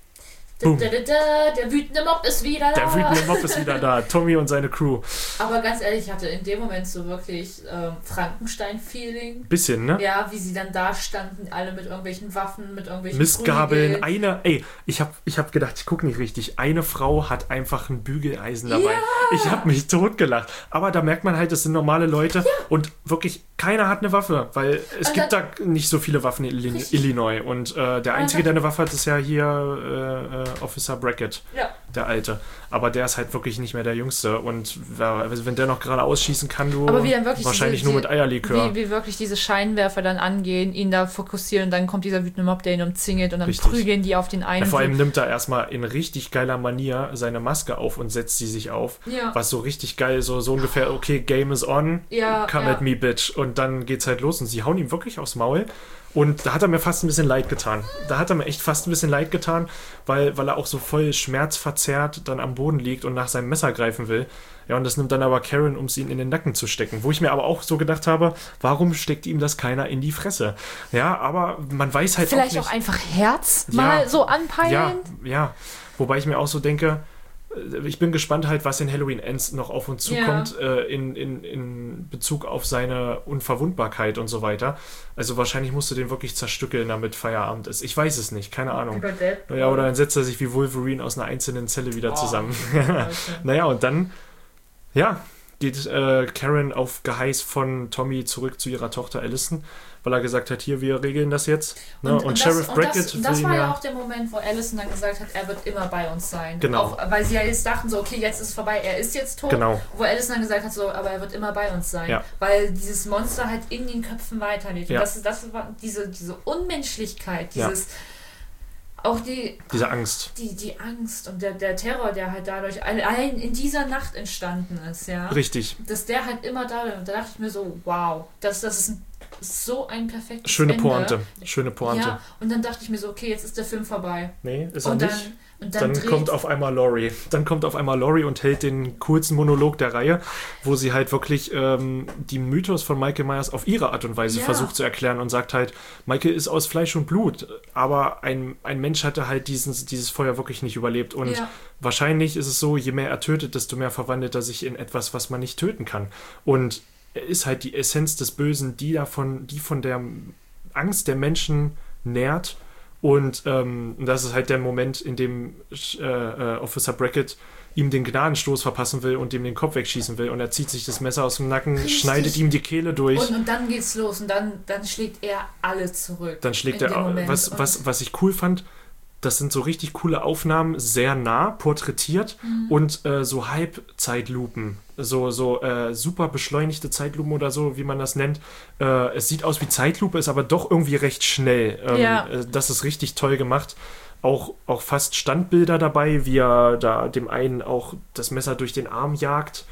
Da, Boom. da, da, da, der wütende Mob ist wieder da. der wütende Mob ist wieder da. Tommy und seine Crew. Aber ganz ehrlich, ich hatte in dem Moment so wirklich ähm, Frankenstein-Feeling. Bisschen, ne? Ja, wie sie dann da standen, alle mit irgendwelchen Waffen, mit irgendwelchen Mistgabeln. Prügeln. Eine, ey, ich hab, ich hab gedacht, ich gucke nicht richtig. Eine Frau hat einfach ein Bügeleisen dabei. Ja. Ich hab mich totgelacht. Aber da merkt man halt, das sind normale Leute und wirklich keiner hat eine Waffe, weil es Und gibt dann- da nicht so viele Waffen in Illi- Richtig. Illinois. Und äh, der Einzige, der eine Waffe hat, ist ja hier äh, äh, Officer Brackett, Ja. der Alte. Aber der ist halt wirklich nicht mehr der Jüngste. Und wer- wenn der noch gerade ausschießen kann, du Aber wie dann wirklich wahrscheinlich diese, nur mit Eierlikör. Wie, wie wirklich diese Scheinwerfer dann angehen, ihn da fokussieren und dann kommt dieser wütende Mob, der ihn umzingelt und dann Richtig. prügeln die auf den einen. Ja, vor allem nimmt er erstmal in richtig geiler Manier seine Maske auf und setzt sie sich auf. Ja. Was so richtig geil, so, so ungefähr, okay, Game is on, Ja, come ja. at me, bitch. Und dann geht's halt los und sie hauen ihm wirklich aufs Maul. Und da hat er mir fast ein bisschen leid getan. Da hat er mir echt fast ein bisschen leid getan, weil, weil er auch so voll schmerzverzerrt dann am Boden liegt und nach seinem Messer greifen will. Ja, und das nimmt dann aber Karen, um es ihn in den Nacken zu stecken. Wo ich mir aber auch so gedacht habe, warum steckt ihm das keiner in die Fresse? Ja, aber man weiß halt Vielleicht auch auch, nicht. einfach Herz Ja. mal so anpeilen. Ja, ja. Wobei ich mir auch so denke, äh, ich bin gespannt halt, was in Halloween Ends noch auf uns Ja. zukommt, äh, in, in, in Bezug auf seine Unverwundbarkeit und so weiter. Also wahrscheinlich musst du den wirklich zerstückeln, damit Feierabend ist. Ich weiß es nicht, keine Ahnung. Über Deadpool. Ja, oder dann setzt er sich wie Wolverine aus einer einzelnen Zelle wieder Oh, zusammen. Leute. Naja, und dann, ja, geht äh, Karen auf Geheiß von Tommy zurück zu ihrer Tochter Allison, weil er gesagt hat, hier, wir regeln das jetzt. Ne? Und, das, Sheriff und Brackett das, das will war ihn ja auch der Moment, wo Allison dann gesagt hat, er wird immer bei uns sein. Genau. Auch, weil sie ja jetzt dachten so, okay, jetzt ist es vorbei, er ist jetzt tot. Genau. Wo Allison dann gesagt hat, so, aber er wird immer bei uns sein. Ja. Weil dieses Monster halt in den Köpfen weiterlebt. Ja. Und das, ist- das war diese, diese Unmenschlichkeit, Ja. dieses, auch die, Diese Angst. die, die Angst und der, der Terror, der halt dadurch allein in dieser Nacht entstanden ist, ja. Richtig. Dass der halt immer da war. Und da dachte ich mir so, wow, das, das ist ein, so ein perfektes Schöne Ende. Pointe. Schöne Pointe. Ja, und dann dachte ich mir so, okay, jetzt ist der Film vorbei. Nee, ist er Und nicht. dann, Und dann, dann kommt auf einmal Laurie. Dann kommt auf einmal Laurie und hält den coolsten Monolog der Reihe, wo sie halt wirklich ähm, die Mythos von Michael Myers auf ihre Art und Weise Ja. versucht zu erklären und sagt halt, Michael ist aus Fleisch und Blut, aber ein, ein Mensch hatte halt diesen, dieses Feuer wirklich nicht überlebt. Und Ja. wahrscheinlich ist es so, je mehr er tötet, desto mehr verwandelt er sich in etwas, was man nicht töten kann. Und er ist halt die Essenz des Bösen, die davon, die von der Angst der Menschen nährt. Und ähm, das ist halt der Moment, in dem äh, äh, Officer Brackett ihm den Gnadenstoß verpassen will und ihm den Kopf wegschießen will. Und er zieht sich das Messer aus dem Nacken, Richtig. schneidet ihm die Kehle durch. Und, und dann geht's los und dann, dann schlägt er alle zurück. Dann schlägt in er, dem Moment. was, Und- was, was ich cool fand, das sind so richtig coole Aufnahmen, sehr nah porträtiert Mhm. und äh, so Halbzeitlupen, so, so äh, super beschleunigte Zeitlupen oder so, wie man das nennt. Äh, es sieht aus wie Zeitlupe, ist aber doch irgendwie recht schnell. Ähm, Ja. äh, das ist richtig toll gemacht. Auch, auch fast Standbilder dabei, wie er da dem einen auch das Messer durch den Arm jagt.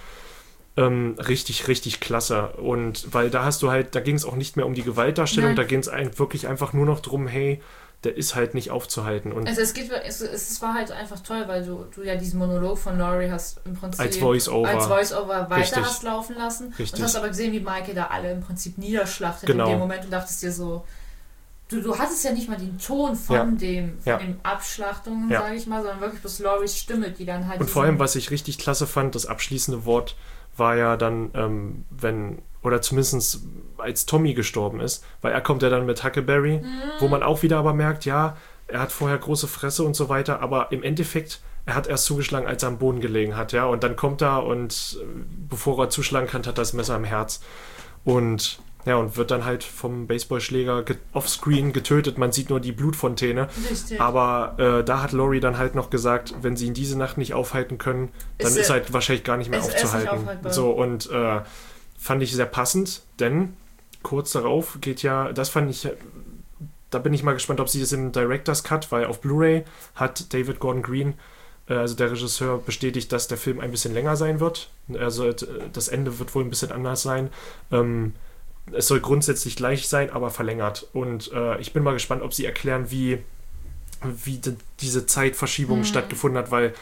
Ähm, richtig, richtig klasse. Und weil da hast du halt, da ging es auch nicht mehr um die Gewaltdarstellung, Nein. da ging es ein, wirklich einfach nur noch drum, hey, der ist halt nicht aufzuhalten. Und Also es, geht, es, es war halt einfach toll, weil du, du ja diesen Monolog von Laurie hast im Prinzip Als Voice-Over. als Voice-Over weiter Richtig. hast laufen lassen. Richtig. Und hast aber gesehen, wie Michael da alle im Prinzip niederschlachtet Genau. in dem Moment und dachtest dir so, du, du hattest ja nicht mal den Ton von Ja. dem von Ja. dem Abschlachtungen, Ja. sage ich mal, sondern wirklich bloß Lauries Stimme, die dann halt Und diesen- vor allem, was ich richtig klasse fand, das abschließende Wort war ja dann, ähm, wenn, oder zumindest als Tommy gestorben ist, weil er kommt ja dann mit Huckleberry, wo man auch wieder aber merkt, ja, er hat vorher große Fresse und so weiter, aber im Endeffekt, er hat erst zugeschlagen, als er am Boden gelegen hat, ja, und dann kommt er und äh, bevor er zuschlagen kann, hat er das Messer im Herz und ja, und wird dann halt vom Baseballschläger ge- offscreen getötet, man sieht nur die Blutfontäne. Richtig. Aber äh, da hat Laurie dann halt noch gesagt, wenn sie ihn diese Nacht nicht aufhalten können, dann Ist ist, er- halt wahrscheinlich gar nicht mehr ist- er ist nicht aufzuhalten. aufhaltbar. So, und äh, fand ich sehr passend, denn kurz darauf geht ja, das fand ich, da bin ich mal gespannt, ob sie das im Director's Cut, weil auf Blu-ray hat David Gordon Green, äh, also der Regisseur, bestätigt, dass der Film ein bisschen länger sein wird. Also äh, das Ende wird wohl ein bisschen anders sein. Ähm, es soll grundsätzlich gleich sein, aber verlängert. Und äh, ich bin mal gespannt, ob sie erklären, wie, wie de, diese Zeitverschiebung Mhm. stattgefunden hat, weil,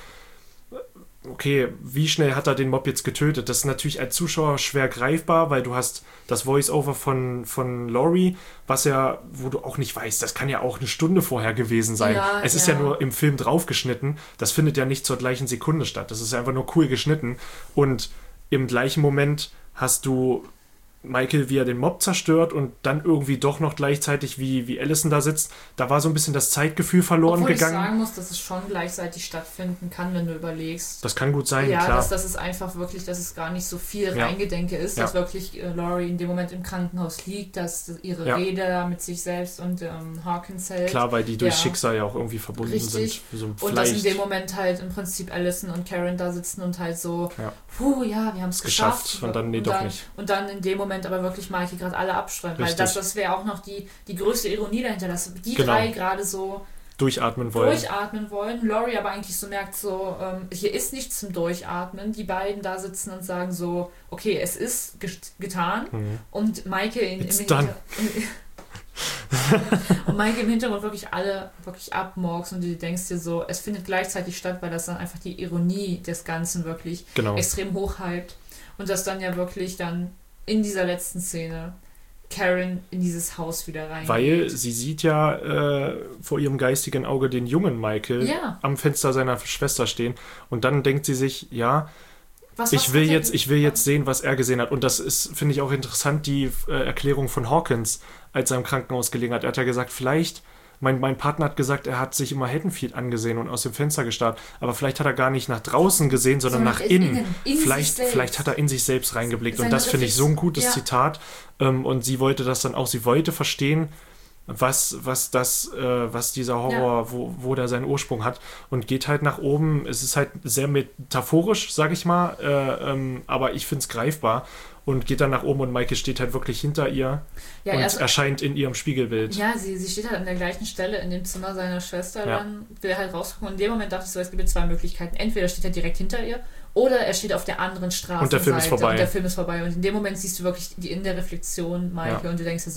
okay, wie schnell hat er den Mob jetzt getötet? Das ist natürlich als Zuschauer schwer greifbar, weil du hast das Voice-Over von, von Laurie, was ja, wo du auch nicht weißt, das kann ja auch eine Stunde vorher gewesen sein. Ja, es ist ja. ja nur im Film draufgeschnitten. Das findet ja nicht zur gleichen Sekunde statt. Das ist ja einfach nur cool geschnitten. Und im gleichen Moment hast du Michael, wie er den Mob zerstört und dann irgendwie doch noch gleichzeitig, wie, wie Allison da sitzt. Da war so ein bisschen das Zeitgefühl verloren Obwohl gegangen. ich sagen muss, dass es schon gleichzeitig stattfinden kann, wenn du überlegst. Das kann gut sein, ja, klar. dass, dass es einfach wirklich, dass es gar nicht so viel Ja. Reingedenke ist, Ja. dass wirklich äh, Laurie in dem Moment im Krankenhaus liegt, dass ihre Ja. Rede da mit sich selbst und ähm, Hawkins hält. Klar, weil die durch Ja. Schicksal ja auch irgendwie verbunden Richtig. sind. So Und dass in vielleicht dem Moment halt im Prinzip Allison und Karen da sitzen und halt so, Ja. puh, ja, wir haben es geschafft. geschafft und dann, nee, doch dann, nicht. Und dann in dem Moment aber wirklich Michael gerade alle abstreuen. Weil Richtig. das, das wäre auch noch die, die größte Ironie dahinter, dass die Genau. drei gerade so Durchatmen wollen. durchatmen wollen. Laurie aber eigentlich so merkt so, ähm, hier ist nichts zum Durchatmen. Die beiden da sitzen und sagen so, okay, es ist ge- getan. Mhm. Und Michael in, It's im done. Hinter- und Michael im Hintergrund wirklich alle wirklich abmorks und du denkst dir so, es findet gleichzeitig statt, weil das dann einfach die Ironie des Ganzen wirklich Genau. extrem hochhypt. Und das dann ja wirklich dann in dieser letzten Szene Karen in dieses Haus wieder rein. Weil sie sieht ja äh, vor ihrem geistigen Auge den jungen Michael Ja. am Fenster seiner Schwester stehen und dann denkt sie sich, ja, was, ich was will hat er- jetzt, ich will jetzt sehen, was er gesehen hat. Und das ist, finde ich, auch interessant, die äh, Erklärung von Hawkins, als er im Krankenhaus gelegen hat. Er hat ja gesagt, vielleicht, mein, mein Partner hat gesagt, er hat sich immer Haddonfield angesehen und aus dem Fenster gestarrt. Aber vielleicht hat er gar nicht nach draußen gesehen, sondern, Sondern nach in- innen. innen, in sich vielleicht, selbst. vielleicht hat er in sich selbst reingeblickt. Seine und das finde ich so ein gutes Reflex- ja. Zitat. Ähm, und sie wollte das dann auch, sie wollte verstehen, was, was das, äh, was dieser Horror, wo, wo der seinen Ursprung hat und geht halt nach oben. Es ist halt sehr metaphorisch, sag ich mal, äh, ähm, aber ich finde es greifbar und geht dann nach oben und Michael steht halt wirklich hinter ihr Ja, und erst- erscheint in ihrem Spiegelbild. Ja, sie, sie steht halt an der gleichen Stelle in dem Zimmer seiner Schwester, Ja. dann will er halt rausgucken. Und in dem Moment dachte ich so, es gibt jetzt zwei Möglichkeiten. Entweder steht er direkt hinter ihr oder er steht auf der anderen Straßenseite. Und der Film ist vorbei. Und der Film ist vorbei. Und in dem Moment siehst du wirklich die in der Reflexion Michael Ja. und du denkst dir so,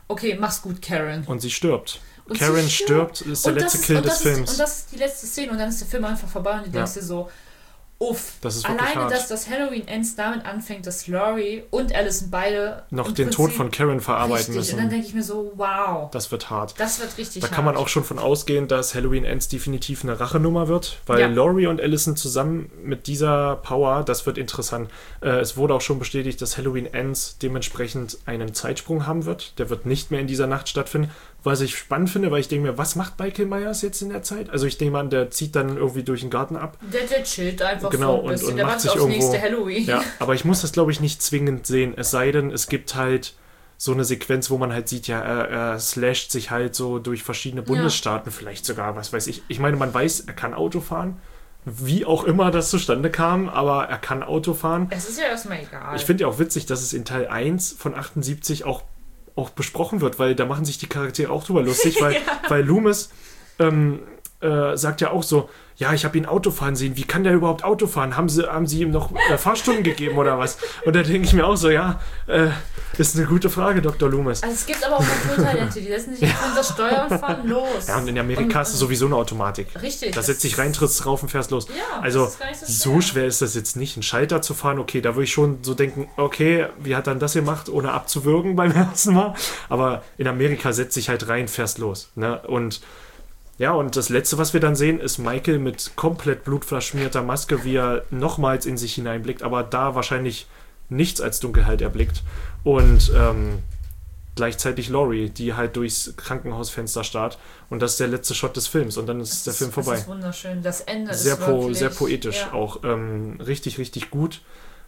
okay, mach's gut, Karen. Und sie stirbt. Und Karen sie stirbt, ist der Und letzte das Kill und des das Films. Ist, und das ist die letzte Szene und dann ist der Film einfach vorbei und du Ja. denkst dir so, uff. Das ist wirklich Alleine, hart. dass das Halloween Ends damit anfängt, dass Laurie und Allison beide Noch im den Prinzip Tod von Karen verarbeiten richtig. müssen. Und dann denke ich mir so, wow. Das wird hart. Das wird richtig Da hart. kann man auch schon von ausgehen, dass Halloween Ends definitiv eine Rachenummer wird, weil Ja. Laurie und Allison zusammen mit dieser Power, das wird interessant. Äh, es wurde auch schon bestätigt, dass Halloween Ends dementsprechend einen Zeitsprung haben wird. Der wird nicht mehr in dieser Nacht stattfinden. Was ich spannend finde, weil ich denke mir, was macht Michael Myers jetzt in der Zeit? Also ich denke mal, der zieht dann irgendwie durch den Garten ab. Der, der chillt einfach Genau, so ein und- bisschen. und der macht wartet sich aufs irgendwo- nächste Halloween. Ja, aber ich muss das, glaube ich, nicht zwingend sehen. Es sei denn, es gibt halt so eine Sequenz, wo man halt sieht, ja, er, er slasht sich halt so durch verschiedene Bundesstaaten, vielleicht sogar, was weiß ich. Ich meine, man weiß, er kann Auto fahren, wie auch immer das zustande kam, aber er kann Auto fahren. Es ist ja erstmal egal. Ich finde ja auch witzig, dass es in Teil eins von achtundsiebzig auch, auch besprochen wird, weil da machen sich die Charaktere auch drüber lustig, weil, weil Loomis ähm, äh, sagt ja auch so, ja, ich habe ihn Auto fahren sehen, wie kann der überhaupt Auto fahren? Haben sie, haben sie ihm noch äh, Fahrstunden gegeben oder was? Und da denke ich mir auch so, ja, äh, ist eine gute Frage, Doktor Loomis. Also es gibt aber auch Naturtalente, die lassen sich nicht von das Steuer und fahren los. Ja, und in Amerika Und- ist es sowieso eine Automatik. Richtig. Da das setzt dich rein, trittst drauf und fährst los. Ja, also das ist gar nicht so so schwer. schwer ist das jetzt nicht, einen Schalter zu fahren. Okay, da würde ich schon so denken, okay, wie hat er das gemacht, ohne abzuwürgen beim ersten Mal? Aber in Amerika setzt dich halt rein, fährst los. Ne? Und ja, und das Letzte, was wir dann sehen, ist Michael mit komplett blutverschmierter Maske, wie er nochmals in sich hineinblickt, aber da wahrscheinlich nichts als Dunkelheit erblickt. Und ähm, gleichzeitig Laurie, die halt durchs Krankenhausfenster starrt. Und das ist der letzte Shot des Films. Und dann ist der Film vorbei. Das ist wunderschön. Das Ende Sehr, ist po, wirklich... sehr poetisch ja. auch. Ähm, richtig, richtig gut.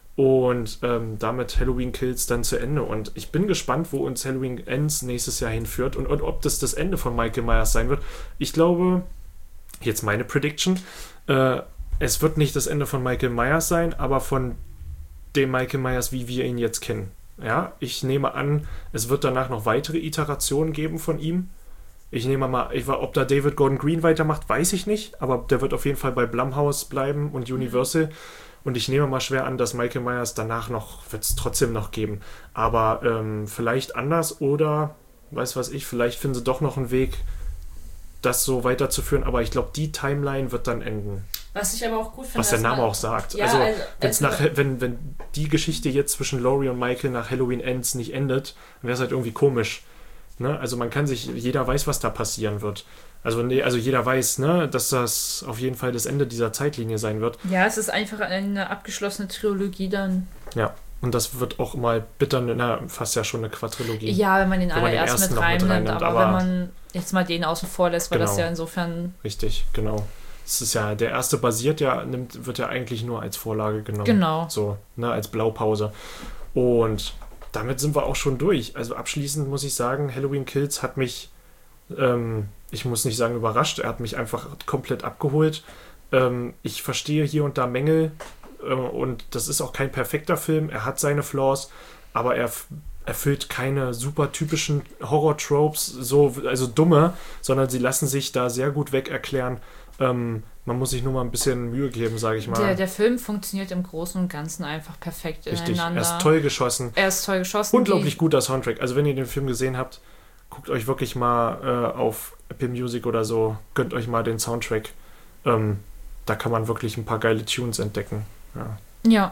Und ähm, damit Halloween Kills dann zu Ende. Und ich bin gespannt, wo uns Halloween Ends nächstes Jahr hinführt und, und ob das das Ende von Michael Myers sein wird. Ich glaube, jetzt meine Prediction, äh, es wird nicht das Ende von Michael Myers sein, aber von dem Michael Myers, wie wir ihn jetzt kennen. Ja, ich nehme an, es wird danach noch weitere Iterationen geben von ihm. Ich nehme mal, ich war, ob da David Gordon Green weitermacht, weiß ich nicht, aber der wird auf jeden Fall bei Blumhouse bleiben und Universal. Mhm. Und ich nehme mal schwer an, dass Michael Myers danach noch, wird es trotzdem noch geben. Aber ähm, vielleicht anders oder, weiß was ich, vielleicht finden sie doch noch einen Weg, das so weiterzuführen. Aber ich glaube, die Timeline wird dann enden. Was ich aber auch gut finde... Was der dass Name man- auch sagt. Ja, also, also, wenn's also- nach, wenn, wenn die Geschichte jetzt zwischen Laurie und Michael nach Halloween Ends nicht endet, wäre es halt irgendwie komisch. Ne? Also man kann sich, jeder weiß, was da passieren wird. Also, nee, also jeder weiß, ne, dass das auf jeden Fall das Ende dieser Zeitlinie sein wird. Ja, es ist einfach eine abgeschlossene Trilogie dann. Ja, und das wird auch mal bitter, na, fast ja schon eine Quadrilogie. Ja, wenn man den Wenn man den allerersten ersten mit noch mit reinnimmt, reinnimmt, aber, aber- wenn man jetzt mal den außen vor lässt, weil das Genau. ja insofern... Richtig, genau. Es ist ja, der erste basiert ja, nimmt, wird ja eigentlich nur als Vorlage genommen. Genau. So, ne, als Blaupause. Und damit sind wir auch schon durch. Also abschließend muss ich sagen, Halloween Kills hat mich, ähm, ich muss nicht sagen überrascht, er hat mich einfach komplett abgeholt. Ähm, ich verstehe hier und da Mängel äh, und das ist auch kein perfekter Film. Er hat seine Flaws, aber er f- erfüllt keine super typischen Horror-Tropes, so, also dumme, sondern sie lassen sich da sehr gut weg erklären. Ähm, man muss sich nur mal ein bisschen Mühe geben, sage ich mal. Der, der Film funktioniert im Großen und Ganzen einfach perfekt Richtig, ineinander. er ist toll geschossen. Er ist toll geschossen. Unglaublich die, guter Soundtrack. Also wenn ihr den Film gesehen habt, guckt euch wirklich mal äh, auf Apple Music oder so, gönnt euch mal den Soundtrack. Ähm, da kann man wirklich ein paar geile Tunes entdecken. Ja. Ja,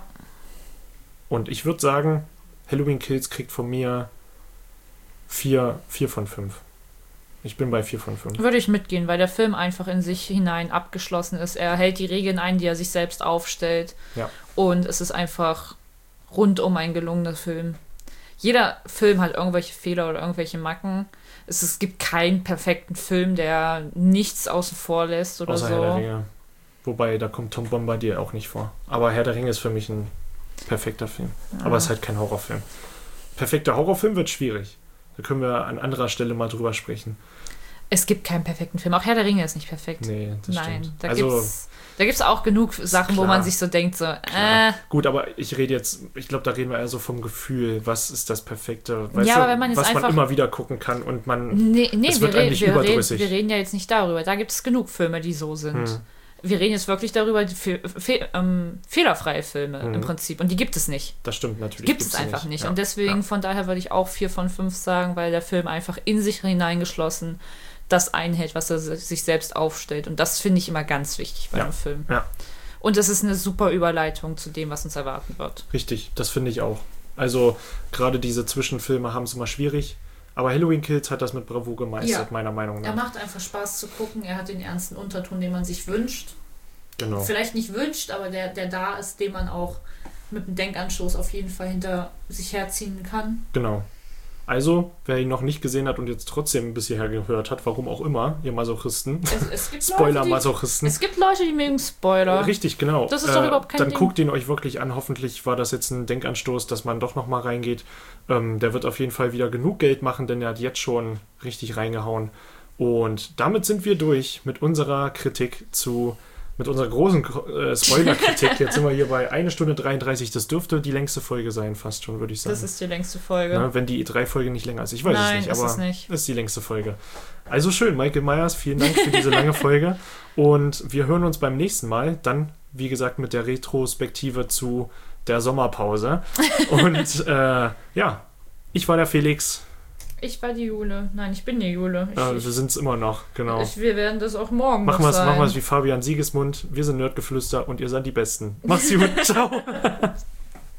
Und ich würde sagen, Halloween Kills kriegt von mir vier, vier von fünf. Ich bin bei vier von fünf. würde ich mitgehen, weil der Film einfach in sich hinein abgeschlossen ist. Er hält die Regeln ein, die er sich selbst aufstellt. Ja. Und es ist einfach rundum ein gelungener Film. Jeder Film hat irgendwelche Fehler oder irgendwelche Macken. Es, es gibt keinen perfekten Film, der nichts außen vor lässt oder Außer Herr der so. Ringe. Wobei, da kommt Tom Bombadil auch nicht vor. Aber Herr der Ringe ist für mich ein perfekter Film. Aber es ist halt kein Horrorfilm. Perfekter Horrorfilm wird schwierig. Da können wir an anderer Stelle mal drüber sprechen. Es gibt keinen perfekten Film. Auch Herr der Ringe ist nicht perfekt. Nee, das Nein, stimmt. da also, gibt's da gibt's auch genug Sachen, wo klar. man sich so denkt, so, klar. äh, Gut, aber ich rede jetzt, ich glaube, da reden wir eher so vom Gefühl. Was ist das Perfekte? Weißt Ja, du, aber wenn man jetzt was man einfach- immer wieder gucken kann und man... nee, nee Es wir, wird re eigentlich wir, reden, überdrüssig. wir reden ja jetzt nicht darüber. Da gibt es genug Filme, die so sind. Hm. wir reden jetzt wirklich darüber, die fe fe ähm, fehlerfreie Filme Mhm. im Prinzip. Und die gibt es nicht. Das stimmt natürlich. Gibt es gibt's einfach nicht. Ja. Und deswegen, Ja. von daher würde ich auch vier von fünf sagen, weil der Film einfach in sich hineingeschlossen das einhält, was er sich selbst aufstellt. Und das finde ich immer ganz wichtig bei Ja. einem Film. Ja. Und das ist eine super Überleitung zu dem, was uns erwarten wird. Richtig, das finde ich auch. Also gerade diese Zwischenfilme haben es immer schwierig. Aber Halloween Kills hat das mit Bravour gemeistert, Ja. meiner Meinung Er nach. macht einfach Spaß zu gucken. Er hat den ernsten Unterton, den man sich wünscht. Genau. Vielleicht nicht wünscht, aber der, der da ist, den man auch mit einem Denkanstoß auf jeden Fall hinter sich herziehen kann. Genau. Also, wer ihn noch nicht gesehen hat und jetzt trotzdem bis hierher gehört hat, warum auch immer, ihr Masochisten, Es, es gibt Leute, die, Spoiler-Masochisten. Es gibt Leute, die mögen Spoiler. Richtig, genau. Das ist doch überhaupt kein Dann Ding. guckt ihn euch wirklich an. Hoffentlich war das jetzt ein Denkanstoß, dass man doch nochmal reingeht. Ähm, der wird auf jeden Fall wieder genug Geld machen, denn er hat jetzt schon richtig reingehauen. Und damit sind wir durch mit unserer Kritik zu, mit unserer großen äh, Spoiler-Kritik. Jetzt sind wir hier bei eine Stunde dreiunddreißig. Das dürfte die längste Folge sein, fast schon, würde ich sagen. Das ist die längste Folge. Ne, wenn die E drei Folge nicht länger ist. Ich weiß Nein, es nicht, ist aber es nicht. ist die längste Folge. Also schön, Michael Myers, vielen Dank für diese lange Folge. Und wir hören uns beim nächsten Mal, dann, wie gesagt, mit der Retrospektive zu der Sommerpause. Und äh, ja, ich war der Felix. Ich war die Jule. Nein, ich bin die Jule. Ich, Äh, ich, wir sind es immer noch, genau. ich, wir werden das auch morgen Machen noch wir es sein. machen wir's wie Fabian Siegesmund. Wir sind Nerdgeflüster und ihr seid die Besten. Macht's gut. Ciao.